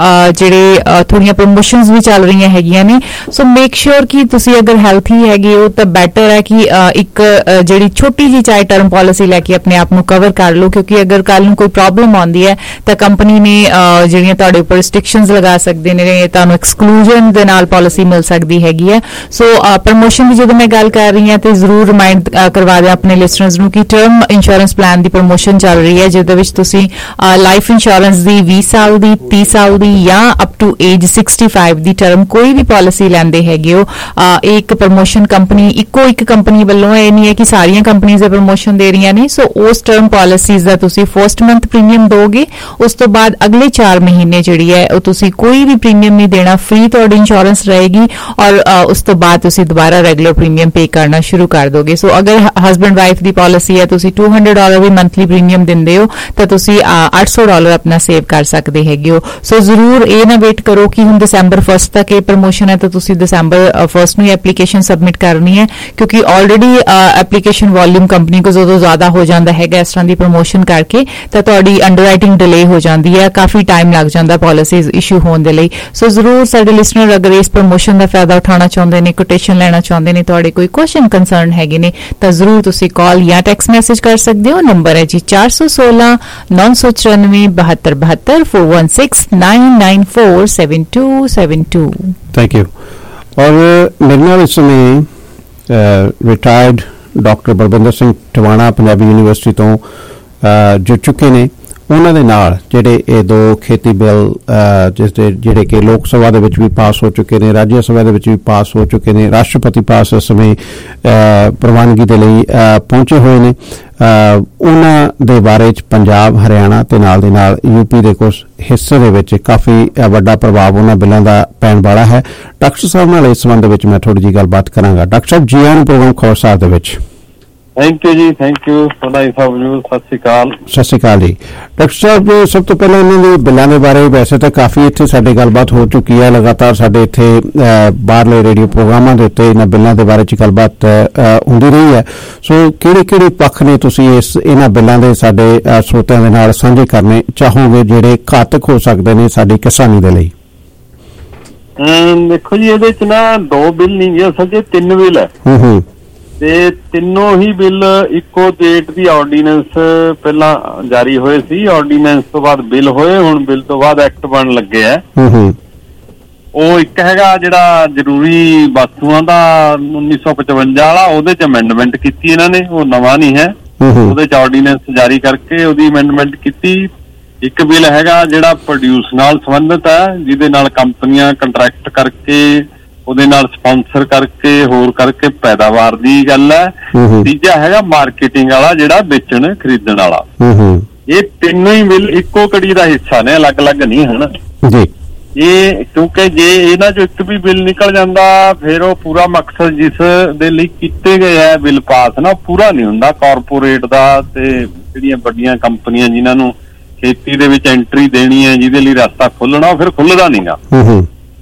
जिहड़े थोड़ियां प्रमोशनस भी चल रही हैगियां ने। सो मेक श्योर कि तुसीं अगर हैल्थी हैगे हो तो बैटर है कि एक जिहड़ी छोटी जी चाहे टर्म पॉलिसी लैके अपने आप नूं कवर कर लो, क्योंकि अगर कल नूं कोई प्रॉब्लम आउंदी है तो कंपनी ने जिहड़ियां तुहाडे उपर रिस्ट्रिक्शनस लगा सकदे ने, तुहानूं एक्सक्लूजन दे नाल पॉलिसी मिल सकदी हैगी है। सो प्रमोशन की जदों मैं गल कर रही हां तो जरूर रिमाइंड करवा दें अपने लिसनर्स नूं कि टर्म इंश्योरेंस प्लान की प्रमोशन चल रही है, जिहदे विच तुसीं लाइफ इंश्योरेंस दी बीस साल दी तीस साल दी या अप टू एज पैंसठ दी टर्म कोई भी पॉलिसी लैंदे हैगे हो। एक प्रमोशन कंपनी इक्को एक कंपनी वल्लों है, नहीं है कि सारियां कंपनीज प्रमोशन दे रही ने। सो उस टर्म पॉलिसीज का तुसीं फर्स्ट मंथ प्रीमियम दोगे, उस तो बाद अगले चार महीने जिहड़ी है वो तुसीं कोई भी प्रीमियम नहीं देना, फ्री तुहाडी इंश्योरेंस रहेगी, और उस तो बाद तुसीं दोबारा रेगुलर प्रीमियम पे करना शुरू कर दोगे। सो अगर हस्बैंड वाइफ की पॉलिसी है तुसीं टू हंड्रड डॉलर भी मंथली प्रीमियम दिंदे हो तो तुसीं अठ सौ डॉलर अपना सेव कर सकते हैगे हो। सो जरूर ये ना वेट करो कि हुण दिसंबर फर्स्ट तक ये प्रमोशन है तो तुसीं दिसंबर फर्स्ट में एप्लीकेशन सबमिट करनी है, क्योंकि ऑलरेडी एप्लीकेशन वॉल्यूम कंपनी को जो ज्यादा हो जाता है इस तरह की प्रमोशन करके तो तुहाडी अंडरराइटिंग डिले हो जाती है, काफी टाइम लग जाता पॉलिसीज इशू होने के लिए। सो जरूर साडे लिसनर अगर इस प्रमोशन का फायदा उठाना चाहते हैं, कोटेशन लेना चाहते हैं, तुहाडे कोई क्वेश्चन कंसर्न हैगे ने तो जरूर तुसीं कॉल या टैक्स मैसेज कर सकते हो। नंबर है जी चार सौ सोलह नौ सौ चौरानवे बहत्तर बहत्तर four one six nine nine four seven two seven two. Thank you. और मेरे नाल इस समय retired doctor Balwinder Singh Tiwana Punjabi university तो जुड़ चुके ने। उन्हां दे नाल जिहड़े ये दो खेती बिल जिसदे जिहड़े कि लोक सभा दे विच भी पास हो चुके ने, राज्य सभा दे विच भी पास हो चुके ने, राष्ट्रपति पास इस समय प्रवानगी दे लई पहुंचे हुए ने। उन्हां दे बारे च पंजाब हरियाणा ते नाल दे नाल यूपी दे कुछ हिस्से दे विच काफ़ी वड्डा प्रभाव उन्हां बिलां दा पैण वाला है। डॉक्टर साहब नाल इस संबंध विच मैं थोड़ी जी गलबात करांगा। डॉक्टर साहब जी आन प्रोग्राम खबरसार दे विच। थैंक यू जी, थैंक यू सदाई साहब जी, सत श्री अकाल। सत श्री अकाल जी। डॉक्टर साहब सब तो पहले इन्होंने बिलों के बारे वैसे तो काफ़ी इतने साडी गलबात हो चुकी है, लगातार साडे इत्थे बाहरले रेडियो प्रोग्रामां दे उत्ते इन्हां बिलों के बारे च गलबात हुंदी रही है। सो किहड़े किहड़े पक्ष ने तुसीं इस इन्हां बिलों के साडे श्रोतिਆਂ दे नाल साझे करने चाहोगे जिहड़े घातक हो सकदे ने साडी किसानी दे लई? देखो जी, इहदे च ना दो बिल नहीं है, असल च तीन बिल है हूं ते तीनों ही बिल इको डेट दी ऑर्डीनेंस पहला जारी होए सी, ऑर्डीनेंस तो बाद बिल होए, हुण बिल तो बाद एक्ट बन लगे है। ਉਹ ਇੱਕ ਹੈਗਾ ਜਿਹੜਾ ਜ਼ਰੂਰੀ ਵਸਤੂਆਂ ਦਾ उन्नीस सौ पचवंजा ਵਾਲਾ, ਉਹਦੇ ਚ ਅਮੈਂਡਮੈਂਟ ਕੀਤੀ ਇਹਨਾਂ ਨੇ, ਉਹ ਨਵਾਂ ਨਹੀਂ ਹੈ, ਉਹਦੇ ਚ ਆਰਡੀਨੈਂਸ ਜਾਰੀ ਕਰਕੇ ਉਹਦੀ ਅਮੈਂਡਮੈਂਟ ਕੀਤੀ। ਇੱਕ ਬਿੱਲ ਹੈਗਾ ਜਿਹੜਾ ਪ੍ਰੋਡਿਊਸ ਨਾਲ ਸੰਬੰਧਿਤ ਹੈ, ਜਿਹਦੇ ਨਾਲ ਕੰਪਨੀਆਂ ਕੰਟਰੈਕਟ ਕਰਕੇ ਉਹਦੇ ਨਾਲ ਸਪਾਂਸਰ ਕਰਕੇ ਹੋਰ ਕਰਕੇ ਪੈਦਾਵਾਰ ਦੀ ਗੱਲ ਹੈ। ਤੀਜਾ ਹੈਗਾ ਮਾਰਕੀਟਿੰਗ ਵਾਲਾ, ਜਿਹੜਾ ਵੇਚਣ ਖਰੀਦਣ ਵਾਲਾ। ਇਹ ਤਿੰਨੋਂ ਹੀ ਬਿੱਲ ਇੱਕੋ ਕੜੀ ਦਾ ਹਿੱਸਾ ਨੇ, ਅਲੱਗ ਅਲੱਗ ਨਹੀਂ ਹਨ ਜੀ। ਇਹ ਕਿਉਂਕਿ ਜੇ ਇਹਨਾਂ ਚੋਂ ਇੱਕ ਵੀ ਬਿੱਲ ਨਿਕਲ ਜਾਂਦਾ ਫਿਰ ਉਹ ਪੂਰਾ ਮਕਸਦ ਜਿਸ ਦੇ ਲਈ ਕੀਤੇ ਗਏ ਹੈ ਬਿੱਲ ਪਾਸ ਨਾ ਪੂਰਾ ਨਹੀਂ ਹੁੰਦਾ ਕਾਰਪੋਰੇਟ ਦਾ ਤੇ ਜਿਹੜੀਆਂ ਵੱਡੀਆਂ ਕੰਪਨੀਆਂ ਜਿਨ੍ਹਾਂ ਨੂੰ ਖੇਤੀ ਦੇ ਵਿੱਚ ਐਂਟਰੀ ਦੇਣੀ ਹੈ, ਜਿਹਦੇ ਲਈ ਰਸਤਾ ਖੋਲਣਾ, ਉਹ ਫਿਰ ਖੁੱਲਦਾ ਨਹੀਂਗਾ।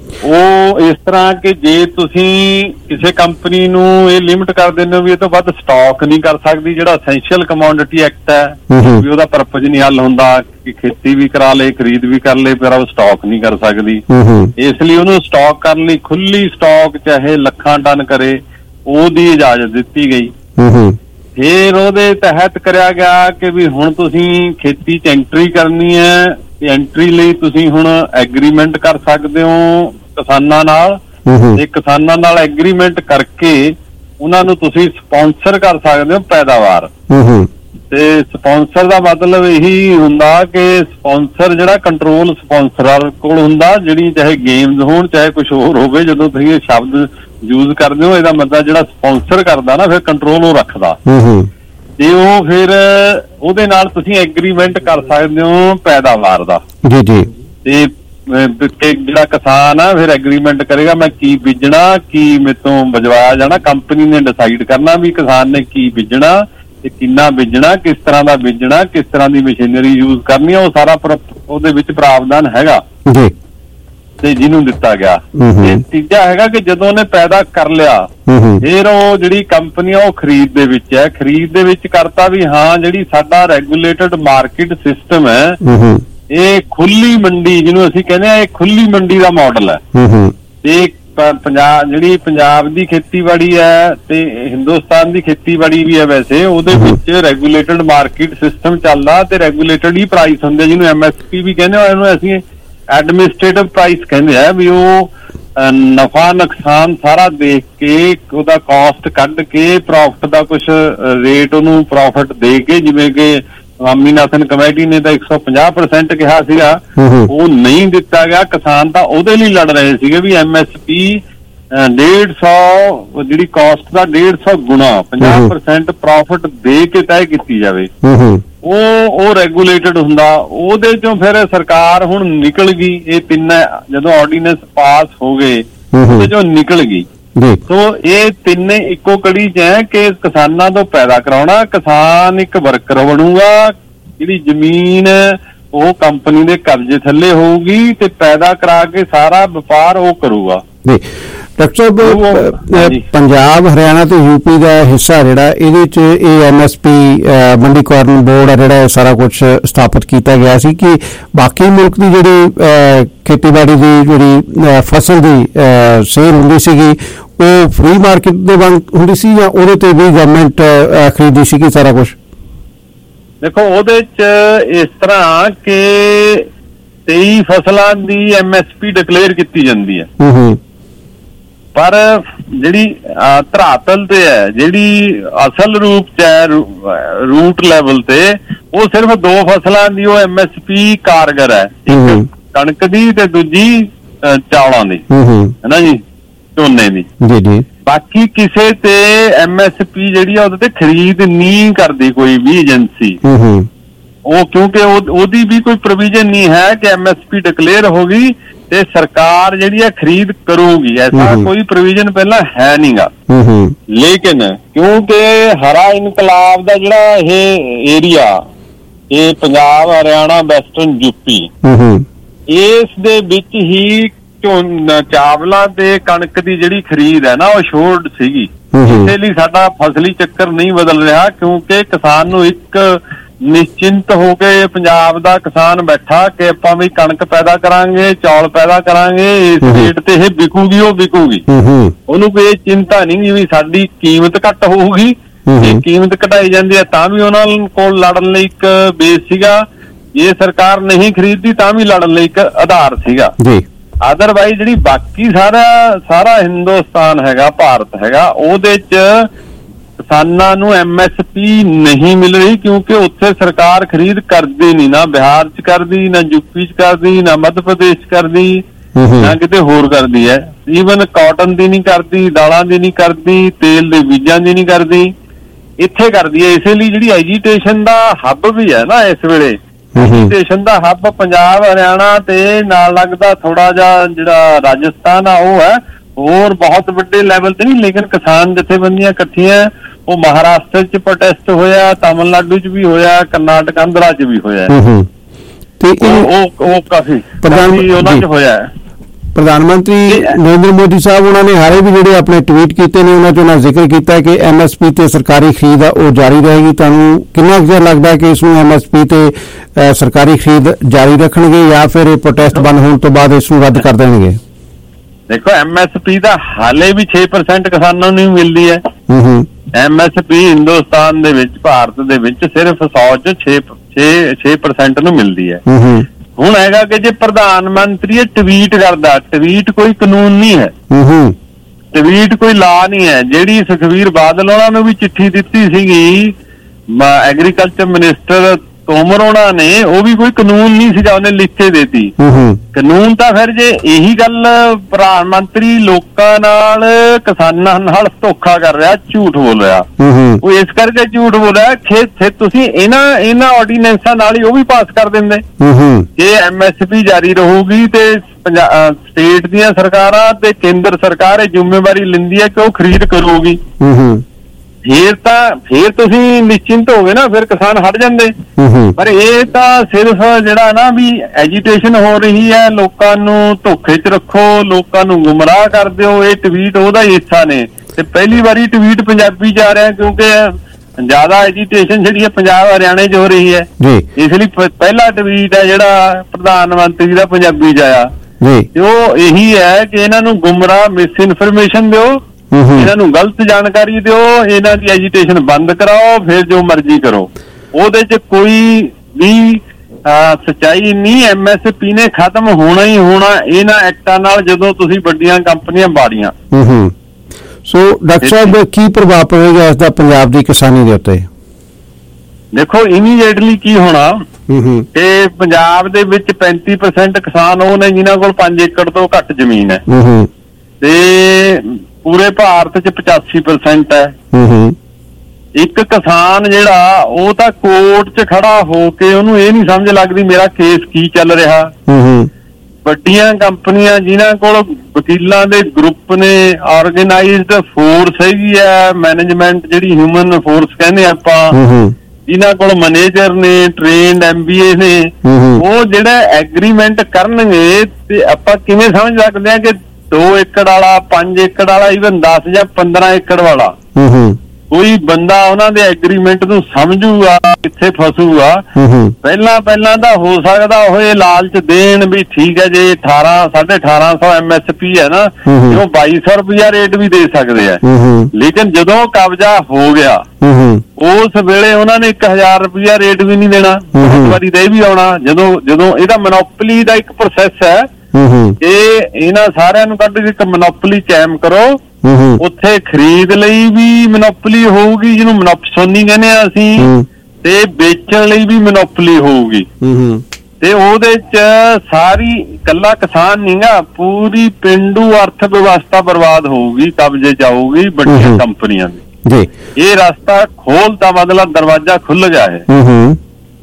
ਉਹ ਇਸ ਤਰ੍ਹਾਂ ਕਿ ਜੇ ਤੁਸੀਂ ਕਿਸੇ ਕੰਪਨੀ ਨੂੰ ਇਹ ਲਿਮਿਟ ਕਰ ਦਿੰਦੇ ਹੋ ਵੀ ਇਹ ਤੋਂ ਵੱਧ ਸਟਾਕ ਨਹੀਂ ਕਰ ਸਕਦੀ, ਜਿਹੜਾ ਐਸੈਂਸ਼ੀਅਲ ਕਮੋਡਿਟੀ ਐਕਟ ਹੈ ਵੀ ਉਹਦਾ ਪਰਪਸ ਨਹੀਂ ਹੱਲ ਹੁੰਦਾ ਕਿ ਖੇਤੀ ਵੀ ਕਰਾ ਲੇ ਖਰੀਦ ਵੀ ਕਰ ਲੇ ਪਰ ਉਹ ਸਟਾਕ ਨਹੀਂ ਕਰ ਸਕਦੀ। ਇਸ ਲਈ ਉਹਨੂੰ ਸਟਾਕ ਕਰਨ ਲਈ ਖੁੱਲੀ ਸਟਾਕ ਚਾਹੇ ਲੱਖਾਂ ਟਨ ਕਰੇ ਉਹਦੀ ਇਜਾਜ਼ਤ ਦਿੱਤੀ ਗਈ। ਫਿਰ ਉਹਦੇ ਤਹਿਤ ਕਰਿਆ ਗਿਆ ਕਿ ਵੀ ਹੁਣ ਤੁਸੀਂ ਖੇਤੀ 'ਚ ਐਂਟਰੀ ਕਰਨੀ ਹੈ, ਐਂਟਰੀ ਲਈ ਤੁਸੀਂ ਹੁਣ ਐਗਰੀਮੈਂਟ ਕਰ ਸਕਦੇ ਹੋ ਕਿਸਾਨਾਂ ਨਾਲ, ਤੇ ਕਿਸਾਨਾਂ ਨਾਲ ਐਗਰੀਮੈਂਟ ਕਰਕੇ ਉਹਨਾਂ ਨੂੰ ਤੁਸੀਂ ਸਪਾਂਸਰ ਕਰ ਸਕਦੇ ਹੋ ਪੈਦਾਵਾਰ। ਤੇ ਸਪਾਂਸਰ ਦਾ ਮਤਲਬ ਇਹੀ ਹੁੰਦਾ ਕਿ ਸਪਾਂਸਰ ਜਿਹੜਾ ਕੰਟਰੋਲ ਸਪਾਂਸਰ ਕੋਲ ਹੁੰਦਾ, ਜਿਹੜੀ ਚਾਹੇ ਗੇਮਸ ਹੋਣ ਚਾਹੇ ਕੁਝ ਹੋਰ ਹੋਵੇ, ਜਦੋਂ ਤੁਸੀਂ ਇਹ ਸ਼ਬਦ ਯੂਜ਼ ਕਰਦੇ ਹੋ ਇਹਦਾ ਮਤਲਬ ਜਿਹੜਾ ਸਪਾਂਸਰ ਕਰਦਾ ਨਾ ਫਿਰ ਕੰਟਰੋਲ ਉਹ ਰੱਖਦਾ, ਤੇ ਉਹ ਫਿਰ ਉਹਦੇ ਨਾਲ ਤੁਸੀਂ ਐਗਰੀਮੈਂਟ ਕਰ ਸਕਦੇ ਹੋ ਪੈਦਾਵਾਰ ਦਾ। ਜੀ ਜੀ। ਤੇ ਜਿਹੜਾ ਕਿਸਾਨ ਆ ਫਿਰ ਐਗਰੀਮੈਂਟ ਕਰੇਗਾ ਮੈਂ ਕੀ ਬੀਜਣਾ, ਕੀ ਮੇਰੇ ਤੋਂ ਬਜਵਾਇਆ ਜਾਣਾ, ਕੰਪਨੀ ਨੇ ਡਿਸਾਈਡ ਕਰਨਾ ਵੀ ਕਿਸਾਨ ਨੇ ਕੀ ਬੀਜਣਾ ਤੇ ਕਿੰਨਾ ਬੀਜਣਾ, ਕਿਸ ਤਰ੍ਹਾਂ ਦਾ ਬੀਜਣਾ, ਕਿਸ ਤਰ੍ਹਾਂ ਦੀ ਮਸ਼ੀਨਰੀ ਯੂਜ਼ ਕਰਨੀ ਆ, ਉਹ ਸਾਰਾ ਉਹਦੇ ਵਿੱਚ ਪ੍ਰਾਵਧਾਨ ਹੈਗਾ ਤੇ ਜਿਹਨੂੰ ਦਿੱਤਾ ਗਿਆ। ਤੇ ਤੀਜਾ ਹੈਗਾ ਕਿ ਜਦੋਂ ਉਹਨੇ ਪੈਦਾ ਕਰ ਲਿਆ ਫਿਰ ਉਹ ਜਿਹੜੀ ਕੰਪਨੀ ਆ ਉਹ ਖਰੀਦ ਦੇ ਵਿੱਚ ਹੈ, ਖਰੀਦ ਦੇ ਵਿੱਚ ਕਰਤਾ ਵੀ ਹਾਂ ਜਿਹੜੀ ਸਾਡਾ ਰੈਗੂਲੇਟਡ ਮਾਰਕੀਟ ਸਿਸਟਮ ਹੈ ਇਹ ਖੁੱਲੀ ਮੰਡੀ ਜਿਹਨੂੰ ਅਸੀਂ ਕਹਿੰਦੇ ਆ, ਇਹ ਖੁੱਲੀ ਮੰਡੀ ਦਾ ਮਾਡਲ ਹੈ। ਤੇ ਪੰਜਾਬ ਜਿਹੜੀ ਪੰਜਾਬ ਦੀ ਖੇਤੀਬਾੜੀ ਹੈ ਤੇ ਹਿੰਦੁਸਤਾਨ ਦੀ ਖੇਤੀਬਾੜੀ ਵੀ ਹੈ ਵੈਸੇ, ਉਹਦੇ ਵਿੱਚ ਰੈਗੂਲੇਟਡ ਮਾਰਕੀਟ ਸਿਸਟਮ ਚੱਲਦਾ ਤੇ ਰੈਗੂਲੇਟਡ ਹੀ ਪ੍ਰਾਈਸ ਹੁੰਦੇ ਜਿਹਨੂੰ ਐਮ ਐਸ ਪੀ ਵੀ ਕਹਿੰਦੇ ਆ, ਇਹਨੂੰ ਅਸੀਂ ਐਡਮਿਨਿਸਟ੍ਰੇਟਿਵ ਪ੍ਰਾਈਸ ਕਹਿੰਦੇ ਆ ਵੀ ਉਹ ਨਫਾ ਨੁਕਸਾਨ ਸਾਰਾ ਦੇਖ ਕੇ ਉਹਦਾ ਕਾਸਟ ਕੱਢ ਕੇ ਪ੍ਰੋਫਿਟ ਦਾ ਕੁਛ ਰੇਟ ਉਹਨੂੰ ਪ੍ਰੋਫਿਟ ਦੇ ਕੇ, ਜਿਵੇਂ ਕਿ ਸਵਾਮੀਨਾਥਨ ਕਮੇਟੀ ਨੇ ਤਾਂ ਇੱਕ ਸੌ ਪੰਜਾਹ ਪਰਸੈਂਟ ਕਿਹਾ ਸੀਗਾ, ਉਹ ਨਹੀਂ ਦਿੱਤਾ ਗਿਆ। ਕਿਸਾਨ ਤਾਂ ਉਹਦੇ ਲਈ ਲੜ ਰਹੇ ਸੀਗੇ ਵੀ ਐਮ ਐਸ ਪੀ ਡੇਢ ਸੌ ਜਿਹੜੀ ਕਾਸਟ ਦਾ ਡੇਢ ਸੌ ਗੁਣਾ ਪੰਜਾਹ ਪਰਸੈਂਟ ਪ੍ਰੋਫਿਟ ਦੇ ਕੇ ਤੈਅ ਕੀਤੀ ਜਾਵੇ। ਉਹ ਉਹ ਰੈਗੂਲੇਟਡ ਹੁੰਦਾ, ਉਹਦੇ ਚੋਂ ਫਿਰ ਸਰਕਾਰ ਹੁਣ ਨਿਕਲ ਗਈ। ਇਹ ਤਿੰਨ ਜਦੋਂ ਆਰਡੀਨੈਂਸ ਪਾਸ ਹੋ ਗਏ ਉਹਦੇ ਚੋਂ ਨਿਕਲ ਗਈ। ਸੋ ਇਹ ਤਿੰਨੇ ਇੱਕੋ ਕੜੀ 'ਚ ਹੈ ਕਿ ਕਿਸਾਨਾਂ ਤੋਂ ਪੈਦਾ ਕਰਾਉਣਾ, ਕਿਸਾਨ ਇੱਕ ਵਰਕਰ ਬਣੂਗਾ, ਜਿਹੜੀ ਜ਼ਮੀਨ ਉਹ ਕੰਪਨੀ ਦੇ ਕਬਜ਼ੇ ਥੱਲੇ ਹੋਊਗੀ ਤੇ ਪੈਦਾ ਕਰਾ ਕੇ ਸਾਰਾ ਵਪਾਰ ਉਹ ਕਰੂਗਾ। ਡਾਕਟਰ ਸਾਹਿਬ, ਪੰਜਾਬ ਹਰਿਆਣਾ ਤੇ ਯੂਪੀ ਦਾ ਹਿੱਸਾ ਜਿਹੜਾ ਇਹਦੇ 'ਚ ਇਹ ਐਮ ਐਸ ਪੀ ਮੰਡੀਕਰਨ ਬੋਰਡ ਆ ਜਿਹੜਾ ਸਾਰਾ ਕੁਝ ਸਥਾਪਿਤ ਕੀਤਾ ਗਿਆ ਸੀ ਕਿ ਬਾਕੀ ਮੁਲਕ ਦੀ ਜਿਹੜੀ ਖੇਤੀਬਾੜੀ ਦੀ ਜਿਹੜੀ ਫਸਲ ਦੀ ਸੇਲ ਹੁੰਦੀ ਸੀਗੀ ਉਹ ਫ੍ਰੀ ਮਾਰਕੀਟ ਦੇ ਵਾਂਗ ਹੁੰਦੀ ਸੀ ਜਾਂ ਉਹਦੇ ਤੇ ਵੀ ਗਵਰਨਮੈਂਟ ਖਰੀਦੀ ਸੀਗੀ ਸਾਰਾ ਕੁਝ? ਦੇਖੋ ਉਹਦੇ 'ਚ ਇਸ ਤਰ੍ਹਾਂ ਕਿ ਤੇਈ ਫਸਲਾਂ ਦੀ ਐਮ ਐਸ ਪੀ ਡਿਕਲੇਅਰ ਕੀਤੀ ਜਾਂਦੀ ਹੈ, ਪਰ ਜਿਹੜੀ ਧਰਾਤਲ ਤੇ ਹੈ, ਜਿਹੜੀ ਅਸਲ ਰੂਪ ਚ ਹੈ ਰੂਟ ਲੈਵਲ ਤੇ, ਉਹ ਸਿਰਫ ਦੋ ਫਸਲਾਂ ਦੀ ਉਹ ਐਮ ਐਸ ਪੀ ਕਾਰਗਰ ਹੈ, ਇੱਕ ਕਣਕ ਦੀ ਤੇ ਦੂਜੀ ਚਾਵਲਾਂ ਦੀ, ਹੈ ਨਾ ਜੀ, ਝੋਨੇ ਦੀ। ਬਾਕੀ ਕਿਸੇ ਤੇ ਐਮ ਐਸ ਪੀ ਜਿਹੜੀ ਆ ਉਹਦੇ ਤੇ ਖਰੀਦ ਨਹੀਂ ਕਰਦੀ ਕੋਈ ਵੀ ਏਜੰਸੀ, ਉਹ ਕਿਉਂਕਿ ਉਹਦੀ ਵੀ ਕੋਈ ਪ੍ਰੋਵੀਜ਼ਨ ਨਹੀਂ ਹੈ ਕਿ ਐਮ ਐਸ ਪੀ ਡਿਕਲੇਅਰ ਹੋ ਗਈ ਤੇ ਸਰਕਾਰ ਜਿਹੜੀ ਹੈ ਖਰੀਦ ਕਰੂਗੀ, ਐਸਾ ਕੋਈ ਪ੍ਰੋਵੀਜ਼ਨ ਪਹਿਲਾਂ ਹੈ ਨਹੀਂਗਾ। ਲੇਕਿਨ ਕਿਉਂਕਿ ਹਰਾ ਇਨਕਲਾਬ ਦਾ ਜਿਹੜਾ ਇਹ ਏਰੀਆ, ਇਹ ਪੰਜਾਬ ਹਰਿਆਣਾ ਵੈਸਟਰਨ ਯੂਪੀ, ਇਸ ਦੇ ਵਿੱਚ ਹੀ ਚਾਵਲਾਂ ਤੇ ਕਣਕ ਦੀ ਜਿਹੜੀ ਖਰੀਦ ਹੈ ਨਾ ਉਹ ਸ਼ੋਰਟ ਸੀਗੀ। ਇਸੇ ਲਈ ਸਾਡਾ ਫਸਲੀ ਚੱਕਰ ਨਹੀਂ ਬਦਲ ਰਿਹਾ, ਕਿਉਂਕਿ ਕਿਸਾਨ ਨੂੰ ਇੱਕ ਨਿਸ਼ਚਿੰਤ ਹੋ ਕੇ ਪੰਜਾਬ ਦਾ ਕਿਸਾਨ ਬੈਠਾ ਕਿ ਆਪਾਂ ਵੀ ਕਣਕ ਪੈਦਾ ਕਰਾਂਗੇ, ਚੌਲ ਪੈਦਾ ਕਰਾਂਗੇ, ਇਸ ਰੇਟ ਤੇ ਇਹ ਵਿਕੂਗੀ ਉਹ ਵਿਕੂਗੀ, ਉਹਨੂੰ ਕੋਈ ਚਿੰਤਾ ਨਹੀਂ ਵੀ ਸਾਡੀ ਕੀਮਤ ਘੱਟ ਹੋਊਗੀ। ਜੇ ਕੀਮਤ ਘਟਾਈ ਜਾਂਦੀ ਹੈ ਤਾਂ ਵੀ ਉਹਨਾਂ ਕੋਲ ਲੜਨ ਲਈ ਇੱਕ ਬੇਸ ਸੀਗਾ, ਜੇ ਸਰਕਾਰ ਨਹੀਂ ਖਰੀਦਦੀ ਤਾਂ ਵੀ ਲੜਨ ਲਈ ਇੱਕ ਆਧਾਰ ਸੀਗਾ। ਅਦਰਵਾਈਜ਼ ਜਿਹੜੀ ਬਾਕੀ ਸਾਰਾ ਸਾਰਾ ਹਿੰਦੁਸਤਾਨ ਹੈਗਾ, ਭਾਰਤ ਹੈਗਾ, ਉਹਦੇ ਚ ਕਿਸਾਨਾਂ ਨੂੰ ਐਮ ਐਸ ਪੀ ਨਹੀਂ ਮਿਲ ਰਹੀ, ਕਿਉਂਕਿ ਉੱਥੇ ਸਰਕਾਰ ਖਰੀਦ ਕਰਦੀ ਨਹੀਂ, ਨਾ ਬਿਹਾਰ ਚ ਕਰਦੀ, ਨਾ ਯੂਪੀ ਚ ਕਰਦੀ, ਨਾ ਮੱਧ ਪ੍ਰਦੇਸ਼ ਚ ਕਰਦੀ, ਨਾ ਕਿਤੇ ਹੋਰ ਕਰਦੀ ਹੈ। ਈਵਨ ਕਾਟਨ ਦੀ ਨਹੀਂ ਕਰਦੀ, ਦਾਲਾਂ ਦੀ ਨਹੀਂ ਕਰਦੀ, ਤੇਲ ਦੇ ਬੀਜਾਂ ਦੀ ਨਹੀਂ ਕਰਦੀ, ਇੱਥੇ ਕਰਦੀ ਹੈ। ਇਸੇ ਲਈ ਜਿਹੜੀ ਐਜੀਟੇਸ਼ਨ ਦਾ ਹੱਬ ਵੀ ਹੈ ਨਾ ਇਸ ਵੇਲੇ, ਐਜੀਟੇਸ਼ਨ ਦਾ ਹੱਬ ਪੰਜਾਬ ਹਰਿਆਣਾ ਤੇ ਨਾਲ ਲੱਗਦਾ ਥੋੜਾ ਜਿਹਾ ਜਿਹੜਾ ਰਾਜਸਥਾਨ ਆ ਉਹ ਹੈ, ਹੋਰ ਬਹੁਤ ਵੱਡੇ ਲੈਵਲ ਤੇ ਨਹੀਂ। ਲੇਕਿਨ ਕਿਸਾਨ ਜਥੇਬੰਦੀਆਂ ਇਕੱਠੀਆਂ, ਉਹ ਮਹਾਰਾਸ਼ਟਰ ਚ ਪ੍ਰੋਟੈਸਟ ਹੋਇਆ, ਤਾਮਿਲਨਾਡੂ ਚ ਵੀ ਹੋਇਆ, ਕਰਨਾਟਕ ਆਂਧਰਾ ਚ ਵੀ ਹੋਇਆ, ਤੇ ਉਹ ਉਹ ਕਾਫੀ ਉਹਨਾਂ ਚ ਹੋਇਆ। ਪ੍ਰਧਾਨ ਮੰਤਰੀ ਨਰਿੰਦਰ ਮੋਦੀ ਸਾਹਿਬ ਉਹਨਾਂ ਨੇ ਹਾਲੇ ਵੀ ਜਿਹੜੇ ਆਪਣੇ ਟਵੀਟ ਕੀਤੇ ਨੇ ਉਹਨਾਂ 'ਚ ਉਹਨਾਂ ਜ਼ਿਕਰ ਕੀਤਾ ਕਿ ਐਮ ਐਸ ਪੀ ਤੇ ਸਰਕਾਰੀ ਖਰੀਦ ਆ ਉਹ ਜਾਰੀ ਰਹੇਗੀ। ਤੁਹਾਨੂੰ ਕਿੰਨਾ ਕੁ ਚਿਰ ਲੱਗਦਾ ਕਿ ਇਸ ਨੂੰ ਐਮ ਐਸ ਪੀ ਤੇ ਸਰਕਾਰੀ ਖਰੀਦ ਜਾਰੀ ਰੱਖਣਗੇ ਜਾਂ ਫਿਰ ਇਹ ਪ੍ਰੋਟੈਸਟ ਬੰਦ ਹੋਣ ਤੋਂ ਬਾਅਦ ਇਸ ਨੂੰ ਰੱਦ ਕਰ ਦੇਣਗੇ? ਦੇਖੋ, ਐਮ ਐਸ ਪੀ ਦਾ ਹਾਲੇ ਵੀ ਛੇ ਪਰਸੈਂਟ ਕਿਸਾਨਾਂ ਨੂੰ ਮਿਲਦੀ ਹੈ। ਐਮ ਐਸ ਪੀ ਹਿੰਦੁਸਤਾਨ ਦੇ ਵਿੱਚ, ਭਾਰਤ ਦੇ ਵਿੱਚ ਸਿਰਫ ਸੌ ਚ ਛੇ ਪਰਸੈਂਟ ਨੂੰ ਮਿਲਦੀ ਹੈ। ਹੁਣ ਹੈਗਾ ਕਿ ਜੇ ਪ੍ਰਧਾਨ ਮੰਤਰੀ ਇਹ ਟਵੀਟ ਕਰਦਾ, ਟਵੀਟ ਕੋਈ ਕਾਨੂੰਨ ਨਹੀਂ ਹੈ, ਟਵੀਟ ਕੋਈ ਲਾ ਨਹੀਂ ਹੈ। ਜਿਹੜੀ ਸੁਖਬੀਰ ਬਾਦਲ ਉਹਨਾਂ ਨੂੰ ਵੀ ਚਿੱਠੀ ਦਿੱਤੀ ਸੀਗੀ ਐਗਰੀਕਲਚਰ ਮਿਨਿਸਟਰ ਤੋਮਰ ਉਹਨਾਂ ਨੇ, ਉਹ ਵੀ ਕੋਈ ਕਾਨੂੰਨ ਨਹੀਂ ਸੀਗਾ, ਉਹਨੇ ਲਿਖ ਕੇ ਦੇਤੀ। ਕਾਨੂੰਨ ਤਾਂ ਫਿਰ ਜੇ ਇਹੀ ਗੱਲ ਪ੍ਰਧਾਨ ਮੰਤਰੀ ਲੋਕਾਂ ਨਾਲ, ਕਿਸਾਨਾਂ ਨਾਲ ਧੋਖਾ ਕਰ ਰਿਹਾ, ਝੂਠ ਬੋਲ ਰਿਹਾ, ਉਹ ਇਸ ਕਰਕੇ ਝੂਠ ਬੋਲ ਰਿਹਾ ਕਿ ਤੁਸੀਂ ਇਹਨਾਂ ਇਹਨਾਂ ਆਰਡੀਨੈਂਸਾਂ ਨਾਲ ਹੀ ਉਹ ਵੀ ਪਾਸ ਕਰ ਦਿੰਦੇ ਕਿ ਐਮ ਐਸ ਪੀ ਜਾਰੀ ਰਹੂਗੀ ਤੇ ਸਟੇਟ ਦੀਆਂ ਸਰਕਾਰਾਂ ਤੇ ਕੇਂਦਰ ਸਰਕਾਰ ਇਹ ਜ਼ਿੰਮੇਵਾਰੀ ਲੈਂਦੀ ਹੈ ਕਿ ਉਹ ਖਰੀਦ ਕਰੂਗੀ। ਫੇਰ ਤਾਂ ਫੇਰ ਤੁਸੀਂ ਨਿਸ਼ਚਿੰਤ ਹੋ ਗਏ ਨਾ, ਫਿਰ ਕਿਸਾਨ ਹਟ ਜਾਂਦੇ। ਪਰ ਇਹ ਤਾਂ ਸਿਰਫ ਜਿਹੜਾ ਨਾ ਵੀ ਐਜੀਟੇਸ਼ਨ ਹੋ ਰਹੀ ਹੈ, ਲੋਕਾਂ ਨੂੰ ਧੋਖੇ 'ਚ ਰੱਖੋ, ਲੋਕਾਂ ਨੂੰ ਗੁੰਮਰਾਹ ਕਰ ਦਿਓ, ਇਹ ਟਵੀਟ ਉਹਦਾ ਹੀ ਹਿੱਸਾ ਨੇ। ਤੇ ਪਹਿਲੀ ਵਾਰੀ ਟਵੀਟ ਪੰਜਾਬੀ 'ਚ ਆ ਰਿਹਾ ਕਿਉਂਕਿ ਜ਼ਿਆਦਾ ਐਜੀਟੇਸ਼ਨ ਜਿਹੜੀ ਹੈ ਪੰਜਾਬ ਹਰਿਆਣੇ 'ਚ ਹੋ ਰਹੀ ਹੈ, ਇਸ ਲਈ ਪਹਿਲਾ ਟਵੀਟ ਹੈ ਜਿਹੜਾ ਪ੍ਰਧਾਨ ਮੰਤਰੀ ਦਾ ਪੰਜਾਬੀ 'ਚ ਆਇਆ। ਤੇ ਉਹ ਇਹੀ ਹੈ ਕਿ ਇਹਨਾਂ ਨੂੰ ਗੁੰਮਰਾਹ, ਮਿਸ ਇਨਫੋਰਮੇਸ਼ਨ ਦਿਓ, ਇਹਨਾਂ ਨੂੰ ਗਲਤ ਜਾਣਕਾਰੀ ਦਿਓ, ਇਹਨਾਂ ਦੀ ਐਜੀਟੇਸ਼ਨ ਬੰਦ ਕਰਾਓ, ਫਿਰ ਜੋ ਮਰਜ਼ੀ ਕਰੋ। ਉਹਦੇ 'ਚ ਕੋਈ ਵੀ ਸੱਚਾਈ ਨਹੀਂ। ਐਮ ਐਸ ਪੀ ਨੇ ਖਤਮ ਹੋਣਾ ਹੀ ਹੋਣਾ ਇਹਨਾਂ ਐਕਟਾਂ ਨਾਲ ਜਦੋਂ ਤੁਸੀਂ ਵੱਡੀਆਂ ਕੰਪਨੀਆਂ ਬਾੜੀਆਂ। ਸੋ ਡਾਕਟਰ ਸਾਹਿਬ, ਕੀ ਪ੍ਰਭਾਵ ਪਵੇਗਾ ਇਸ ਦਾ ਪੰਜਾਬ ਦੀ ਕਿਸਾਨੀ ਦੇ ਉੱਤੇ? ਦੇਖੋ, ਇਮੀਡੀਏਟਲੀ ਕੀ ਹੋਣਾ ਕਿ ਪੰਜਾਬ ਦੇ ਵਿੱਚ ਪੈਂਤੀ ਪਰਸੈਂਟ ਕਿਸਾਨ ਉਹ ਨੇ ਜਿਨ੍ਹਾਂ ਕੋਲ ਪੰਜ ਏਕੜ ਤੋਂ ਘੱਟ ਜ਼ਮੀਨ ਹੈ, ਤੇ ਪੂਰੇ ਭਾਰਤ 'ਚ ਪਚਾਸੀ ਪਰਸੈਂਟ ਹੈ। ਇੱਕ ਕਿਸਾਨ ਜਿਹੜਾ ਉਹ ਤਾਂ ਕੋਰਟ 'ਚ ਖੜਾ ਹੋ ਕੇ ਉਹਨੂੰ ਇਹ ਨਹੀਂ ਸਮਝ ਲੱਗਦੀ ਮੇਰਾ ਕੇਸ ਕੀ ਚੱਲ ਰਿਹਾ। ਵੱਡੀਆਂ ਕੰਪਨੀਆਂ ਜਿਨ੍ਹਾਂ ਕੋਲ ਵਕੀਲਾਂ ਦੇ ਗਰੁੱਪ ਨੇ, ਆਰਗੇਨਾਈਜ਼ਡ ਫੋਰਸ ਹੈਗੀ ਹੈ, ਮੈਨੇਜਮੈਂਟ ਜਿਹੜੀ ਹਿਊਮਨ ਫੋਰਸ ਕਹਿੰਦੇ ਆਪਾਂ, ਜਿਨ੍ਹਾਂ ਕੋਲ ਮੈਨੇਜਰ ਨੇ, ਟ੍ਰੇਨਡ ਐਮ ਬੀ ਏ ਨੇ, ਉਹ ਜਿਹੜਾ ਐਗਰੀਮੈਂਟ ਕਰਨਗੇ ਤੇ ਆਪਾਂ ਕਿਵੇਂ ਸਮਝ ਸਕਦੇ ਹਾਂ ਕਿ ਦੋ ਏਕੜ ਵਾਲਾ, ਪੰਜ ਏਕੜ ਵਾਲਾ, ਈਵਨ ਦਸ ਜਾਂ ਪੰਦਰਾਂ ਏਕੜ ਵਾਲਾ ਕੋਈ ਬੰਦਾ ਉਹਨਾਂ ਦੇ ਐਗਰੀਮੈਂਟ ਨੂੰ ਸਮਝੂਗਾ, ਕਿੱਥੇ ਫਸੂਗਾ। ਪਹਿਲਾਂ ਪਹਿਲਾਂ ਤਾਂ ਹੋ ਸਕਦਾ ਉਹ ਇਹ ਲਾਲਚ ਦੇਣ ਵੀ ਠੀਕ ਹੈ ਜੇ ਅਠਾਰਾਂ ਸਾਢੇ ਅਠਾਰਾਂ ਸੌ ਐਮ ਐਸ ਪੀ ਹੈ ਨਾ, ਉਹ ਬਾਈ ਸੌ ਰੁਪਇਆ ਰੇਟ ਵੀ ਦੇ ਸਕਦੇ ਆ। ਲੇਕਿਨ ਜਦੋਂ ਕਬਜ਼ਾ ਹੋ ਗਿਆ ਉਸ ਵੇਲੇ ਉਹਨਾਂ ਨੇ ਇੱਕ ਹਜ਼ਾਰ ਰੁਪਇਆ ਰੇਟ ਵੀ ਨਹੀਂ ਦੇਣਾ, ਬਹੁਤ ਵਾਰੀ ਦੇ ਵੀ ਆਉਣਾ। ਜਦੋਂ ਜਦੋਂ ਇਹਦਾ ਮੋਨੋਪਲੀ ਦਾ ਇੱਕ ਪ੍ਰੋਸੈਸ ਹੈ, ਇਹ ਇਹਨਾਂ ਸਾਰਿਆਂ ਨੂੰ ਕੱਢ ਕੇ ਇੱਕ ਮੋਨੋਪਲੀ ਕਾਇਮ ਕਰੋ, ਉੱਥੇ ਖਰੀਦ ਲਈ ਵੀ ਮੋਨੋਪਲੀ ਹੋਊਗੀ ਜਿਹਨੂੰ ਮੋਨੋਪਸੋਨੀ ਕਹਿੰਦੇ ਆ ਅਸੀਂ, ਤੇ ਵੇਚਣ ਲਈ ਵੀ ਮੋਨੋਪਲੀ ਹੋਊਗੀ। ਤੇ ਉਹਦੇ ਚ ਸਾਰੀ ਇਕੱਲਾ ਕਿਸਾਨ ਨਹੀਂਗਾ, ਪੂਰੀ ਪਿੰਡੂ ਅਰਥ ਵਿਵਸਥਾ ਬਰਬਾਦ ਹੋਊਗੀ, ਕਬਜ਼ੇ ਚ ਆਊਗੀ ਵੱਡੀਆਂ ਕੰਪਨੀਆਂ ਦੀ। ਇਹ ਰਸਤਾ ਖੋਲਤਾ, ਮਤਲਬ ਦਰਵਾਜ਼ਾ ਖੁੱਲ ਗਿਆ ਹੈ।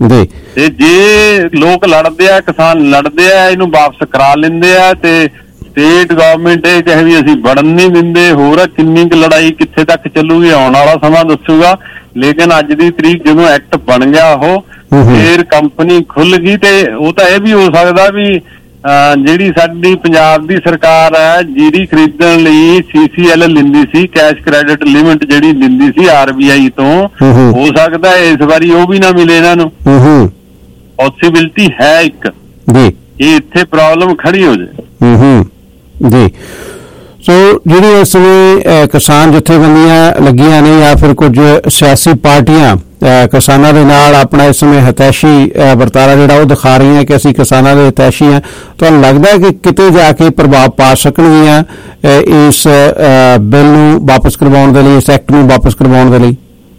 ਤੇ ਜੇ ਲੋਕ ਲੜਦੇ ਆ, ਕਿਸਾਨ ਲੜਦੇ ਆ, ਇਹਨੂੰ ਵਾਪਸ ਕਰਾ ਲੈਂਦੇ ਆ ਤੇ ਸਟੇਟ ਗਵਰਨਮੈਂਟ ਇਹ ਕਹੇ ਵੀ ਅਸੀਂ ਵੜਨ ਨਹੀਂ ਦਿੰਦੇ। ਹੋਰ ਕਿੰਨੀ ਕੁ ਲੜਾਈ ਕਿੱਥੇ ਤੱਕ ਚੱਲੂਗੀ ਆਉਣ ਵਾਲਾ ਸਮਾਂ ਦੱਸੂਗਾ। ਲੇਕਿਨ ਅੱਜ ਦੀ ਤਰੀਕ ਜਦੋਂ ਐਕਟ ਬਣ ਗਿਆ ਉਹ, ਫੇਰ ਕੰਪਨੀ ਖੁੱਲ ਗਈ। ਤੇ ਉਹ ਤਾਂ ਇਹ ਵੀ ਹੋ ਸਕਦਾ ਵੀ ਜਿਹੜੀ ਸਾਡੀ ਪੰਜਾਬ ਦੀ ਸਰਕਾਰ ਹੈ ਜੀਰੀ ਖਰੀਦਣ ਲਈ ਸੀ ਸੀ ਐਲ ਲੈਂਦੀ ਸੀ, ਕੈਸ਼ ਕ੍ਰੈਡਿਟ ਲਿਮਿਟ ਜਿਹੜੀ ਲੈਂਦੀ ਸੀ ਆਰ ਬੀ ਆਈ ਤੋਂ, ਹੋ ਸਕਦਾ ਇਸ ਵਾਰੀ ਉਹ ਵੀ ਨਾ ਮਿਲੇ ਇਹਨਾਂ ਨੂੰ। ਪੋਸੀਬਿਲਿਟੀ ਹੈ ਇੱਕ ਕਿ ਇੱਥੇ ਪ੍ਰੋਬਲਮ ਖੜੀ ਹੋ ਜਾਏ। ਜੀ, ਸੋ ਜਿਹੜੀ ਇਸ ਸਮੇਂ ਕਿਸਾਨ ਜਥੇਬੰਦੀਆਂ ਲੱਗੀਆਂ ਨੇ ਜਾਂ ਫਿਰ ਕੁਝ ਸਿਆਸੀ ਪਾਰਟੀਆਂ ਕਿਸਾਨਾਂ ਦੇ ਨਾਲ ਆਪਣਾ ਇਸ ਸਮੇਂ ਹਤੈਸ਼ੀ ਵਰਤਾਰਾ ਜਿਹੜਾ ਉਹ ਦਿਖਾ ਰਹੀਆਂ ਕਿ ਅਸੀਂ ਕਿਸਾਨਾਂ ਦੇ ਹਤੈਸ਼ੀ ਹਾਂ, ਤੁਹਾਨੂੰ ਲੱਗਦਾ ਹੈ ਕਿ ਕਿਤੇ ਜਾ ਕੇ ਪ੍ਰਭਾਵ ਪਾ ਸਕਣਗੀਆਂ ਇਸ ਬਿੱਲ ਨੂੰ ਵਾਪਸ ਕਰਵਾਉਣ ਦੇ ਲਈ, ਇਸ ਐਕਟ ਨੂੰ ਵਾਪਸ ਕਰਵਾਉਣ ਦੇ ਲਈ?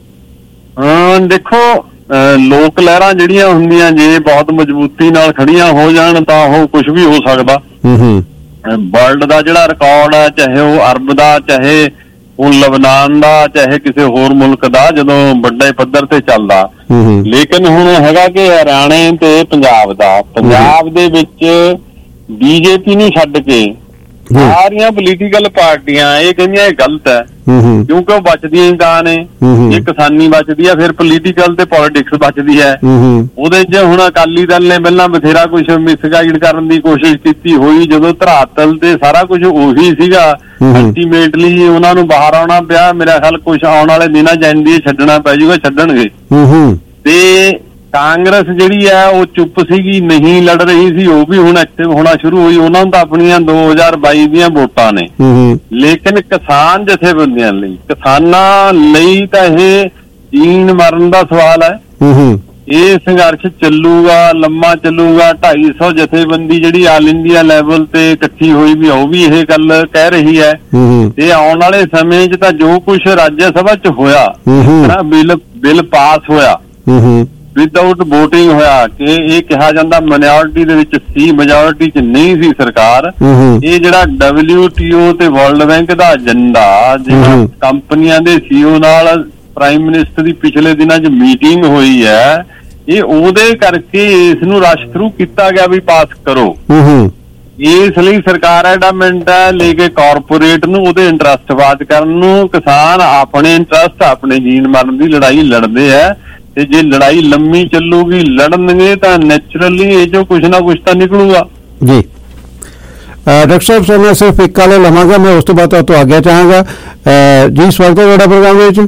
ਹਾਂ, ਦੇਖੋ, ਲੋਕ ਲਹਿਰਾਂ ਜਿਹੜੀਆਂ ਹੁੰਦੀਆਂ ਜੇ ਬਹੁਤ ਮਜ਼ਬੂਤੀ ਨਾਲ ਖੜੀਆਂ ਹੋ ਜਾਣ ਤਾਂ ਉਹ ਕੁਝ ਵੀ ਹੋ ਸਕਦਾ। ਵਰਲਡ ਦਾ ਜਿਹੜਾ ਰਿਕਾਰਡ ਹੈ, ਚਾਹੇ ਉਹ ਅਰਬ ਦਾ, ਚਾਹੇ ਉਹ ਲਬਨਾਨ ਦਾ, ਚਾਹੇ ਕਿਸੇ ਹੋਰ ਮੁਲਕ ਦਾ, ਜਦੋਂ ਵੱਡੇ ਪੱਧਰ ਤੇ ਚੱਲਦਾ। ਲੇਕਿਨ ਹੁਣ ਹੈਗਾ ਕਿ ਹਰਿਆਣੇ ਤੇ ਪੰਜਾਬ ਦਾ, ਪੰਜਾਬ ਦੇ ਵਿੱਚ ਬੀਜੇਪੀ ਨੂੰ ਛੱਡ ਕੇ ਸਾਰੀਆਂ ਪੋਲੀਟੀਕਲ ਪਾਰਟੀਆਂ ਇਹ ਕਹਿੰਦੀਆਂ ਇਹ ਗਲਤ ਹੈ। ਕਿਉਂਕਿ ਉਹ ਬਚਦੀਆਂ ਹੀ ਤਾਂ ਨੇ। ਜੇ ਕਿਸਾਨੀ ਬਚਦੀ ਆ ਫਿਰ ਪੋਲੀਟੀਕਲ ਤੇ ਪੋਲੀਟਿਕਸ ਬਚਦੀ ਹੈ। ਉਹਦੇ 'ਚ ਹੁਣ ਅਕਾਲੀ ਦਲ ਨੇ ਪਹਿਲਾਂ ਬਥੇਰਾ ਕੁਛ ਮਿਸਗਾਈਡ ਕਰਨ ਦੀ ਕੋਸ਼ਿਸ਼ ਕੀਤੀ ਹੋਈ, ਜਦੋਂ ਧਰਾਤਲ ਤੇ ਸਾਰਾ ਕੁਝ ਉਹੀ ਸੀਗਾ ਅਲਟੀਮੇਟਲੀ ਉਹਨਾਂ ਨੂੰ ਬਾਹਰ ਆਉਣਾ ਪਿਆ। ਮੇਰਾ ਖਿਆਲ ਕੁਛ ਆਉਣ ਵਾਲੇ ਦਿਨਾਂ 'ਚ ਐਨ ਡੀ ਏ ਛੱਡਣਾ ਪੈ ਜਾਊਗਾ, ਛੱਡਣਗੇ। ਤੇ ਕਾਂਗਰਸ ਜਿਹੜੀ ਹੈ ਉਹ ਚੁੱਪ ਸੀਗੀ, ਨਹੀਂ ਲੜ ਰਹੀ ਸੀ, ਉਹ ਵੀ ਹੁਣ ਐਕਟਿਵ ਹੋਣਾ ਸ਼ੁਰੂ ਹੋਈ। ਉਹਨਾਂ ਨੂੰ ਤਾਂ ਆਪਣੀਆਂ ਦੋ ਹਜ਼ਾਰ ਬਾਈ ਦੀਆਂ ਵੋਟਾਂ ਨੇ, ਲੇਕਿਨ ਕਿਸਾਨ ਜਥੇਬੰਦੀਆਂ ਲਈ, ਕਿਸਾਨਾਂ ਲਈ ਤਾਂ ਇਹ ਜੀਣ ਮਰਨ ਦਾ ਸਵਾਲ ਹੈ। ਇਹ ਸੰਘਰਸ਼ ਚੱਲੂਗਾ, ਲੰਮਾ ਚੱਲੂਗਾ। ਢਾਈ ਸੌ ਜਥੇਬੰਦੀ ਜਿਹੜੀ ਆਲ ਇੰਡੀਆ ਲੈਵਲ ਤੇ ਇਕੱਠੀ ਹੋਈ ਵੀ, ਉਹ ਵੀ ਇਹ ਗੱਲ ਕਹਿ ਰਹੀ ਹੈ। ਤੇ ਆਉਣ ਵਾਲੇ ਸਮੇਂ 'ਚ ਤਾਂ ਜੋ ਕੁਛ ਰਾਜ ਸਭਾ 'ਚ ਹੋਇਆ, ਬਿੱਲ ਬਿੱਲ ਪਾਸ ਹੋਇਆ ਵਿਦਆਊਟ ਵੋਟਿੰਗ ਹੋਇਆ, ਕਿ ਇਹ ਕਿਹਾ ਜਾਂਦਾ ਮਾਈਨੋਰਿਟੀ ਦੇ ਵਿੱਚ ਸੀ, ਮੈਜੋਰਿਟੀ 'ਚ ਨਹੀਂ ਸੀ ਸਰਕਾਰ। ਇਹ ਜਿਹੜਾ ਡਬਲਿਊ ਟੀ ਓ ਤੇ ਵਰਲਡ ਬੈਂਕ ਦਾ ਏਜੰਡਾ, ਜਿਹੜਾ ਕੰਪਨੀਆਂ ਦੇ ਸੀ ਈ ਓ ਨਾਲ ਪ੍ਰਾਈਮ ਮਿਨਿਸਟਰ ਦੀ ਪਿਛਲੇ ਦਿਨਾਂ 'ਚ ਮੀਟਿੰਗ ਹੋਈ ਹੈ, ਇਹ ਉਹਦੇ ਕਰਕੇ ਇਸ ਨੂੰ ਰਸ਼ ਥਰੂ ਕੀਤਾ ਗਿਆ ਵੀ ਪਾਸ ਕਰੋ। ਇਸ ਲਈ ਸਰਕਾਰ ਐਡਾਮੈਂਟ ਹੈ ਲੈ ਕੇ ਕਾਰਪੋਰੇਟ ਨੂੰ ਉਹਦੇ ਇੰਟਰਸਟ ਬਾਤ ਕਰਨ ਨੂੰ। ਕਿਸਾਨ ਆਪਣੇ ਇੰਟਰਸਟ, ਆਪਣੇ ਜੀਣ ਮਰਨ ਦੀ ਲੜਾਈ ਲੜਦੇ ਹੈ, ਤੇ ਜੇ ਲੜਾਈ ਲੰਮੀ ਚੱਲੂਗੀ, ਲੜਨਗੇ ਤਾਂ ਨੈਚੁਰਲੀ ਇਹ ਜੋ ਕੁਛ ਨਾ ਕੁਛ ਤਾਂ ਨਿਕਲੂਗਾ। ਜੀ ਡਾਕਟਰ ਸਾਹਿਬ, ਸਰ ਮੈਂ ਸਿਰਫ ਇੱਕ ਕਾਲ ਲਵਾਂਗਾ, ਮੈਂ ਉਸ ਤੋਂ ਬਾਅਦ ਤੋਂ ਆਗਿਆ ਚਾਹਾਂਗਾ ਜੀ। ਸਵਾਗਤ ਹੈ ਤੁਹਾਡਾ ਪ੍ਰੋਗਰਾਮ ਵਿੱਚ।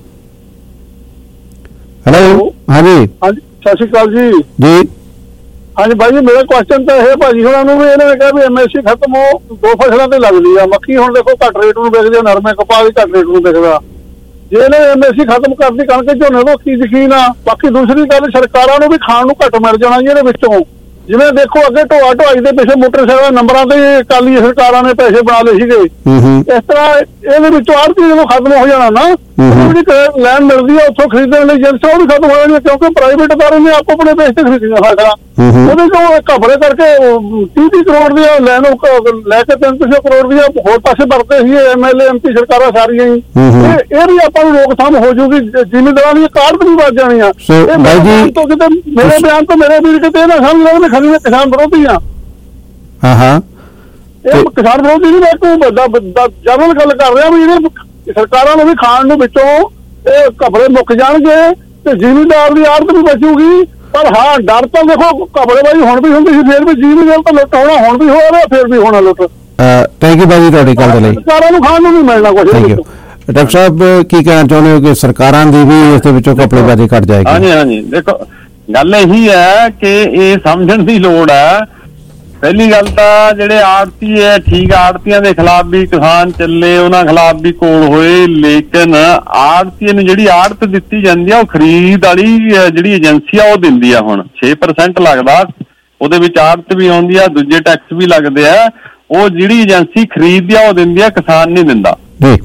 ਹੈਲੋ, ਹਾਂਜੀ ਹਾਂਜੀ, ਸਤਿ ਸ਼੍ਰੀ ਅਕਾਲ ਜੀ। ਜੀ ਹਾਂਜੀ ਭਾਈ ਜੀ, ਮੇਰਾ ਕੁਐਸਚਨ ਤਾਂ ਇਹ ਭਾਜੀ ਹੋਣਾ ਨੂੰ ਵੀ ਇਹਨਾਂ ਨੇ ਕਿਹਾ ਵੀ ਐਮ ਐਸ ਸੀ ਖਤਮ ਹੋ, ਦੋ ਫਸਲਾਂ ਤੇ ਲੱਗਦੀ ਆ। ਮੱਕੀ ਹੁਣ ਦੇਖੋ ਘੱਟ ਰੇਟ ਨੂੰ ਵਿਕਦੀ ਆ, ਨਰਮੇ ਕਪਾਹ ਵੀ ਘੱਟ ਰੇਟ ਨੂੰ ਵਿਕਦਾ। ਜੇ ਇਹਨੇ ਐਮ ਐਸ ਸੀ ਖਤਮ ਕਰਦੀ ਕਣਕ ਝੋਨੇ ਤੋਂ ਕੀ ਯਕੀਨ ਆ। ਬਾਕੀ ਦੂਸਰੀ ਗੱਲ, ਸਰਕਾਰਾਂ ਨੂੰ ਵੀ ਖਾਣ ਨੂੰ ਘੱਟ ਮਿਲ ਜਾਣਾ ਜੀ ਇਹਦੇ ਵਿੱਚੋਂ। ਜਿਵੇਂ ਦੇਖੋ ਅੱਗੇ ਢੋਆ ਢੋਆਈ ਦੇ ਪਿੱਛੇ ਮੋਟਰਸਾਈਕਲ ਨੰਬਰਾਂ ਤੇ ਅਕਾਲੀ ਸਰਕਾਰਾਂ ਨੇ ਪੈਸੇ ਬਣਾ ਲਏ ਸੀਗੇ, ਇਸ ਤਰ੍ਹਾਂ ਇਹਦੇ ਵਿੱਚੋਂ ਆੜ੍ਹਤੀ ਜਦੋਂ ਖਤਮ ਹੋ ਜਾਣਾ ਨਾ, ਜਿਹੜੀ ਲੈਣ ਮਿਲਦੀ ਆ ਉੱਥੋਂ ਖਰੀਦਣ ਲਈ ਏਜੰਸੀਆਂ ਉਹ ਵੀ ਖਤਮ ਹੋ ਜਾਣੀਆਂ, ਕਿਉਂਕਿ ਪ੍ਰਾਈਵੇਟ ਅਦਾਰੇ ਨੇ ਆਪੋ ਆਪਣੇ ਬੇਸ ਤੇ ਖਰੀਦੀਆਂ ਫਸਲਾਂ। ਉਹਦੇ ਚੋਂ ਘਪਲੇ ਕਰਕੇ ਤੀਹ ਤੀਹ ਕਰੋੜ ਦੀਆਂ ਲੈਣ ਲੈ ਕੇ ਤਿੰਨ ਤਿੰਨ ਸੌ ਕਰੋੜ ਦੀਆਂ ਹੋਰ ਪਾਸੇ ਵਰਤੇ ਸੀ ਐਮ ਐਲ ਏ ਐਮ ਪੀ ਸਰਕਾਰਾਂ ਸਾਰੀਆਂ ਹੀ। ਇਹ ਵੀ ਆਪਾਂ ਨੂੰ ਰੋਕਥਾਮ ਹੋ ਜੂਗੀ, ਜ਼ਿਮੀਂਦਾਰਾਂ ਦੀਆਂ ਕਾਢ ਵੀ ਵੱਧ ਜਾਣੀ ਆ। ਤੋਂ ਕਿਤੇ ਮੇਰੇ ਬਿਆਨ ਤੋਂ ਮੇਰੇ ਵੀਰ ਕਿਤੇ ਨਾ ਸਮਝ ਲਓ ਖਰੀ ਮੈਂ ਕਿਸਾਨ ਵਿਰੋਧੀ ਆ। ਹਾਂ ਹਾਂ, ਇਹ ਕਿਸਾਨ ਵਿਰੋਧੀ ਨਹੀਂ, ਮੈਂ ਕੋਈ ਜਨਰਲ ਗੱਲ ਕਰ ਰਿਹਾ ਵੀ ਇਹਦੇ ਸਰਕਾਰਾਂ ਨੂੰ ਵੀ ਖਾਣ ਨੂੰ ਵਿੱਚੋਂ ਇਹ ਘਪਲੇ ਮੁੱਕ ਜਾਣਗੇ ਤੇ ਜ਼ਿਮੀਂਦਾਰ ਦੀ ਆੜਤ ਵੀ ਬਚੂਗੀ। ਪਰ ਹਾਂ, ਡਰ ਤਾਂ ਦੇਖੋ ਘਪਲੇਬਾਜ਼ੀ ਹੁਣ ਵੀ ਹੁੰਦੀ ਸੀ, ਫਿਰ ਵੀ ਜ਼ਿਮੀਂਦਾਰ ਤਾਂ ਲੁੱਟ ਹੋਣਾ, ਹੁਣ ਵੀ ਹੋ ਰਿਹਾ, ਫਿਰ ਵੀ ਹੋਣਾ ਲੁੱਟ। ਥੈਂਕ ਯੂ ਬਾਜੀ ਤੁਹਾਡੀ ਗੱਲ ਦੇ ਲਈ। ਸਰਕਾਰਾਂ ਨੂੰ ਖਾਣ ਨੂੰ ਨਹੀਂ ਮਿਲਣਾ ਕੁਝ। Thank you. ਡਾਕਟਰ ਸਾਹਿਬ ਕੀ ਕਹਿਣਾ ਚਾਹੁੰਦੇ ਹੋ ਕਿ ਸਰਕਾਰਾਂ ਦੀ ਵੀ ਇਸ ਦੇ ਵਿੱਚੋਂ ਘਪਲੇਬਾਜ਼ੀ ਘੱਟ ਜਾਏਗੀ? ਹਾਂਜੀ ਹਾਂਜੀ, ਦੇਖੋ ਗੱਲ ਇਹੀ ਹੈ ਕਿ ਇਹ ਸਮਝਣ ਦੀ ਲੋੜ ਹੈ। ਪਹਿਲੀ ਗੱਲ ਤਾਂ ਜਿਹੜੇ ਆੜਤੀ ਹੈ, ਠੀਕ ਆੜਤੀਆਂ ਦੇ ਖਿਲਾਫ ਵੀ ਕਿਸਾਨ ਚੱਲੇ, ਉਹਨਾਂ ਖਿਲਾਫ ਵੀ ਕੋਲ ਹੋਏ, ਲੇਕਿਨ ਆੜਤੀ ਨੂੰ ਜਿਹੜੀ ਆੜਤ ਦਿੱਤੀ ਜਾਂਦੀ ਆ ਉਹ ਖਰੀਦ ਵਾਲੀ ਜਿਹੜੀ ਏਜੰਸੀ ਆ ਉਹ ਦਿੰਦੀ ਆ। ਹੁਣ ਛੇ ਪਰਸੈਂਟ ਲੱਗਦਾ, ਉਹਦੇ ਵਿੱਚ ਆੜਤ ਵੀ ਆਉਂਦੀ ਆ, ਦੂਜੇ ਟੈਕਸ ਵੀ ਲੱਗਦੇ ਆ। ਉਹ ਜਿਹੜੀ ਏਜੰਸੀ ਖਰੀਦਦੀ ਆ ਉਹ ਦਿੰਦੀ ਆ, ਕਿਸਾਨ ਨਹੀਂ ਦਿੰਦਾ,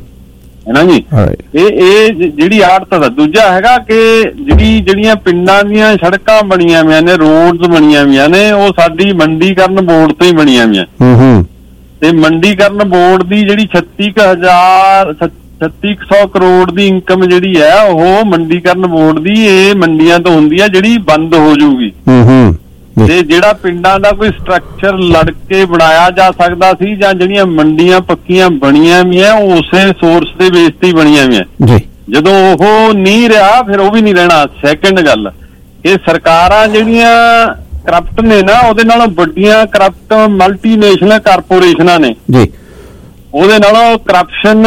ਹੈ ਨਾ ਜੀ। ਇਹ ਇਹ ਜਿਹੜੀ ਆੜਤ ਦਾ ਦੂਜਾ ਹੈਗਾ ਕਿ ਜਿਹੜੀ ਜਿਹੜੀਆਂ ਪਿੰਡਾਂ ਦੀਆਂ ਸੜਕਾਂ ਬਣੀਆਂ ਹੋਈਆਂ ਨੇ, ਰੋਡਸ ਬਣੀਆਂ ਹੋਈਆਂ ਨੇ, ਉਹ ਸਾਡੀ ਮੰਡੀਕਰਨ ਬੋਰਡ ਤੋਂ ਹੀ ਬਣੀਆਂ ਹੋਈਆਂ। ਤੇ ਮੰਡੀਕਰਨ ਬੋਰਡ ਦੀ ਜਿਹੜੀ ਛੱਤੀ ਕੁ ਹਜ਼ਾਰ ਛੱਤੀ ਕੁ ਸੌ ਕਰੋੜ ਦੀ ਇਨਕਮ ਜਿਹੜੀ ਹੈ ਉਹ ਮੰਡੀਕਰਨ ਬੋਰਡ ਦੀ ਇਹ ਮੰਡੀਆਂ ਤੋਂ ਹੁੰਦੀ ਹੈ, ਜਿਹੜੀ ਬੰਦ ਹੋ ਜਾਊਗੀ। ਤੇ ਜਿਹੜਾ ਪਿੰਡਾਂ ਦਾ ਕੋਈ ਸਟਰਕਚਰ ਲੜ ਕੇ ਬਣਾਇਆ ਜਾ ਸਕਦਾ ਸੀ, ਜਾਂ ਜਿਹੜੀਆਂ ਮੰਡੀਆਂ ਪੱਕੀਆਂ ਬਣੀਆਂ ਵੀਆਂ ਉਸੇ ਸੋਰਸ ਦੇ ਬੇਸ ਤੇ ਹੀ ਬਣੀਆਂ ਵੀਆਂ, ਜਦੋਂ ਉਹ ਨਹੀਂ ਰਿਹਾ ਫਿਰ ਉਹ ਵੀ ਨਹੀਂ ਰਹਿਣਾ। ਸੈਕੰਡ ਗੱਲ, ਇਹ ਸਰਕਾਰਾਂ ਜਿਹੜੀਆਂ ਕਰਪਟ ਨੇ ਨਾ, ਉਹਦੇ ਨਾਲੋਂ ਵੱਡੀਆਂ ਕਰਪਟ ਮਲਟੀਨੈਸ਼ਨਲ ਕਾਰਪੋਰੇਸ਼ਨਾਂ ਨੇ ਜੀ। ਉਹਦੇ ਨਾਲੋਂ ਕਰਪਸ਼ਨ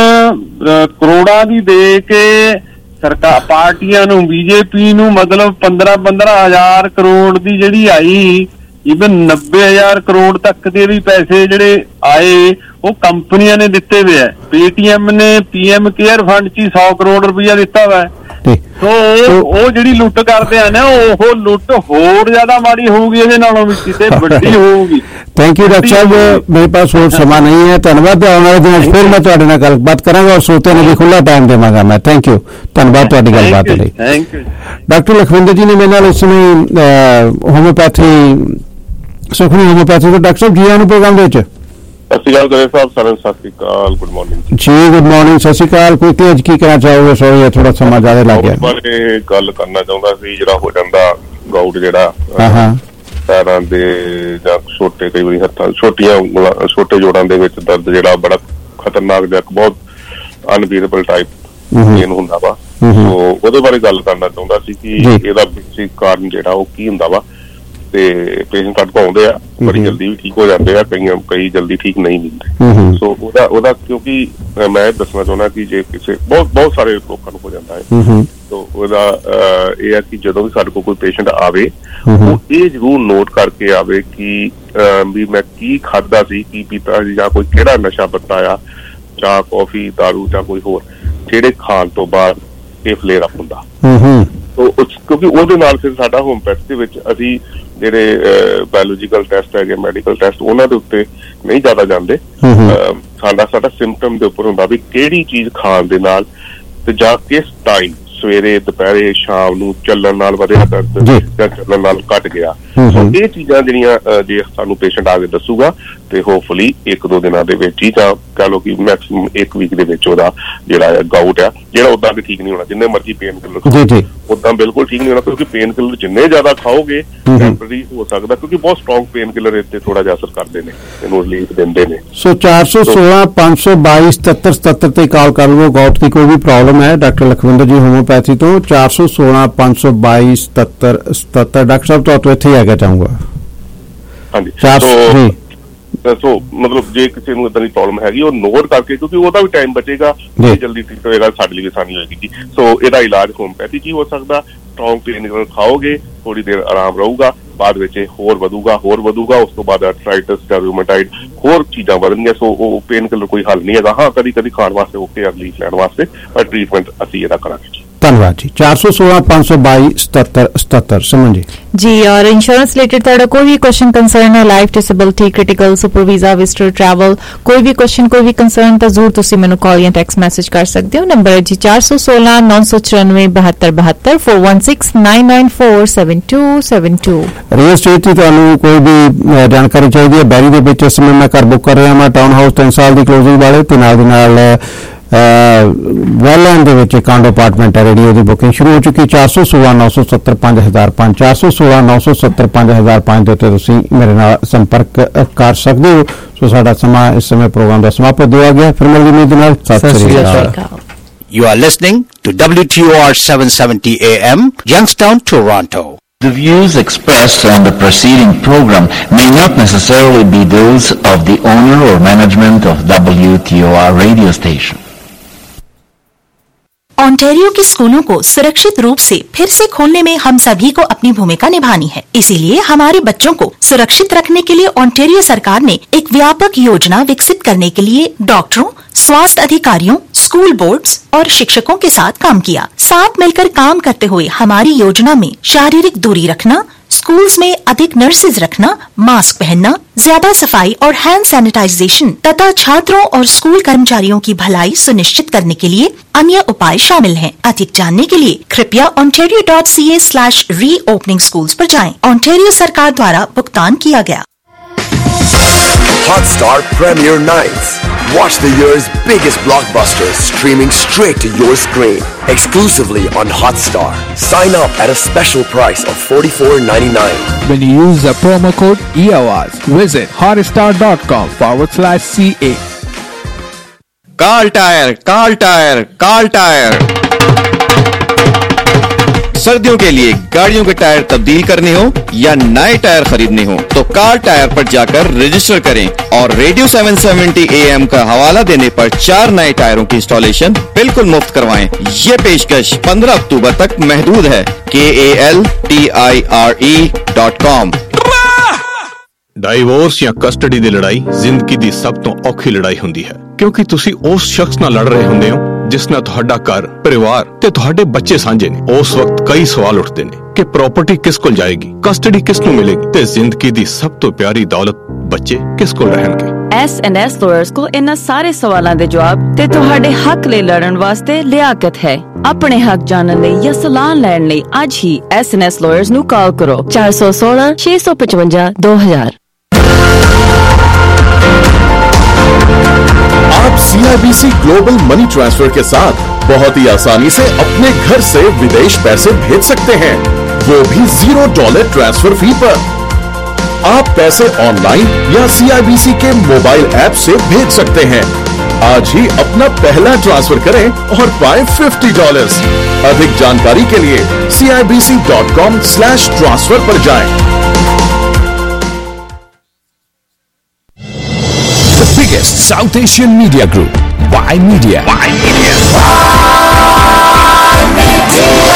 ਕਰੋੜਾਂ ਦੀ ਦੇ ਕੇ ਸਰਕਾਰ ਪਾਰਟੀਆਂ ਨੂੰ, ਬੀਜੇਪੀ ਨੂੰ ਮਤਲਬ ਪੰਦਰਾਂ ਪੰਦਰਾਂ ਹਜ਼ਾਰ ਕਰੋੜ ਦੀ ਜਿਹੜੀ ਆਈ, ਈਵਨ ਨੱਬੇ ਹਜ਼ਾਰ ਕਰੋੜ ਤੱਕ ਦੇ ਵੀ ਪੈਸੇ ਜਿਹੜੇ ਆਏ ਉਹ ਕੰਪਨੀਆਂ ਨੇ ਦਿੱਤੇ ਹੋਏ ਹੈ। ਪੇਟੀਐਮ ਨੇ ਪੀਐਮ ਕੇਅਰ ਫੰਡ ਚ ਹੀ ਸੌ ਕਰੋੜ ਰੁਪਇਆ ਦਿੱਤਾ ਵਾ। ਸੋ ਉਹ ਜਿਹੜੀ ਲੁੱਟ ਕਰਦੇ ਆ ਨਾ, ਉਹ ਲੁੱਟ ਹੋਰ ਜ਼ਿਆਦਾ ਮਾੜੀ ਹੋਊਗੀ, ਇਹਦੇ ਨਾਲੋਂ ਵੀ ਕਿਤੇ ਵੱਡੀ ਹੋਊਗੀ। ਥੈਂਕ ਯੂ ਡਾਕਟਰ ਸਾਹਿਬ, ਮੇਰੇ ਪਾਸ ਹੋਰ ਸਮਾਂ ਨਹੀਂ ਹੈ। ਧੰਨਵਾਦ। ਆਉਣ ਵਾਲੇ ਦਿਨਾਂ ਫਿਰ ਮੈਂ ਤੁਹਾਡੇ ਨਾਲ ਗੱਲਬਾਤ ਕਰਾਂਗਾ ਔਰ ਸਰੋਤਿਆਂ ਨੂੰ ਵੀ ਖੁੱਲ੍ਹਾ ਟਾਈਮ ਦੇਵਾਂਗਾ ਮੈਂ। ਥੈਂਕ ਯੂ, ਧੰਨਵਾਦ ਤੁਹਾਡੀ ਗੱਲਬਾਤ ਲਈ। Thank you. ਡਾਕਟਰ ਲਖਵਿੰਦਰ ਜੀ ਨੇ ਮੇਰੇ ਨਾਲ ਇਸ ਸਮੇਂ ਹੋਮਿਓਪੈਥੀ ਸੁਖਮਨੀ ਹੋਮਿਓਪੈਥੀ ਤੋਂ। ਡਾਕਟਰ ਸਾਹਿਬ ਜੀ ਆਉਣ ਨੂੰ ਪ੍ਰੋਗਰਾਮ ਦੇ ਵਿੱਚ। ਸਤਿ ਸ਼੍ਰੀ ਅਕਾਲ ਗਰੇ ਸਾਹਿਬ, ਸਾਰਿਆਂ ਨੂੰ ਸਤਿ ਸ਼੍ਰੀ ਅਕਾਲ, ਗੁੱਡ ਮਾਰਨਿੰਗ ਜੀ। ਗੁੱਡ ਮਾਰਨਿੰਗ, ਸਤਿ ਸ਼੍ਰੀ ਅਕਾਲ। ਕੋਈ ਤੇ ਅੱਜ ਕੀ ਕਹਿਣਾ ਚਾਹੋਗੇ? ਸੋਰੀ ਥੋੜਾ ਸਮਾਂ ਜ਼ਿਆਦਾ ਲੱਗ ਗਿਆ। ਬਾਰੇ ਗੱਲ ਕਰਨਾ ਚਾਹੁੰਦਾ ਸੀ, ਜਿਹੜਾ ਹੋ ਜਾਂਦਾ ਗਾਊਟ ਜਿਹੜਾ ਪੈਰਾਂ ਦੇ ਜਾਂ ਛੋਟੇ ਕਈ ਵਾਰੀ ਹੱਥਾਂ ਛੋਟੀਆਂ ਉਂਗਲਾਂ ਛੋਟੇ ਜੋੜਾਂ ਦੇ ਵਿੱਚ ਦਰਦ ਜਿਹੜਾ ਬੜਾ ਖਤਰਨਾਕ ਜਾਂ ਬਹੁਤ ਅਨਬੀਅਰੇਬਲ ਟਾਈਪ ਪੇਨ ਹੁੰਦਾ ਵਾ। ਸੋ ਉਹਦੇ ਬਾਰੇ ਗੱਲ ਕਰਨਾ ਚਾਹੁੰਦਾ ਸੀ ਕਿ ਇਹਦਾ ਬੇਸਿਕ ਕਾਰਨ ਜਿਹੜਾ ਉਹ ਕੀ ਹੁੰਦਾ ਵਾ। ਤੇ ਪੇਸ਼ੈਂਟ ਕੱਟ ਪਾਉਂਦੇ ਆ, ਬੜੀ ਜਲਦੀ ਵੀ ਠੀਕ ਹੋ ਜਾਂਦੇ ਆ, ਕਈ ਕਈ ਜਲਦੀ ਠੀਕ ਨਹੀਂ ਹੁੰਦੇ। ਸੋ ਉਹਦਾ ਉਹਦਾ ਕਿਉਂਕਿ ਮੈਂ ਦੱਸਣਾ ਚਾਹੁੰਦਾ ਕਿ ਜੇ ਕਿਸੇ ਬਹੁਤ ਬਹੁਤ ਸਾਰੇ ਲੋਕਾਂ ਨੂੰ ਹੋ ਜਾਂਦਾ ਹੈ, ਸੋ ਉਹਦਾ ਇਹ ਹੈ ਕਿ ਜਦੋਂ ਵੀ ਸਾਡੇ ਕੋਲ ਕੋਈ ਪੇਸ਼ੈਂਟ ਆਵੇ ਉਹ ਇਹ ਜ਼ਰੂਰ ਨੋਟ ਕਰਕੇ ਆਵੇ ਕਿ ਵੀ ਮੈਂ ਕੀ ਖਾਧਾ ਸੀ, ਕੀ ਪੀਤਾ ਸੀ, ਜਾਂ ਕੋਈ ਕਿਹੜਾ ਨਸ਼ਾ ਪੱਤਾ ਆ, ਜਾਂ ਕੌਫੀ, ਦਾਰੂ ਜਾਂ ਕੋਈ ਹੋਰ, ਜਿਹੜੇ ਖਾਣ ਤੋਂ ਬਾਅਦ ਇਹ ਫਲੇਅਰ ਅਪ ਹੁੰਦਾ। ਕਿਉਂਕਿ ਉਹਦੇ ਨਾਲ ਫਿਰ ਸਾਡਾ ਹੋਮਪੈਥੀ ਦੇ ਵਿੱਚ ਅਸੀਂ ਜਿਹੜੇ ਬਾਇਓਲੋਜੀਕਲ ਟੈਸਟ ਹੈਗੇ, ਮੈਡੀਕਲ ਟੈਸਟ, ਉਹਨਾਂ ਦੇ ਉੱਤੇ ਨਹੀਂ ਜ਼ਿਆਦਾ ਜਾਂਦੇ। ਸਾਡਾ ਸਾਡਾ ਸਿੰਪਟਮ ਦੇ ਉੱਪਰ ਹੁੰਦਾ ਵੀ ਕਿਹੜੀ ਚੀਜ਼ ਖਾਣ ਦੇ ਨਾਲ ਤੇ ਜਾਂ ਕਿਸ ਟਾਈਮ, ਸਵੇਰੇ, ਦੁਪਹਿਰੇ, ਸ਼ਾਮ ਨੂੰ ਚੱਲਣ ਨਾਲ ਵਧਿਆ ਦਰਦ ਜਾਂ ਚੱਲਣ ਨਾਲ ਘਟ ਗਿਆ। ਸੋ ਇਹ ਚੀਜ਼ਾਂ ਜਿਹੜੀਆਂ ਜੇ ਸਾਨੂੰ ਪੇਸ਼ੈਂਟ ਆ ਕੇ ਦੱਸੂਗਾ ਤੇ ਹੋਪਫੁਲੀ ਇੱਕ ਦੋ ਦਿਨਾਂ ਦੇ ਵਿੱਚ ਹੀ, ਜਾਂ ਕਹਿ ਲਓ ਕਿ ਮੈਕਸਿਮਮ ਇੱਕ ਵੀਕ ਦੇ ਵਿੱਚ ਉਹਦਾ ਜਿਹੜਾ ਗਾਊਟ ਆ, ਜਿਹੜਾ ਉਦਾਂ ਵੀ ਠੀਕ ਨਹੀਂ ਹੋਣਾ, ਜਿੰਨੇ ਮਰਜ਼ੀ ਪੇਨ ਕਿਲਰ ਉਦਾਂ ਬਿਲਕੁਲ ਠੀਕ ਨਹੀਂ ਹੋਣਾ। ਕਿਉਂਕਿ ਪੇਨ ਕਿਲਰ ਜਿੰਨੇ ਜ਼ਿਆਦਾ ਖਾਓਗੇ ਟੈਂਪਰੇਰੀ ਹੋ ਸਕਦਾ, ਕਿਉਂਕਿ ਬਹੁਤ ਸਟਰੋਂਗ ਪੇਨ ਕਿਲਰ ਇੱਥੇ ਥੋੜਾ ਜਿਹਾ ਅਸਰ ਕਰਦੇ ਨੇ, ਇਹਨੂੰ ਰਿਲੀਫ ਦਿੰਦੇ ਨੇ। ਸੋ ਚਾਰ ਸੌ ਸੋਲਾਂ ਪੰਜ ਸੌ ਬਾਈ ਸਤੱਤਰ ਸਤੱਤਰ ਤੇ ਕਾਲ ਕਰ ਲਵੋ। ਗਾਊਟ ਦੀ ਕੋਈ ਵੀ ਪ੍ਰੋਬਲਮ ਹੈ, ਡਾਕਟਰ ਲਖਵਿੰਦਰ ਜੀ ਹੋਮੋਪੈਥੀ ਤੋਂ ਚਾਰ ਸੌ ਸੋਲਾਂ ਪੰਜ ਸੌ ਬਾਈ ਸਤੱਤਰ ਸਤੱਤਰ। ਡਾਕਟਰ ਸਾਹਿਬ ਤੁਹਾਡੇ ਇੱਥੇ ਆ ਕੇ ਚਾਹੂੰਗਾ। ਹਾਂਜੀ, ਸੋ ਮਤਲਬ ਜੇ ਕਿਸੇ ਨੂੰ ਇਦਾਂ ਦੀ ਪ੍ਰੋਬਲਮ ਹੈਗੀ ਉਹ ਨੋਟ ਕਰਕੇ, ਕਿਉਂਕਿ ਉਹਦਾ ਵੀ ਟਾਈਮ ਬਚੇਗਾ, ਜਲਦੀ ਠੀਕ ਹੋਏਗਾ, ਸਾਡੇ ਲਈ ਆਸਾਨੀ ਹੋਏਗੀ ਜੀ। ਸੋ ਇਹਦਾ ਇਲਾਜ ਹੋਮਪੈਥੀ ਚ ਹੀ ਹੋ ਸਕਦਾ। ਸਟਰੋਂਗ ਪੇਨ ਕਿਲਰ ਖਾਓਗੇ, ਥੋੜੀ ਦੇਰ ਆਰਾਮ ਰਹੂਗਾ, ਬਾਅਦ ਵਿੱਚ ਹੋਰ ਵਧੂਗਾ ਹੋਰ ਵਧੂਗਾ ਉਸ ਤੋਂ ਬਾਅਦ ਆਰਥਰਾਈਟਿਸ ਜਾਂ ਰਿਊਮੇਟਾਇਡ ਹੋਰ ਚੀਜ਼ਾਂ ਵਧਣਗੀਆਂ। ਸੋ ਉਹ ਪੇਨ ਕਿਲਰ ਕੋਈ ਹੱਲ ਨਹੀਂ ਹੈਗਾ। ਹਾਂ, ਕਦੀ ਕਦੀ ਖਾਣ ਵਾਸਤੇ ਓਕੇ ਆ, ਰਿਲੀਫ ਲੈਣ ਵਾਸਤੇ, ਪਰ ਟ੍ਰੀਟਮੈਂਟ ਅਸੀਂ ਇਹਦਾ ਕਰਾਂਗੇ। ਧੰਨਵਾਦ ਜੀ। ਚਾਰ ਸੌ ਸੋਲਾਂ ਪੰਜ ਸੌ ਬਾਈ ਸਤੱਤਰ ਸਤੱਤਰ। ਸਮਝ ਜੀ जी। और इंश्योरेंस रिलेटेड ਤੁਹਾਡਾ ਕੋਈ ਵੀ ਕੁਐਸਚਨ ਕੰਸਰਨ ਹੈ, life disability, critical, super visa, visitor, travel, ਕੋਈ ਵੀ ਕੁਐਸਚਨ, ਕੋਈ ਵੀ ਕੰਸਰਨ, ਤਾਂ ਜ਼ਰੂਰ ਤੁਸੀਂ ਮੈਨੂੰ ਕਾਲ ਜਾਂ ਟੈਕਸਟ ਮੈਸੇਜ ਕਰ ਸਕਦੇ ਹੋ। ਨੰਬਰ ਹੈ ਜੀ ਚਾਰ ਸੌ ਸੋਲਾਂ ਨੌ ਸੌ ਚੁਰਾਨਵੇਂ ਬਹੱਤਰ ਬਹੱਤਰ ਚਾਰ ਇੱਕ ਛੇ ਨੌ ਨੌ ਚਾਰ ਸੱਤ ਦੋ ਸੱਤ ਦੋ। ਰੀਅਲ ਐਸਟੇਟ ਦੀ ਤੁਹਾਨੂੰ ਕੋਈ ਵੀ ਜਾਣਕਾਰੀ ਚਾਹੀਦੀ ਹੈ, ਬੈਰੀ ਦੇ ਵਿੱਚ ਇਸ ਸਮੇਂ ਮੈਂ ਘਰ ਬੁੱਕ ਕਰ ਰਿਹਾ ਹਾਂ, ਟਾਊਨ ਹਾਊਸ ਤਿੰਨ ਸਾਲ ਦੀ ਕਲੋਜ਼ਿੰਗ ਵਾਲੇ, ਤੇ ਨਾਲ ਦੇ ਨਾਲ ਵੈਲੈਂਡ ਦੇ ਵਿੱਚ ਕਾਂਡੋ ਅਪਾਰਟਮੈਂਟ ਹੈ, ਰੇਡੀਓ ਦੀ ਬੁਕਿੰਗ ਸ਼ੁਰੂ ਹੋ ਚੁੱਕੀ। ਚਾਰ ਸੌ ਸੋਲਾਂ ਨੌ ਸੌ ਸੱਤਰ ਪੰਜ ਹਜ਼ਾਰ ਪੰਜ ਚਾਰ ਸੌ ਸੋਲਾਂ ਨੌ ਸੌ ਸੱਤਰ ਪੰਜ ਹਜ਼ਾਰ ਪੰਜ ਦੇ ਉੱਤੇ ਤੁਸੀਂ ਮੇਰੇ ਨਾਲ ਸੰਪਰਕ ਕਰ ਸਕਦੇ ਹੋ। ਸੋ ਸਾਡਾ ਸਮਾਂ ਇਸ ਸਮੇਂ ਪ੍ਰੋਗਰਾਮ ਦਾ ਸਮਾਪਤ ਹੋ ਗਿਆ। ਫਿਰ ਮਿਲਦੀ ਉਮੀਦ ਨਾਲ ਸਤਿ ਸ੍ਰੀ ਅਕਾਲ। You are listening to W T O R seven seventy A M, Youngstown, Toronto. The views expressed on the preceding program may not necessarily be those of the owner or management of W T O R radio station. Ontario के स्कूलों को सुरक्षित रूप से फिर से खोलने में हम सभी को अपनी भूमिका निभानी है। इसीलिए हमारे बच्चों को सुरक्षित रखने के लिए ओंटारियो सरकार ने एक व्यापक योजना विकसित करने के लिए डॉक्टरों, स्वास्थ्य अधिकारियों, स्कूल बोर्ड्स और शिक्षकों के साथ काम किया। साथ मिलकर काम करते हुए हमारी योजना में शारीरिक दूरी रखना, स्कूल्स में अधिक नर्सेज रखना, मास्क पहनना, ज्यादा सफाई और हैंड सैनिटाइजेशन तथा छात्रों और स्कूल कर्मचारियों की भलाई सुनिश्चित करने के लिए अन्य उपाय शामिल हैं। अधिक जानने के लिए कृपया ontario dot c a slash reopening schools पर जाएं। ओंटारियो सरकार द्वारा भुगतान किया गया। Hotstar Premier Nights. Watch the year's biggest blockbusters streaming straight to your screen. Exclusively on Hotstar. Sign up at a special price of forty-four ninety-nine. When you use the promo code E O R S, visit hotstar.com forward slash CA. Carl Tire, Carl Tire, Carl Tire. सर्दियों के लिए गाड़ियों के tyre तब्दील करने हो या नए टायर खरीदने हो तो कार टायर पर जाकर रजिस्टर करें और रेडियो सात सौ सत्तर ए एम का हवाला देने पर चार नए टायरों की इंस्टॉलेशन बिल्कुल मुफ्त करवाएं। ये पेशकश पंद्रह अक्टूबर तक महदूद है। K A L T I R E dot com. Divorce ਜਾਂ ਕਸਟਡੀ ਦੀ ਲੜਾਈ ਜ਼ਿੰਦਗੀ ਦੀ ਸਭ ਤੋਂ ਔਖੀ ਲੜਾਈ ਹੁੰਦੀ ਹੈ, ਕਿਉਂਕਿ ਤੁਸੀਂ ਉਸ ਸ਼ਖਸ ਨਾਲ ਲੜ ਰਹੇ ਹੁੰਦੇ ਹੋ ਜਿਸ ਨਾਲ ਤੁਹਾਡਾ ਘਰ, ਪਰਿਵਾਰ ਤੇ ਤੁਹਾਡੇ ਬੱਚੇ ਸਾਂਝੇ ਨੇ। ਉਸ ਵਕਤ ਕਈ ਸਵਾਲ ਉੱਠਦੇ ਨੇ ਕਿ ਪ੍ਰਾਪਰਟੀ ਕਿਸ ਕੋਲ ਜਾਏਗੀ, ਕਸਟਡੀ ਕਿਸ ਨੂੰ ਮਿਲੇਗੀ ਤੇ ਜ਼ਿੰਦਗੀ ਦੀ ਸਭ ਤੋਂ ਪਿਆਰੀ ਦੌਲਤ ਬੱਚੇ ਕਿਸ ਕੋਲ ਰਹਿਣਗੇ। ਐਸ ਐਂਡ ਐਸ ਲਾਇਰਸ ਕੋਲ ਇਹਨਾਂ ਸਾਰੇ ਸਵਾਲਾਂ ਦੇ ਜਵਾਬ ਤੇ ਤੁਹਾਡੇ ਹੱਕ ਲਈ ਲੜਨ ਵਾਸਤੇ ਲਿਆਕਤ ਹੈ। ਆਪਣੇ ਹੱਕ ਜਾਣਨ ਲਈ ਜਾਂ ਸਲਾਹ ਲੈਣ ਲਈ ਅੱਜ ਹੀ ਐਸ ਐਂਡ ਐਸ ਲਾਇਰਸ ਨੂੰ ਕਾਲ ਕਰੋ ਚਾਰ ਸੌ ਸੋਲਾਂ ਛੇ ਸੌ ਪਚਵੰਜਾ ਦੋ ਹਜ਼ਾਰ। आप C I B C global money transfer के साथ बहुत ही आसानी से अपने घर से विदेश पैसे भेज सकते हैं, वो भी जीरो डॉलर ट्रांसफर फी पर। आप पैसे ऑनलाइन या सी आई बी सी के मोबाइल ऐप से भेज सकते हैं। आज ही अपना पहला ट्रांसफर करें और पाएं फिफ्टी डॉलर्स। अधिक जानकारी के लिए C I B C dot com slash transfer पर जाएं। The biggest South Asian media group, Y Media. Y Media. Y Media.